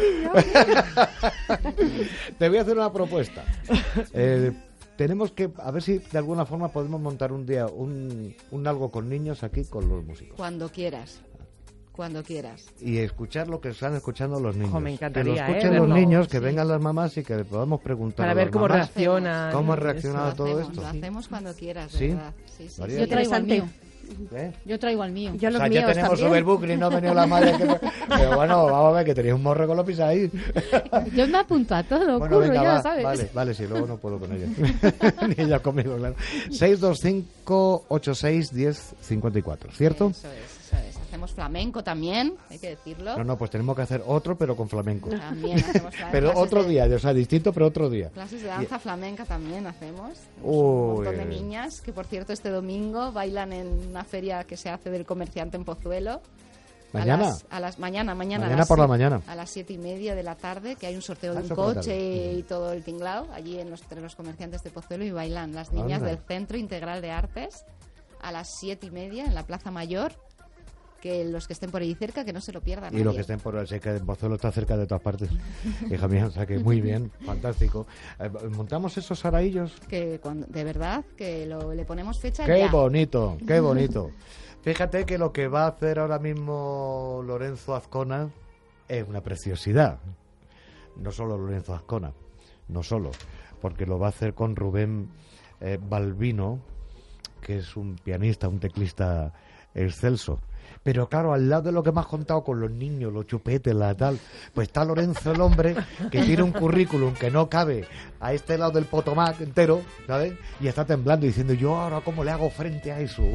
niña. Te voy a hacer una propuesta. Eh, tenemos que, a ver si de alguna forma podemos montar un día un, un algo con niños aquí con los músicos. Cuando quieras, cuando quieras. Y escuchar lo que están escuchando los niños. Ojo, me encantaría, que lo ¿eh? escuchen los verlo. niños, que Sí. vengan las mamás y que le podamos preguntar Para a ver las cómo mamás reaccionan. cómo ha Eso. reaccionado Lo todo hacemos, esto. lo hacemos cuando quieras, ¿Sí? de verdad. Sí, sí, María, sí. Yo traigo al mío. ¿Eh? Yo traigo al mío. Yo O los sea, ya míos tenemos también. overbooking y no ha venido la madre. Que... Pero bueno, vamos a ver que tenéis un morro con los pisáis. Yo me apunto a todo, Bueno, curro, venga, ya va, lo sabes. vale, vale, sí, luego no puedo con ella. Ni ella conmigo, claro. seis dos cinco ocho seis uno cero cinco cuatro, ¿cierto? Eso es, eso es. Hacemos flamenco también, hay que decirlo. No, no, pues tenemos que hacer otro, pero con flamenco. También hacemos flamenco. Pero Clases otro de- día, o sea, distinto, pero otro día. Clases de danza flamenca también hacemos. Uy. Un montón de niñas que, por cierto, este domingo bailan en una feria que se hace del comerciante en Pozuelo. ¿Mañana? A las, a las- mañana, mañana. a Mañana las por la si- mañana. A las siete y media de la tarde, que hay un sorteo de Ah, un eso por la coche tarde. y todo el tinglao allí en los, entre los comerciantes de Pozuelo y bailan las niñas Anda. del Centro Integral de Artes a las siete y media en la Plaza Mayor. Que los que estén por ahí cerca, que no se lo pierdan. Y los nadie. que estén por el sé que Pozuelo está cerca de todas partes. Hija mía, o sea que muy bien, fantástico. Eh, ¿Montamos esos araillos? Que cuando- de verdad, que lo, le ponemos fecha Qué ya. bonito, qué bonito. Fíjate que lo que va a hacer ahora mismo Lorenzo Azcona es una preciosidad. No solo Lorenzo Azcona, no solo, porque lo va a hacer con Rubén eh, Balbino, que es un pianista, un teclista excelso. Pero claro, al lado de lo que me has contado con los niños, los chupetes, la tal, pues está Lorenzo el hombre que tiene un currículum que no cabe a este lado del Potomac entero, ¿sabes? Y está temblando diciendo, yo ahora cómo le hago frente a eso.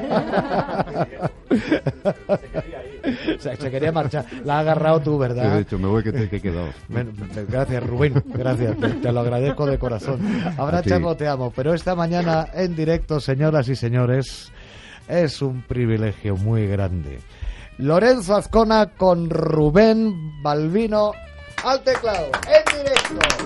O sea, se quería marchar. La has agarrado tú, ¿verdad? Sí, de hecho, me voy que te que he quedado. Bueno, gracias, Rubén. Gracias, te, te lo agradezco de corazón. Ahora A ti. charloteamos, pero esta mañana en directo, señoras y señores, es un privilegio muy grande. Lorenzo Azcona con Rubén Balbino al teclado, en directo.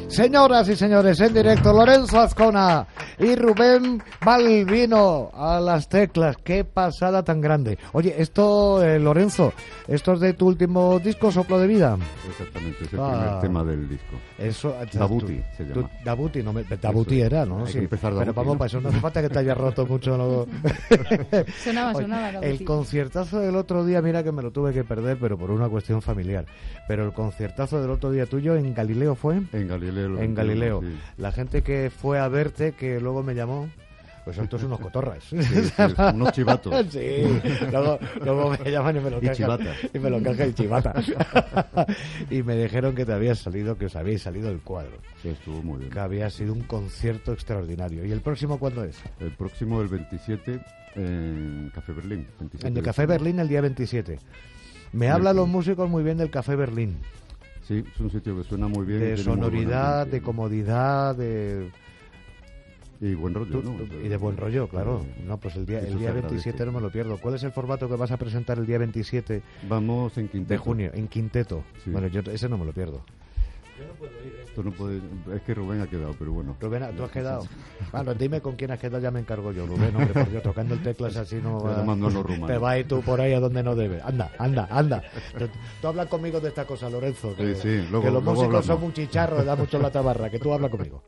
Señoras y señores, en directo, Lorenzo Azcona y Rubén Balbino a las teclas. ¡Qué pasada tan grande! Oye, esto, eh, Lorenzo, ¿esto es de tu último disco, Soplo de Vida? Exactamente, es el Ah. primer tema del disco. Eso, Dabuti tú- se tú- llama. Dabuti, no me, Dabuti Eso, era, ¿no? hay Sí. que empezar Pero Dabuti, vamos, ¿no? para eso no hace falta que te hayas roto mucho. ¿no? Sonaba, Oye, sonaba Dabuti. el conciertazo del otro día, mira que me lo tuve que perder, pero por una cuestión familiar. Pero el conciertazo del otro día tuyo en Galileo fue. En Galileo. lo En entiendo, Galileo. sí. La gente que fue a verte, que luego me llamó. Pues son todos unos cotorras. Sí, sí, unos chivatos. Sí, luego, luego me llaman y me lo Y cajan. chivatas. Y me lo cajan y chivata. Y me dijeron que te habías salido, que os habíais salido del cuadro. Sí, estuvo muy bien. Que había sido un concierto extraordinario. ¿Y el próximo cuándo es? El próximo, el veintisiete, en Café Berlín. veintisiete En el de Café junio. Berlín el día veintisiete. Me Sí, hablan sí. los músicos muy bien del Café Berlín. Sí, es un sitio que suena muy bien. y De tiene muy buen sonoridad, ambiente. de comodidad, de... Y buen rollo, Tú- ¿no? Y de buen rollo, claro. Eh, No, pues el día, eso el se día agradece. veintisiete no me lo pierdo. ¿Cuál es el formato que vas a presentar el día veintisiete Vamos en quinteto. de junio? En quinteto. Sí. Bueno, yo ese no me lo pierdo. Tú no puedes... Es que Rubén ha quedado, pero bueno. Rubén, ¿tú has quedado? Bueno, dime con quién has quedado, ya me encargo yo. Rubén, hombre, por Dios, tocando el teclas así no Te va... llamando a los rumanos. Te vas a ir tú por ahí a donde no debes. Anda, anda, anda. Tú, tú hablas conmigo de esta cosa, Lorenzo. Que, Sí, sí, luego- que los luego músicos hablamos. son un chicharro, da mucho la tabarra. Que tú hablas conmigo.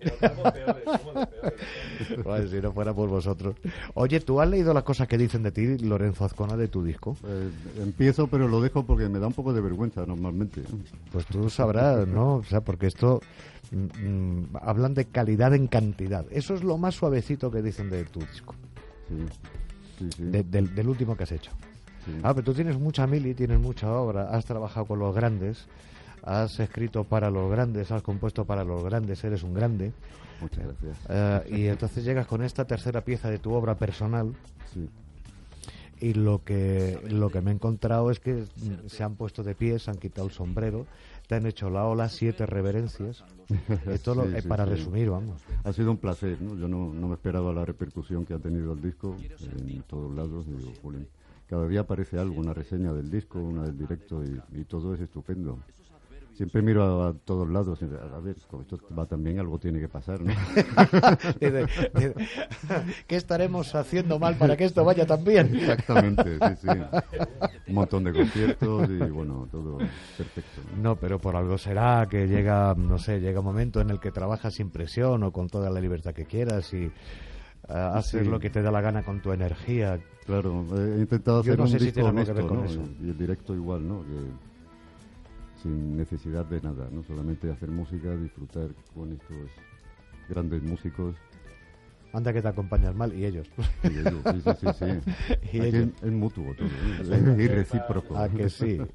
Bueno, si no fuera por vosotros. Oye, ¿tú has leído las cosas que dicen de ti, Lorenzo Azcona, de tu disco? Eh, empiezo, pero lo dejo porque me da un poco de vergüenza normalmente. Pues tú sabrás, ¿no? O sea, porque esto mm, mm, hablan de calidad en cantidad. Eso es lo más suavecito que dicen de tu disco, Sí, sí, sí. de- del, del último que has hecho. Sí. Ah, pero tú tienes mucha mili, tienes mucha obra, has trabajado con los grandes, has escrito para los grandes, has compuesto para los grandes, eres un grande. Muchas gracias. Eh, y entonces llegas con esta tercera pieza de tu obra personal. Sí. Y lo que lo que me he encontrado es que mm, se han puesto de pie, se han quitado el sombrero, te han hecho la ola, siete reverencias. Esto lo- Sí, es sí, para sí. resumir, vamos. Ha sido un placer, ¿no? Yo no, no me esperaba la repercusión que ha tenido el disco en todos lados. Digo, jolín, cada día aparece algo, una reseña del disco, una del directo y, y todo es estupendo. Siempre miro a, a todos lados, y, a ver, como esto va también, algo tiene que pasar, ¿no? Dice, dice, ¿qué estaremos haciendo mal para que esto vaya tan bien? Exactamente, sí, sí. Un montón de conciertos y bueno, todo perfecto. No, pero por algo será que llega, no sé, llega un momento en el que trabajas sin presión o con toda la libertad que quieras y uh, haces Sí. lo que te da la gana con tu energía. Claro, he intentado Yo hacer no un sé si disco tiene algo que honesto, ver con ¿no? eso. Y el directo igual, ¿no? Que sin necesidad de nada, ¿no? Solamente hacer música, disfrutar con estos grandes músicos. Anda que te acompañas mal, y ellos. Y ellos, sí, sí, sí, sí. Y Aquí ellos. es mutuo todo, ¿no? Y recíproco. ¿A que sí? Siempre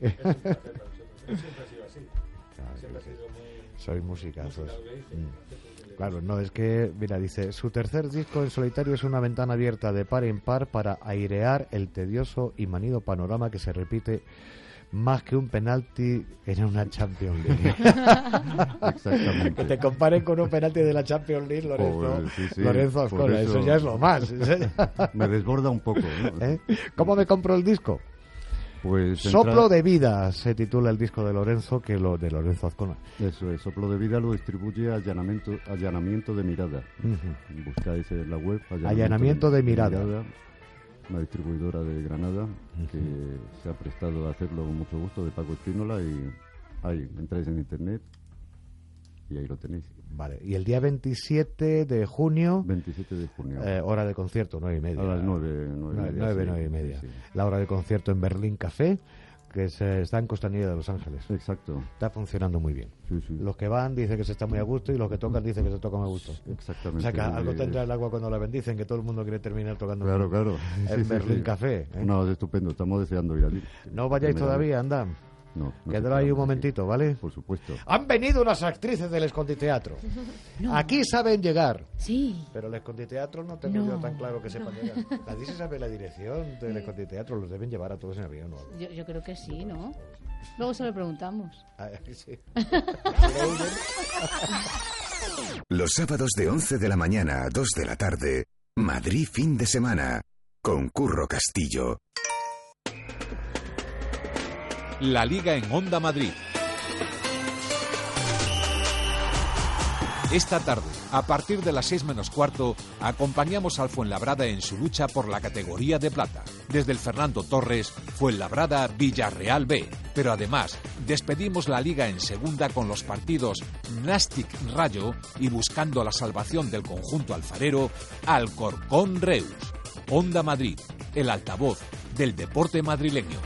ha sido así. Claro, Siempre ha sí, sido muy... Sois musicazos. música, ¿veis? Sí, Mm. Claro, no, es que, mira, dice, su tercer disco en solitario es una ventana abierta de par en par para airear el tedioso y manido panorama que se repite más que un penalti en una Champions League. Exactamente. Que te comparen con un penalti de la Champions League, Lorenzo. Joder, sí, sí. Lorenzo Por Azcona, eso... eso ya es lo más. Me desborda un poco, ¿no? ¿Eh? ¿Cómo me compro el disco? Pues Soplo entra- de vida se titula el disco de Lorenzo, que lo de Lorenzo Azcona. Eso es, Soplo de Vida lo distribuye Allanamiento, allanamiento de Mirada. Ujú. Buscáis en la web Allanamiento de Mirada. Una distribuidora de Granada que se ha prestado a hacerlo con mucho gusto, de Paco Espínola, y ahí entráis en internet y ahí lo tenéis. Vale, y el día veintisiete de junio, veintisiete de junio. eh, hora de concierto, nueve y media. A las nueve, nueve y Nueve, media, nueve, sí. nueve y media. Sí, sí. La hora de concierto en Berlín Café, que se, está en Costanilla de Los Ángeles. Exacto. Está funcionando muy bien. Sí, sí. Los que van dicen que se está muy a gusto y los que tocan dicen que se toca muy a gusto. Exactamente. O sea que algo Eh, tendrá el agua cuando la bendicen, que todo el mundo quiere terminar tocando Claro, claro. en Sí, sí, Berlín sí. Café. ¿eh? No, es estupendo, estamos deseando ir allí. No vayáis Primera todavía, vez. anda. No, no Quedará ahí un momentito, ¿vale? Por supuesto. Han venido unas actrices del Esconditeatro. No. Aquí saben llegar. Sí. Pero el Esconditeatro no tengo No. yo tan claro que sepan llegar. Nadie se sabe la dirección del Esconditeatro, los deben llevar a todos en avión o algo. Yo, yo creo que sí, ¿no? Luego se lo preguntamos. Ah, sí. Los sábados de once de la mañana a dos de la tarde, Madrid fin de semana, con Curro Castillo. La Liga en Onda Madrid. Esta tarde, a partir de las seis menos cuarto, acompañamos al Fuenlabrada en su lucha por la categoría de plata. Desde el Fernando Torres, Fuenlabrada Villarreal B. Pero además, despedimos la liga en segunda con los partidos Nástic Rayo y buscando la salvación del conjunto alfarero, Alcorcón Reus. Onda Madrid, el altavoz del deporte madrileño.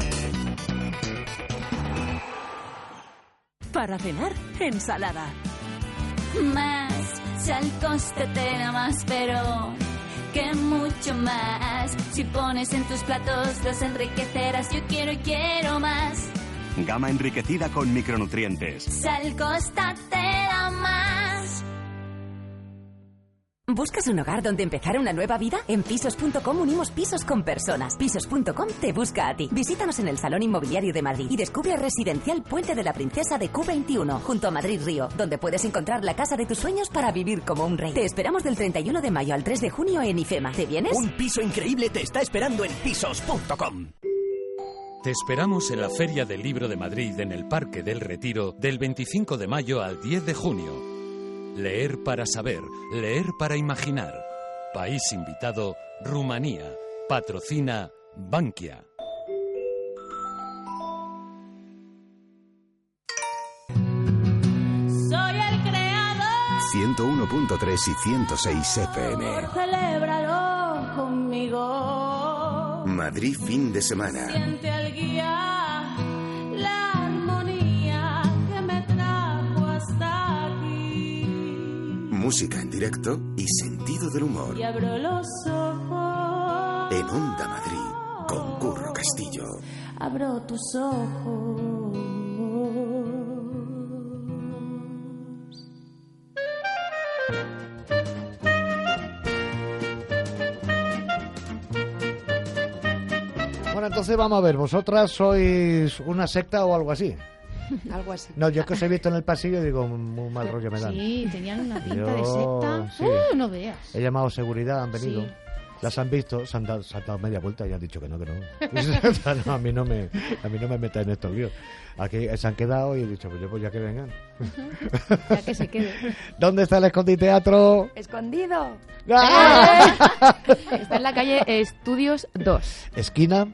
Para cenar, ensalada. Más, si al coste te da más, pero que mucho más. Si pones en tus platos, los enriquecerás. Yo quiero y quiero más. Gama enriquecida con micronutrientes. Sal Costa te da más. ¿Buscas un hogar donde empezar una nueva vida? En pisos punto com unimos pisos con personas. pisos punto com te busca a ti. Visítanos en el Salón Inmobiliario de Madrid y descubre Residencial Puente de la Princesa de Q veintiuno, junto a Madrid Río, donde puedes encontrar la casa de tus sueños para vivir como un rey. Te esperamos del treinta y uno de mayo al tres de junio en IFEMA. ¿Te vienes? Un piso increíble te está esperando en pisos punto com. Te esperamos en la Feria del Libro de Madrid en el Parque del Retiro del veinticinco de mayo al diez de junio. Leer para saber, leer para imaginar. País invitado, Rumanía. Patrocina Bankia. Soy el creador. ciento uno punto tres y ciento seis F M. Celébralo conmigo. Madrid fin de semana. Siente al guía la armonía que me trajo hasta aquí. Música en directo y sentido del humor. Y abro los ojos. En Onda Madrid, con Curro Castillo. Abro tus ojos. Bueno, entonces vamos a ver, ¿vosotras sois una secta o algo así? Algo así. No, yo que os he visto en el pasillo digo, muy mal rollo me dan. Sí, tenían una pinta Yo, de secta. sí. Uh, no veas. He llamado seguridad, han venido. Sí. Las han visto, se han, dado, se han dado media vuelta y han dicho que no, que no. no a mí no me a mí no me metan en estos líos. Aquí se han quedado y he dicho, pues yo pues ya que vengan. Ya que se quede. ¿Dónde está el esconditeatro? Escondido. ¡Ah! Está en la calle Estudios dos. Esquina.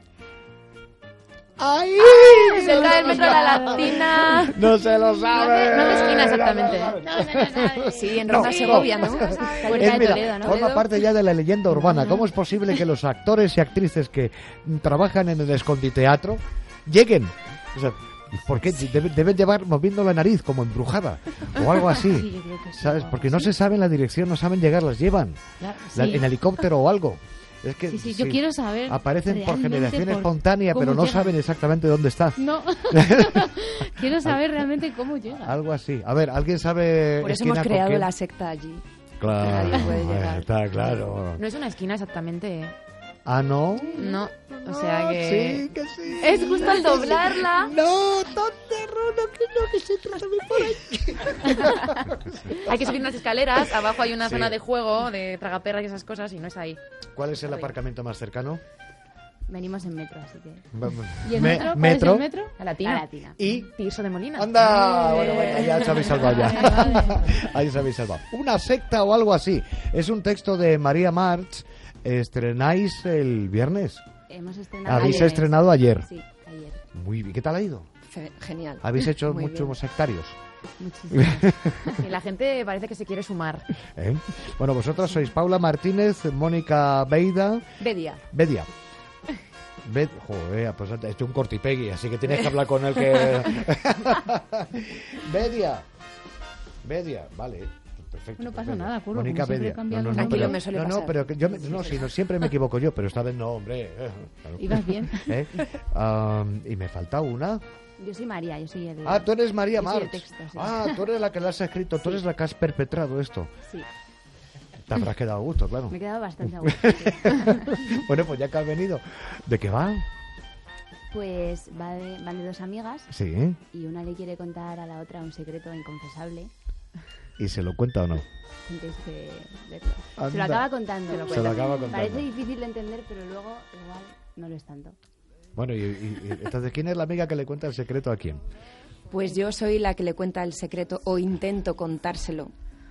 ¡Ay! Cerca del metro de la Latina. No se lo sabe. No de esquina exactamente. No, no, no, sí, en No, Ronda no. Segovia, ¿no? Es, Puerta de mira, Toledo, ¿no? forma parte ya de la leyenda urbana. ¿Cómo es posible que los actores y actrices que trabajan en el esconditeatro lleguen? O sea, ¿por qué? Deben, deben llevar moviendo la nariz como embrujada o algo así. Sí, yo creo que sí, ¿Sabes? algo Porque no así. se saben la dirección, no saben llegar, las llevan. Claro, La- sí. en helicóptero o algo. Es que Sí, sí, yo quiero saber aparecen por realmente generación por espontánea, cómo pero no llegan. saben exactamente dónde está. No. Quiero saber realmente cómo llega. Algo así. A ver, ¿alguien sabe? Por eso esquina hemos con creado quién? la secta allí. Claro, Nadie puede llegar. está claro. No es una esquina exactamente, ¿eh? Ah, ¿no? No, o sea que... Sí, que sí. Es justo al doblarla. No, ¿dónde, Rulo? Que no, que se trata por ahí. Hay que subir unas escaleras, abajo hay una Sí. zona de juego, de tragaperras y esas cosas, y no es ahí. ¿Cuál es el aparcamiento más cercano? Venimos en metro, así que... Vamos. ¿Y el Me- metro? ¿Cuál metro. es el metro? La Latina. La Latina. ¿Y? Tirso de Molina. ¡Anda! Eh. Bueno, bueno, ya os habéis salvado ya. Vale, vale. Ahí os habéis salvado. Una secta o algo así. Es un texto de María March. ¿Estrenáis el viernes? Hemos estrenado ¿Habéis ayer. estrenado ayer? Sí, ayer. Muy bien. ¿Qué tal ha ido? Fe- genial. ¿Habéis hecho Muy muchos bien. sectarios? Muchísimo. Y la gente parece que se quiere sumar. ¿Eh? Bueno, vosotras sois Paula Martínez, Mónica Beida... Bedia. Bedia. Bed... Joder, pues he hecho un cortipegui, así que tienes que hablar con él que... Bedia. Bedia, vale. Perfecto. No pasa perfecto. nada, Curro, Mónica como siempre Bedia. cambian No, no, los no, nombres. pero, Me suele no, no, pasar. pero que yo me- no, si no, siempre me equivoco yo, pero esta vez no, hombre. eh, claro. Ibas bien. ¿Eh? Um, y me falta una. Yo soy María, yo soy el... Ah, tú eres María yo soy el March. texto, sí. Ah, tú eres la que la has escrito, tú eres la que has perpetrado esto. Sí, Te habrás quedado a gusto, claro. me he quedado bastante a gusto. sí. Bueno, pues ya que has venido, ¿de qué va? Pues va de, van de dos amigas Sí. y una le quiere contar a la otra un secreto inconfesable. ¿Y se lo cuenta o no? Tienes que verlo. Se Anda. lo acaba contando. Se lo Se lo acaba contando. Parece difícil de entender, pero luego igual no lo es tanto. Bueno, y, y- y entonces, ¿quién es la amiga que le cuenta el secreto a quién? Pues yo soy la que le cuenta el secreto o intento contárselo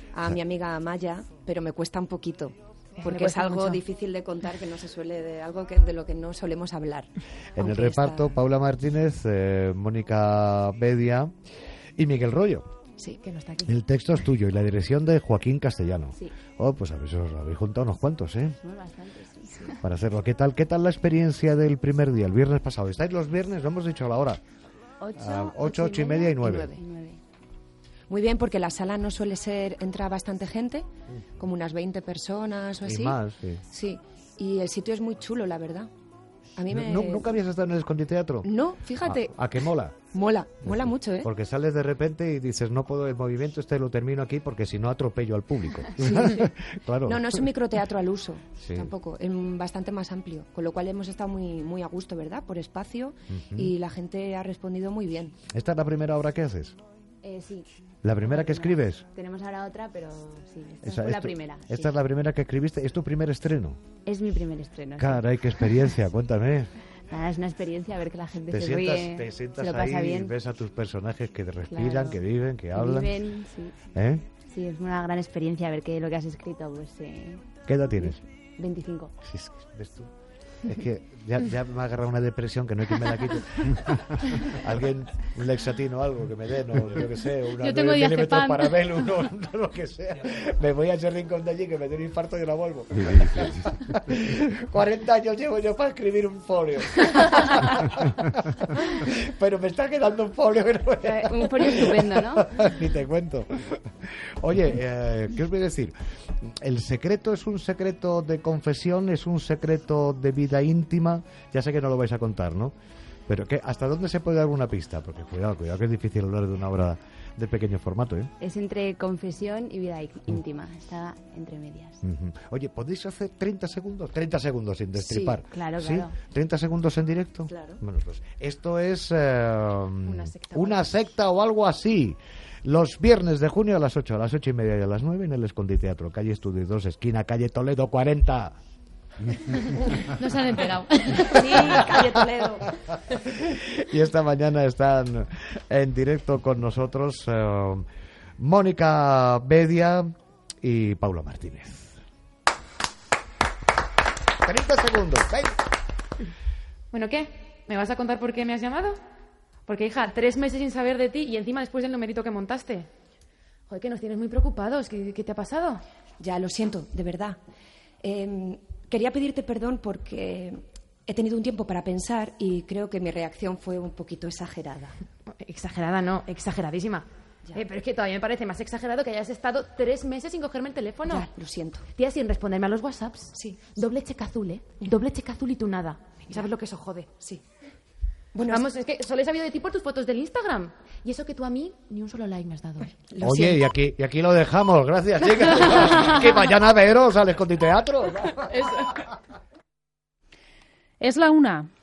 a mi amiga Amaya, pero me cuesta un poquito. Porque es algo mucho. difícil de contar, que no se suele, de algo que, de lo que no solemos hablar. En el reparto, está... Paula Martínez, eh, Mónica Bedia y Miguel Rollo. Sí, que no está aquí. El texto es tuyo y la dirección de Joaquín Castellano. Sí. Oh, pues a ver si os habéis juntado unos cuantos, ¿eh? Bueno, bastante, sí, sí. Para hacerlo. ¿Qué tal, qué tal la experiencia del primer día, el viernes pasado? ¿Estáis los viernes? No hemos dicho a la hora. Ocho, ah, ocho, ocho y media y nueve. Y nueve. Muy bien, porque la sala no suele ser, entra bastante gente, como unas veinte personas o así. Y más, sí. Sí, y el sitio es muy chulo, la verdad. A mí me... ¿No, ¿Nunca habías estado en el Esconditeatro? No, fíjate. ¿A, a qué mola? Mola, mola mucho, ¿eh? Porque sales de repente y dices, no puedo, el movimiento este lo termino aquí porque si no atropello al público. Sí, sí. Claro. No, no es un microteatro al uso, sí. tampoco, es bastante más amplio, con lo cual hemos estado muy, muy a gusto, ¿verdad? Por espacio, Uh-huh. y la gente ha respondido muy bien. ¿Esta es la primera obra que haces? Eh, sí. ¿La primera que escribes? Tenemos ahora otra, pero sí, esta Esa, fue la esto, primera. Esta sí. es la primera que escribiste. ¿Es tu primer estreno? Es mi primer estreno. Caray, sí. qué experiencia, cuéntame. Nada, es una experiencia ver que la gente Te se sientas, ríe, te sientas se lo pasa ahí bien. y ves a tus personajes que respiran, Claro. que viven, que Que hablan. viven, sí. ¿Eh? Sí, es una gran experiencia ver que lo que has escrito, pues... Eh, ¿Qué edad tienes? veinticinco. Sí, es que, ¿ves tú? Es que ya, ya me ha agarrado una depresión que no hay quien me la quite. Alguien, un Lexatino o algo que me den, o yo que sé, una Yo tengo nueve milímetros diazepam. para Belu, no, no, lo que sea. Me voy a ese rincón de allí que me dé un infarto y la vuelvo. cuarenta años llevo yo para escribir un folio. Pero me está quedando un folio que no voy a... Eh, un folio estupendo, ¿no? Ni te cuento. Oye, eh, ¿qué os voy a decir? ¿El secreto es un secreto de confesión? ¿Es un secreto de vida íntima? Ya sé que no lo vais a contar, ¿no? Pero ¿qué, ¿hasta dónde se puede dar una pista? Porque cuidado, cuidado que es difícil hablar de una obra de pequeño formato, ¿eh? Es entre confesión y vida íntima. Está entre medias. Uh-huh. Oye, ¿podéis hacer treinta segundos? treinta segundos sin destripar. Sí, claro, ¿Sí? claro. ¿treinta segundos en directo? Claro. Bueno, pues esto es eh, Una secta, una secta o algo así. Los viernes de junio a las ocho, a las ocho y media y a las nueve en el Esconditeatro, calle Estudios dos, esquina calle Toledo cuarenta. No se han enterado. Sí, calle Toledo. Y esta mañana están en directo con nosotros eh, Mónica Bedia y Paula Martínez. treinta segundos, ven. Bueno, ¿qué? ¿Me vas a contar por qué me has llamado? Porque, hija, tres meses sin saber de ti y encima después del numerito que montaste. Joder, que nos tienes muy preocupados. ¿Qué, qué te ha pasado? Ya, lo siento, de verdad. Eh, quería pedirte perdón porque he tenido un tiempo para pensar y creo que mi reacción fue un poquito exagerada. Exagerada no, exageradísima. Eh, pero es que todavía me parece más exagerado que hayas estado tres meses sin cogerme el teléfono. Ya, lo siento. Tía, sin responderme a los WhatsApps. Sí. Doble cheque azul, ¿eh? Doble cheque azul y tú nada. ¿Y sabes lo que eso jode? Sí. Bueno, vamos, es que solo he sabido de ti por tus fotos del Instagram. Y eso que tú a mí ni un solo like me has dado. Lo Oye, y aquí, y aquí lo dejamos. Gracias, chicas. Que vayan a veros al Esconditeatro. Es la una.